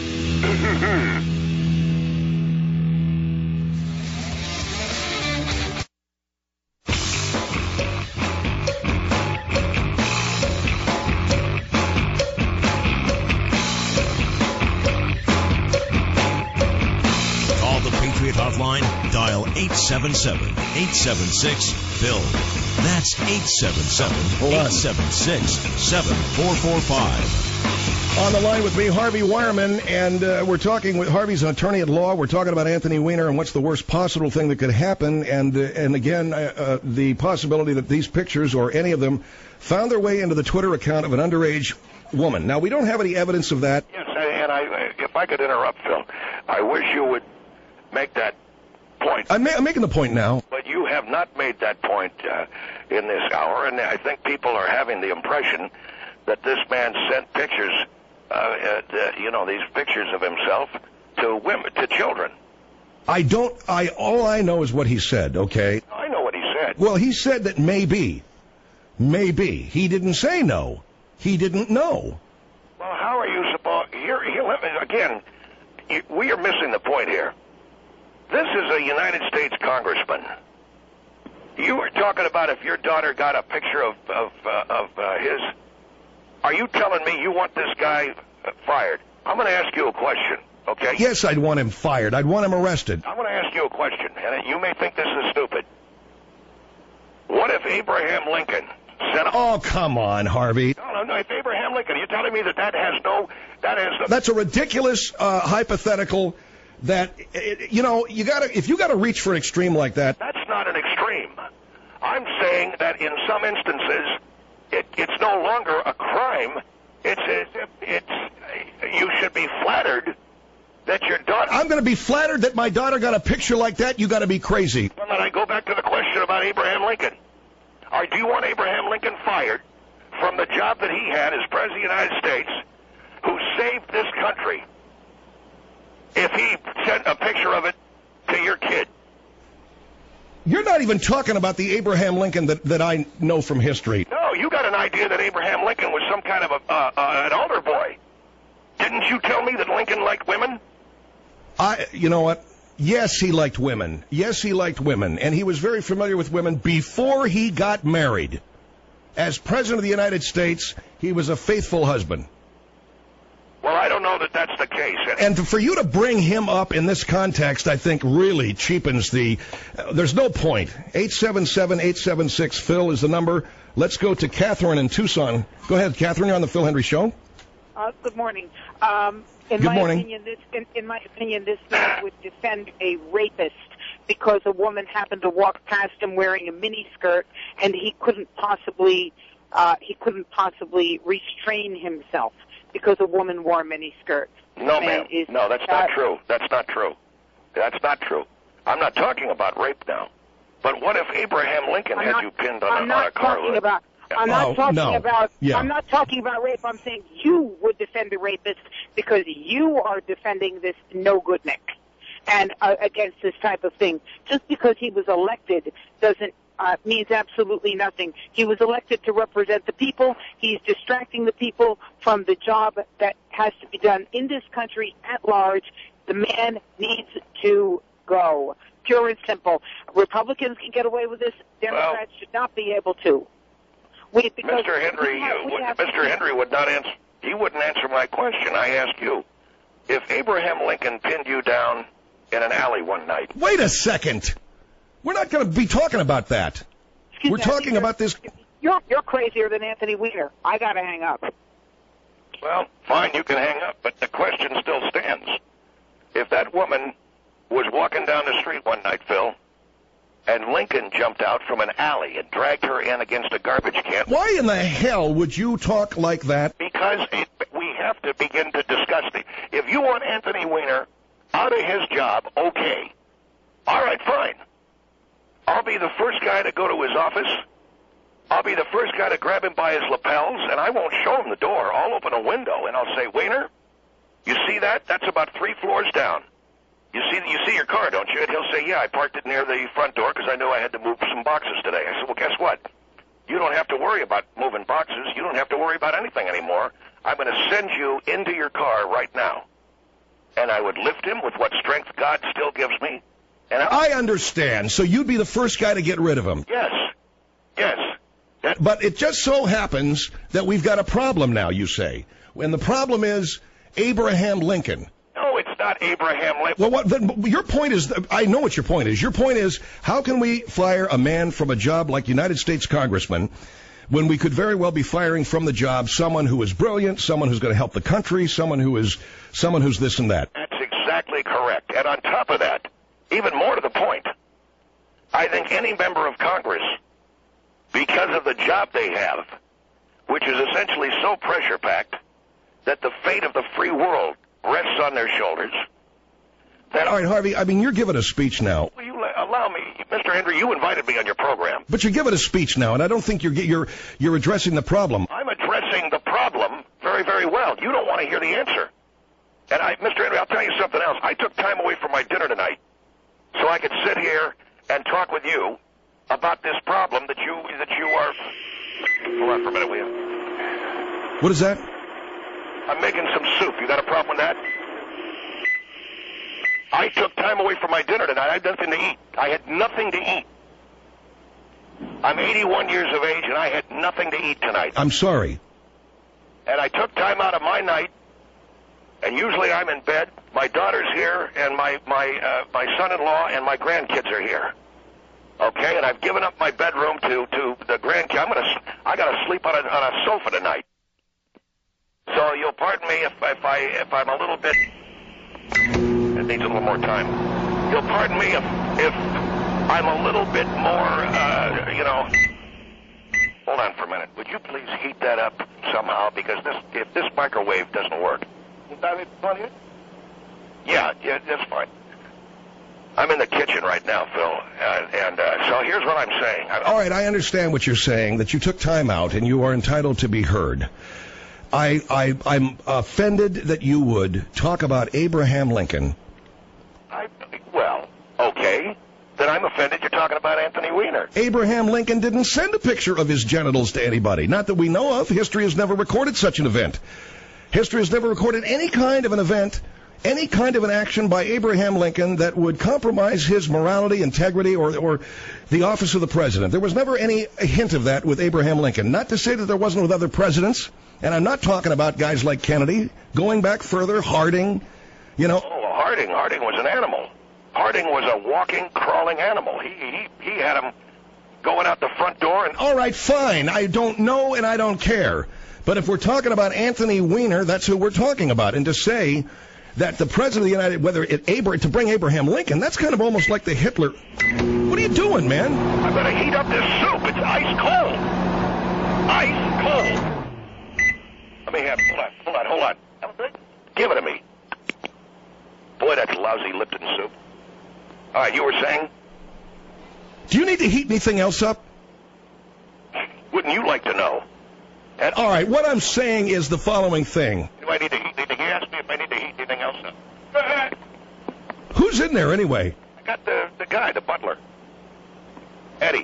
Hotline, dial eight seven seven, eight seven six, Phil. That's eight seven seven, eight seven six, seven four four five.
On the line with me, Harvey Wireman, and uh, we're talking with Harvey's an attorney at law. We're talking about Anthony Weiner and what's the worst possible thing that could happen. And, uh, and again, uh, uh, the possibility that these pictures or any of them found their way into the Twitter account of an underage woman. Now, we don't have any evidence of that.
Yes, and I, if I could interrupt, Phil, I wish you would make that point.
I'm, ma- I'm making the point now.
But you have not made that point uh, in this hour, and I think people are having the impression that this man sent pictures, uh, uh, you know, these pictures of himself to women, to children.
I don't, I, all I know is what he said, okay?
I know what he said.
Well, he said that maybe, maybe. He didn't say no. He didn't know.
Well, how are you supposed, here, here, again, we are missing the point here. This is a United States congressman. You were talking about if your daughter got a picture of of uh, of uh, his. Are you telling me you want this guy uh, fired? I'm going to ask you a question, okay?
Yes, I'd want him fired. I'd want him arrested.
I'm going to ask you a question, and you may think this is stupid. What if Abraham Lincoln sent a...
Oh, come on, Harvey.
No, no, no. If Abraham Lincoln, you're telling me that that has no... That has no...
That's a ridiculous uh, hypothetical that, you know, you gotta, if you got to reach for an extreme like that...
That's not an extreme. I'm saying that in some instances, it, it's no longer a crime. It's, it's, it's, you should be flattered that your daughter...
I'm going to be flattered that my daughter got a picture like that. You got to be crazy.
Well, then I go back to the question about Abraham Lincoln. Or do you want Abraham Lincoln fired from the job that he had as President of the United States, who saved this country, if he sent a picture of it to your kid?
You're not even talking about the Abraham Lincoln that, that I know from history.
No, you got an idea that Abraham Lincoln was some kind of a, uh, uh, an altar boy. Didn't you tell me that Lincoln liked women?
I, you know what? Yes, he liked women. Yes, he liked women. And he was very familiar with women before he got married. As President of the United States, he was a faithful husband.
Well, I don't know that that's the case.
And for you to bring him up in this context, I think really cheapens the... Uh, there's no point. eight seven seven, eight seven six, Phil is the number. Let's go to Catherine in Tucson. Go ahead, Catherine. You're on the Phil Hendry Show.
Uh, good morning. Um, in
good
my
morning.
Opinion, this, in, in my opinion, this man would defend a rapist because a woman happened to walk past him wearing a miniskirt, and he couldn't possibly uh, he couldn't possibly restrain himself because a woman wore a miniskirt.
No, ma'am. No, that's not true. That's not true. That's not true. I'm not talking about rape now. But what if Abraham Lincoln
I'm
had
not,
you pinned on,
I'm
a,
not
on a car
talking
hood?
about. I'm not
Oh,
talking
no.
about.
Yeah.
I'm not talking about rape. I'm saying you would defend the rapist because you are defending this no-goodnik and uh, against this type of thing. Just because he was elected doesn't uh, means absolutely nothing. He was elected to represent the people. He's distracting the people from the job that has to be done in this country at large. The man needs to go. Pure and simple. Republicans can get away with this. Democrats
Well,
should not be able to. We, because
Mister Henry,
we have,
uh,
we
would,
have,
Mister Henry would not answer. He wouldn't answer my question. I asked you, if Abraham Lincoln pinned you down in an alley one night.
Wait a second. We're not going to be talking about that.
Excuse
We're
me,
talking about this.
You're, you're crazier than Anthony Weiner. I got to hang up.
Well, fine, you can hang up, but the question still stands. If that woman was walking down the street one night, Phil, and Lincoln jumped out from an alley and dragged her in against a garbage can.
Why in the hell would you talk like that?
Because it, we have to begin to discuss it. If you want Anthony Weiner out of his job, okay. All right, fine. I'll be the first guy to go to his office. I'll be the first guy to grab him by his lapels, and I won't show him the door. I'll open a window, and I'll say, Weiner, you see that? That's about three floors down. You see you see your car, don't you? And he'll say, yeah, I parked it near the front door because I knew I had to move some boxes today. I said, well, guess what? You don't have to worry about moving boxes. You don't have to worry about anything anymore. I'm going to send you into your car right now. And I would lift him with what strength God still gives me. And I,
I understand. So you'd be the first guy to get rid of him.
Yes. Yes. That,
But it just so happens that we've got a problem now, you say. And the problem is Abraham Lincoln.
no, it's not Abraham Lincoln.
Well, what, then, your point is, I know what your point is. Your point is, how can we fire a man from a job like United States Congressman when we could very well be firing from the job someone who is brilliant, someone who's going to help the country, someone who is someone who's this and that?
That's exactly correct. And on top of that, even more to the point, I think any member of Congress, because of the job they have, which is essentially so pressure-packed that the fate of the free world rests on their shoulders. That
All right, Harvey, I mean, you're giving a speech now.
Will you la- allow me, Mister Henry, you invited me on your program.
But you're giving a speech now, and I don't think you're you're you're addressing the problem.
I'm addressing the problem very, very well. You don't want to hear the answer. And I, Mister Henry, I'll tell you something else. I took time away from my dinner tonight so I could sit here and talk with you about this problem that you that you are. Hold on for a minute, will you?
What is that?
I'm making some soup. You got a problem with that? I took time away from my dinner tonight. I had nothing to eat. I had nothing to eat. I'm eighty-one years of age, and I had nothing to eat tonight.
I'm sorry.
And I took time out of my night, and usually I'm in bed. My daughter's here, and my my uh, my son-in-law and my grandkids are here. Okay, and I've given up my bedroom to to the grandkids. I'm gonna I gotta sleep on a on a sofa tonight. So you'll pardon me if if I if I'm a little bit. It needs a little more time. You'll pardon me if if I'm a little bit more, uh, you know. Hold on for a minute. Would you please heat that up somehow? Because this, if this microwave doesn't work. Yeah, yeah, that's fine. I'm in the kitchen right now, Phil, uh, and uh, so here's what I'm saying. I,
All right, I understand what you're saying, that you took time out and you are entitled to be heard. I, I, I'm offended that you would talk about Abraham Lincoln.
I, well, okay. Then I'm offended you're talking about Anthony Weiner.
Abraham Lincoln didn't send a picture of his genitals to anybody. Not that we know of. History has never recorded such an event. History has never recorded any kind of an event, any kind of an action by Abraham Lincoln that would compromise his morality, integrity, or, or the office of the president. There was never any hint of that with Abraham Lincoln. Not to say that there wasn't with other presidents, and I'm not talking about guys like Kennedy. Going back further, Harding, you know.
Oh, Harding. Harding was an animal. Harding was a walking, crawling animal. He he he had him going out the front door and...
All right, fine. I don't know and I don't care. But if we're talking about Anthony Weiner, that's who we're talking about. And to say that the president of the United, whether it Abra- to bring Abraham Lincoln, that's kind of almost like the Hitler. What are you doing, man?
I'm going to heat up this soup. It's ice cold. Ice cold. Let me have it. Hold on, hold on, hold on. Give it to me. Boy, that's lousy Lipton soup. All right, you were saying?
Do you need to heat anything else up?
Wouldn't you like to know?
And, all right, what I'm saying is the following thing.
Do I need to heat anything? He asked me if I need to heat anything else up.
Who's in there anyway?
I got the, the guy, the butler. Eddie.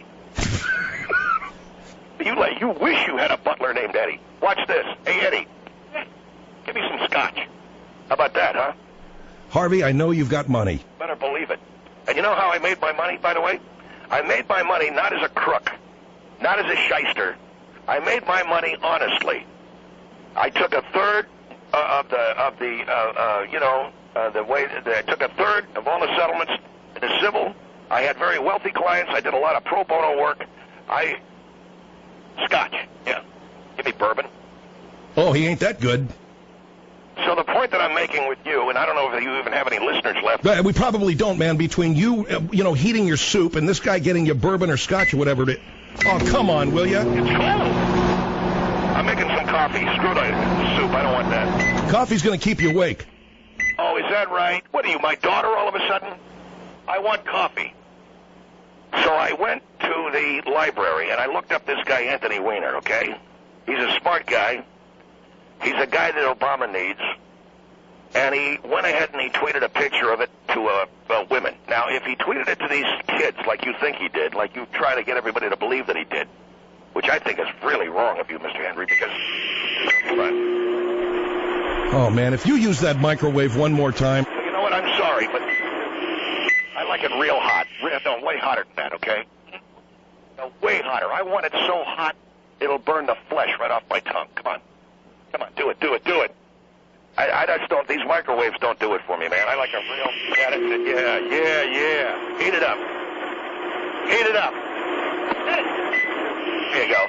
you like you wish you had a butler named Eddie. Watch this. Hey, Eddie. Give me some scotch. How about that, huh?
Harvey, I know you've got money.
Better believe it. And you know how I made my money, by the way? I made my money not as a crook, not as a shyster. I made my money honestly. I took a third uh, of the of the uh, uh, you know uh, the way that I took a third of all the settlements into civil. I had very wealthy clients. I did a lot of pro bono work. I scotch, yeah. Give me bourbon.
Oh, he ain't that good.
So the point that I'm making with you, and I don't know if you even have any listeners left.
Uh, we probably don't, man. Between you, uh, you know, heating your soup and this guy getting you bourbon or scotch or whatever it is. Oh, come on, will you?
It's cold. I'm making some coffee. Screw the soup. I don't want that.
Coffee's going to keep you awake.
Oh, is that right? What are you, my daughter all of a sudden? I want coffee. So I went to the library, and I looked up this guy, Anthony Weiner, okay? He's a smart guy. He's a guy that Obama needs. And he went ahead and he tweeted a picture of it to uh, uh, women. Now, if he tweeted it to these kids like you think he did, like you try to get everybody to believe that he did, which I think is really wrong of you, Mister Henry, because... But,
oh, man, if you use that microwave one more time...
You know what? I'm sorry, but I like it real hot. Real, no, way hotter than that, okay? No, way hotter. I want it so hot, it'll burn the flesh right off my tongue. Come on. Come on, do it, do it, do it. I, I just don't, these microwaves don't do it for me, man. I like a real, yeah, yeah, yeah. Heat it up. Heat it up. There you go.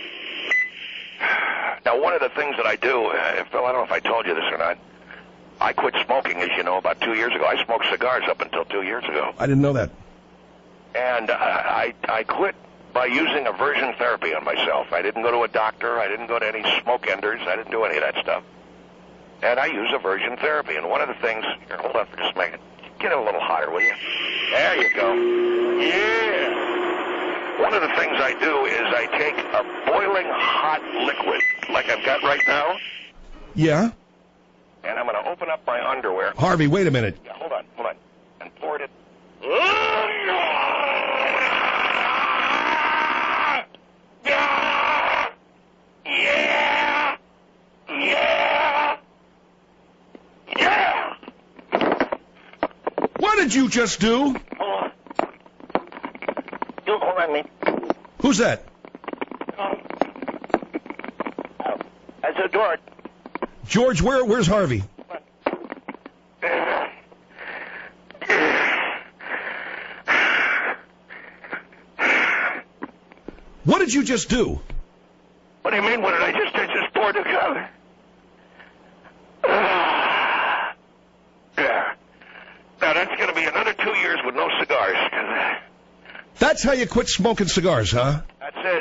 Now, one of the things that I do, uh, Phil, I don't know if I told you this or not, I quit smoking, as you know, about two years ago. I smoked cigars up until two years ago.
I didn't know that.
And uh, I, I quit by using aversion therapy on myself. I didn't go to a doctor. I didn't go to any smoke enders. I didn't do any of that stuff. And I use aversion therapy. And one of the things... Here, hold on for just a minute. Get it a little hotter, will you? There you go. Yeah. One of the things I do is I take a boiling hot liquid, like I've got right now.
Yeah?
And I'm going to open up my underwear.
Harvey, wait a minute.
Yeah, hold on, hold on. And pour it... Yeah! Yeah! Yeah! Yeah!
What did you just do?
Hold on. You hold on me.
Who's that?
I said, George.
George, where? Where's Harvey? What did you just do?
What do you mean, what did I just do? Just poured the cover. Yeah. Now, that's going to be another two years with no cigars.
That's how you quit smoking cigars, huh?
That's it.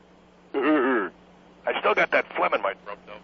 I still got that phlegm in my throat, though.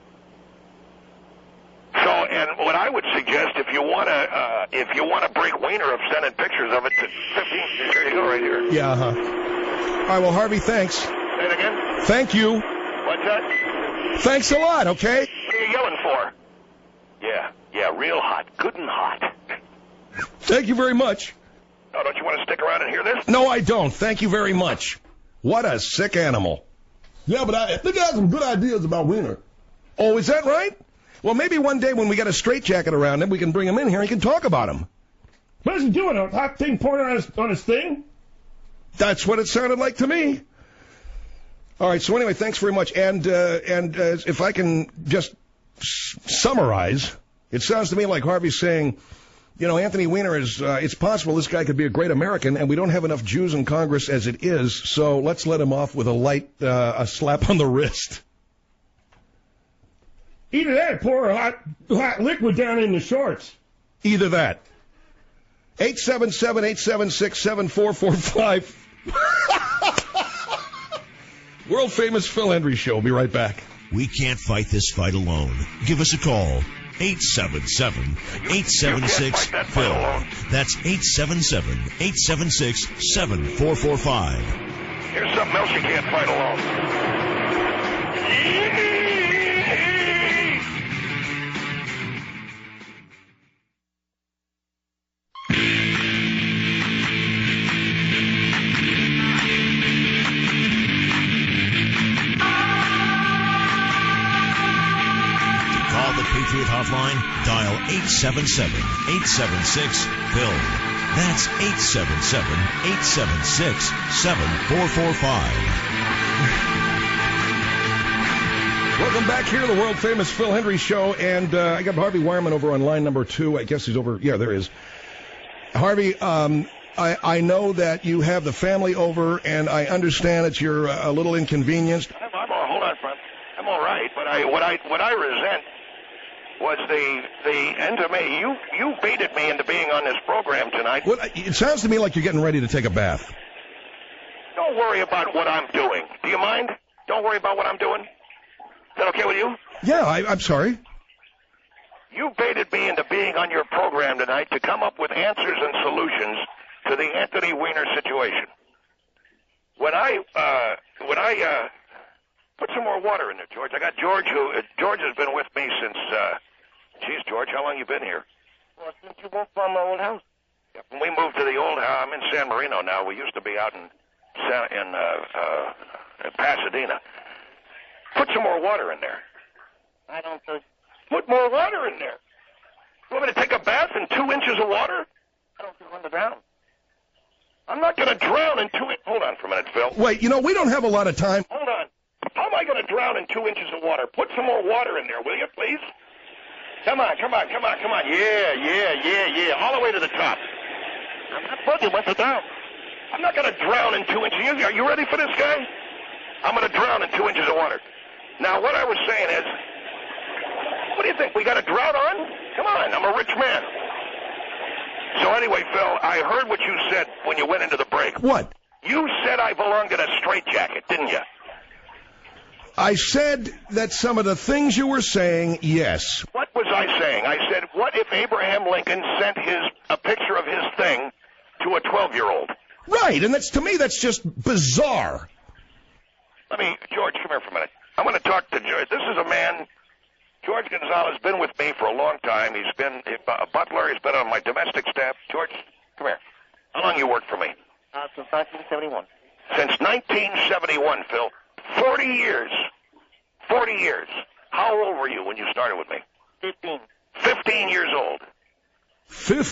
So, and what I would suggest, if you want to, uh, if you want to break Wiener of sending pictures of it to fifteen, here you go, right here.
Yeah, huh. All right, well, Harvey, thanks.
Say it again.
Thank you.
What's that?
Thanks a lot, okay?
What are you yelling for? Yeah, yeah, real hot. Good and hot.
Thank you very much.
Oh, don't you want to stick around and hear this?
No, I don't. Thank you very much. What a sick animal.
Yeah, but I think I have some good ideas about Wiener.
Oh, is that right? Well, maybe one day when we get a straitjacket around him, we can bring him in here and he can talk about him.
What is he doing? A hot thing pointed on his, on his thing?
That's what it sounded like to me. All right, so anyway, thanks very much. And uh, and uh, if I can just s- summarize, it sounds to me like Harvey's saying, you know, Anthony Weiner is, uh, it's possible this guy could be a great American, and we don't have enough Jews in Congress as it is, so let's let him off with a light, uh, a slap on the wrist.
Either that or pour a hot, hot liquid down in the shorts.
Either that. eight seven seven, eight seven six, seven four four five. World famous Phil Hendry Show. We'll be right back.
We can't fight this fight alone. Give us a call. eight seven seven, eight seven six, Phil. That's eight seven seven, eight seven six, seven four four five.
Here's something else you can't fight alone.
Patriot Hotline, dial eight seven seven, eight seven six, Phil. That's eight seven seven, eight seven six, seven four four five.
Welcome back here to the world famous Phil Hendry Show, and uh, I got Harvey Wireman over on line number two. I guess he's over. Yeah, there he is. Harvey, um, I, I know that you have the family over, and I understand that you're uh, a little inconvenienced.
I'm, I'm all, hold on, friend. I'm all right, but I what I what I resent was the the end of me. You you baited me into being on this program tonight.
Well, it sounds to me like you're getting ready to take a bath.
Don't worry about what I'm doing. Do you mind? Don't worry about what I'm doing. Is that okay with you?
Yeah, I, I'm sorry.
You baited me into being on your program tonight to come up with answers and solutions to the Anthony Weiner situation. When I uh, when I uh, put some more water in there, George. I got George who uh, George has been with me since. Uh, Geez, George, how long you been here?
Well, since you moved from my old house.
Yeah, when we moved to the old house, I'm in San Marino now. We used to be out in San, in, uh, uh, in Pasadena. Put some more water in there.
I don't think.
Put more water in there. You want me to take a bath in two inches of water?
I don't think I'm going to drown.
I'm not going to drown in two inches. Hold on for a minute, Phil.
Wait, you know, we don't have a lot of time.
Hold on. How am I going to drown in two inches of water? Put some more water in there, will you, please? Come on, come on, come on, come on. Yeah, yeah, yeah, yeah. All the way to the top.
I'm not bugging. What's it down?
I'm not going to drown in two inches. Are you ready for this, guy? I'm going to drown in two inches of water. Now, what I was saying is, what do you think? We got a drought on? Come on, I'm a rich man. So anyway, Phil, I heard what you said when you went into the break.
What?
You said I belonged in a straitjacket, didn't you?
I said that some of the things you were saying, yes.
What was I saying? I said, what if Abraham Lincoln sent his a picture of his thing to a twelve-year-old?
Right, and that's to me, that's just bizarre.
Let me, George, come here for a minute. I'm going to talk to George. This is a man, George Gonzalez, been with me for a long time. He's been a butler. He's been on my domestic staff. George, come here. How long you worked for me?
Uh, since nineteen seventy-one.
Since nineteen seventy-one, Phil. Forty years. Forty years. How old were you when you started with me?
Fifteen.
Fifteen years old.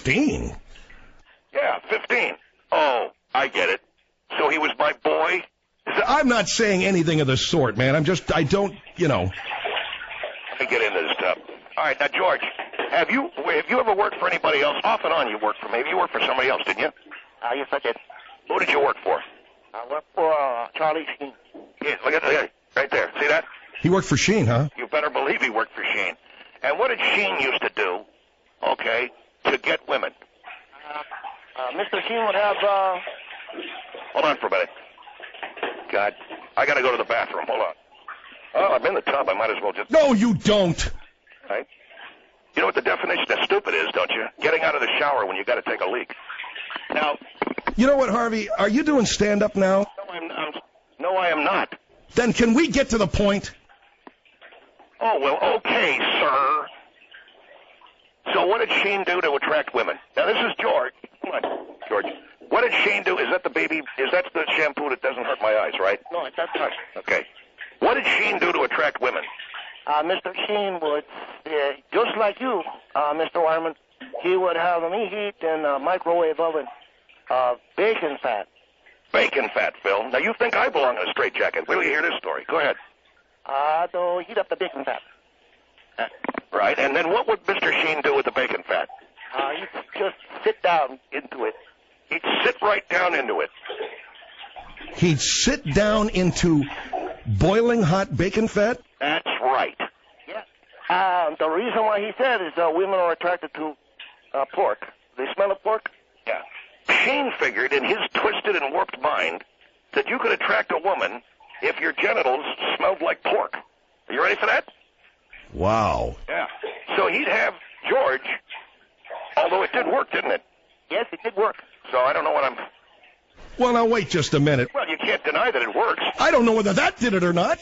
Fifteen?
Yeah, fifteen. Oh, I get it. So he was my boy?
I'm not saying anything of the sort, man. I'm just, I don't, you know.
Let me get into this stuff. All right, now, George, have you have you ever worked for anybody else? Off and on you worked for, maybe you worked for somebody else, didn't you?
Uh, yes, I did.
Who did you work for?
I worked for uh, Charlie Sheen.
Yeah, look at that, right there. See that?
He worked for Sheen, huh?
You better believe he worked for Sheen. And what did Sheen used to do, okay, to get women?
Uh, uh, Mister Sheen would have, uh...
Hold on for a minute. God, I got to go to the bathroom. Hold on. Oh, I'm in the tub. I might as well just...
No, you don't.
Right? You know what the definition of stupid is, don't you? Getting out of the shower when you got to take a leak. Now...
You know what, Harvey? Are you doing stand-up now?
No, I'm, I'm, no, I am not.
Then can we get to the point?
Oh, well, okay, sir. So what did Sheen do to attract women? Now, this is George. Come on, George. What did Sheen do? Is that the baby? Is that the shampoo that doesn't hurt my eyes, right?
No, it doesn't hurt.
Okay. What did Sheen do to attract women?
Uh, Mister Sheen would, uh, just like you, uh, Mister Wyman, he would have a meat heat in a microwave oven, uh, bacon fat.
Bacon fat, Phil. Now, you think I belong in a straitjacket. Wait till you hear this story. Go ahead.
Uh, to heat up the bacon fat.
Uh, right, and then what would Mister Sheen do with the bacon fat?
Uh, he'd just sit down into it.
He'd sit right down into it.
He'd sit down into boiling hot bacon fat?
That's right.
Yeah. Uh, the reason why he said is uh, women are attracted to uh, pork. They smell of pork?
Yeah. Sheen figured in his twisted and warped mind that you could attract a woman if your genitals smelled like pork. Are you ready for that?
Wow.
Yeah. So he'd have George, although it did work, didn't it?
Yes, it did work.
So I don't know what I'm...
Well, now, wait just a minute.
Well, you can't deny that it works.
I don't know whether that did it or not.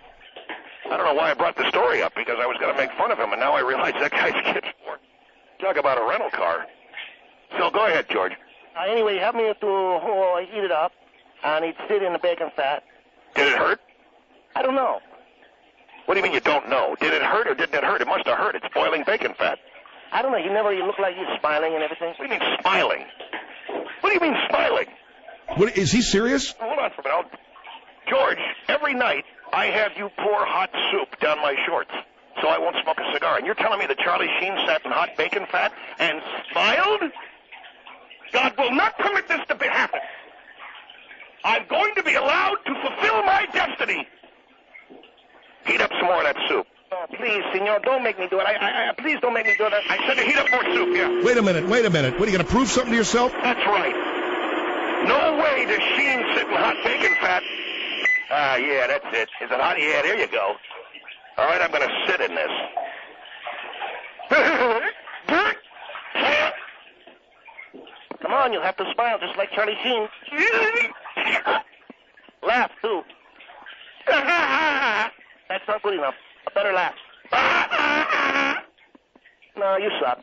I don't know why I brought the story up, because I was going to make fun of him, and now I realize that guy's getting more. Talk about a rental car. So go ahead, George.
Uh, anyway, he had me to uh, heat it up, and he'd sit in the bacon fat.
Did it hurt?
I don't know.
What do you mean you don't know? Did it hurt or didn't it hurt? It must have hurt. It's boiling bacon fat.
I don't know. He never he looked like he was smiling and everything.
What do you mean smiling? What do you mean smiling?
What, is he serious?
Hold on for a minute. George, every night I have you pour hot soup down my shorts so I won't smoke a cigar. And you're telling me that Charlie Sheen sat in hot bacon fat and smiled? God will not permit this to be happen. I'm going to be allowed to fulfill my destiny. Heat up some more of that soup.
Oh, please, senor, don't make me do it. I, I, I, please don't make me do it.
I said to heat up more soup, yeah.
Wait a minute, wait a minute. What, are you going to prove something to yourself?
That's right. No way does Sheen sit in hot bacon fat. Ah, yeah, that's it. Is it hot? Yeah, there you go. All right, I'm going to sit in this.
Come on, you have to smile just like Charlie Sheen. Laugh, too. That's not good enough. A better laugh. No, you suck.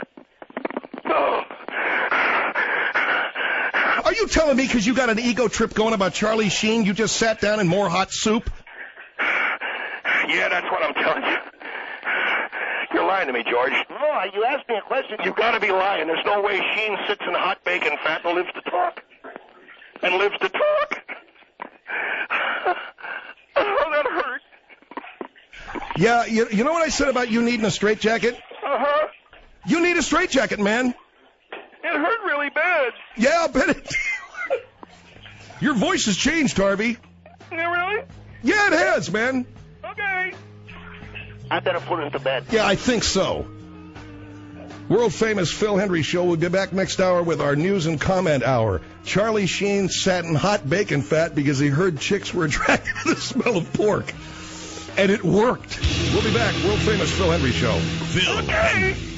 Are you telling me because you got an ego trip going about Charlie Sheen, you just sat down in more hot soup?
Yeah, that's what I'm telling you. You're lying to me, George.
No, you asked me a question.
You've got to be lying. There's no way Sheen sits in hot bacon fat and lives to talk. And lives to talk. Oh, that hurt.
Yeah, you, you know what I said about you needing a straitjacket?
Uh-huh.
You need a straitjacket, man.
It hurt really bad.
Yeah, I bet it. Your voice has changed, Harvey.
Yeah, really?
Yeah, it has, man.
Okay.
I better put him to bed.
Yeah, I think so. World famous Phil Hendry Show. We'll be back next hour with our news and comment hour. Charlie Sheen sat in hot bacon fat because he heard chicks were attracted to the smell of pork. And it worked. We'll be back. World famous Phil Hendry Show.
Phil.
Okay.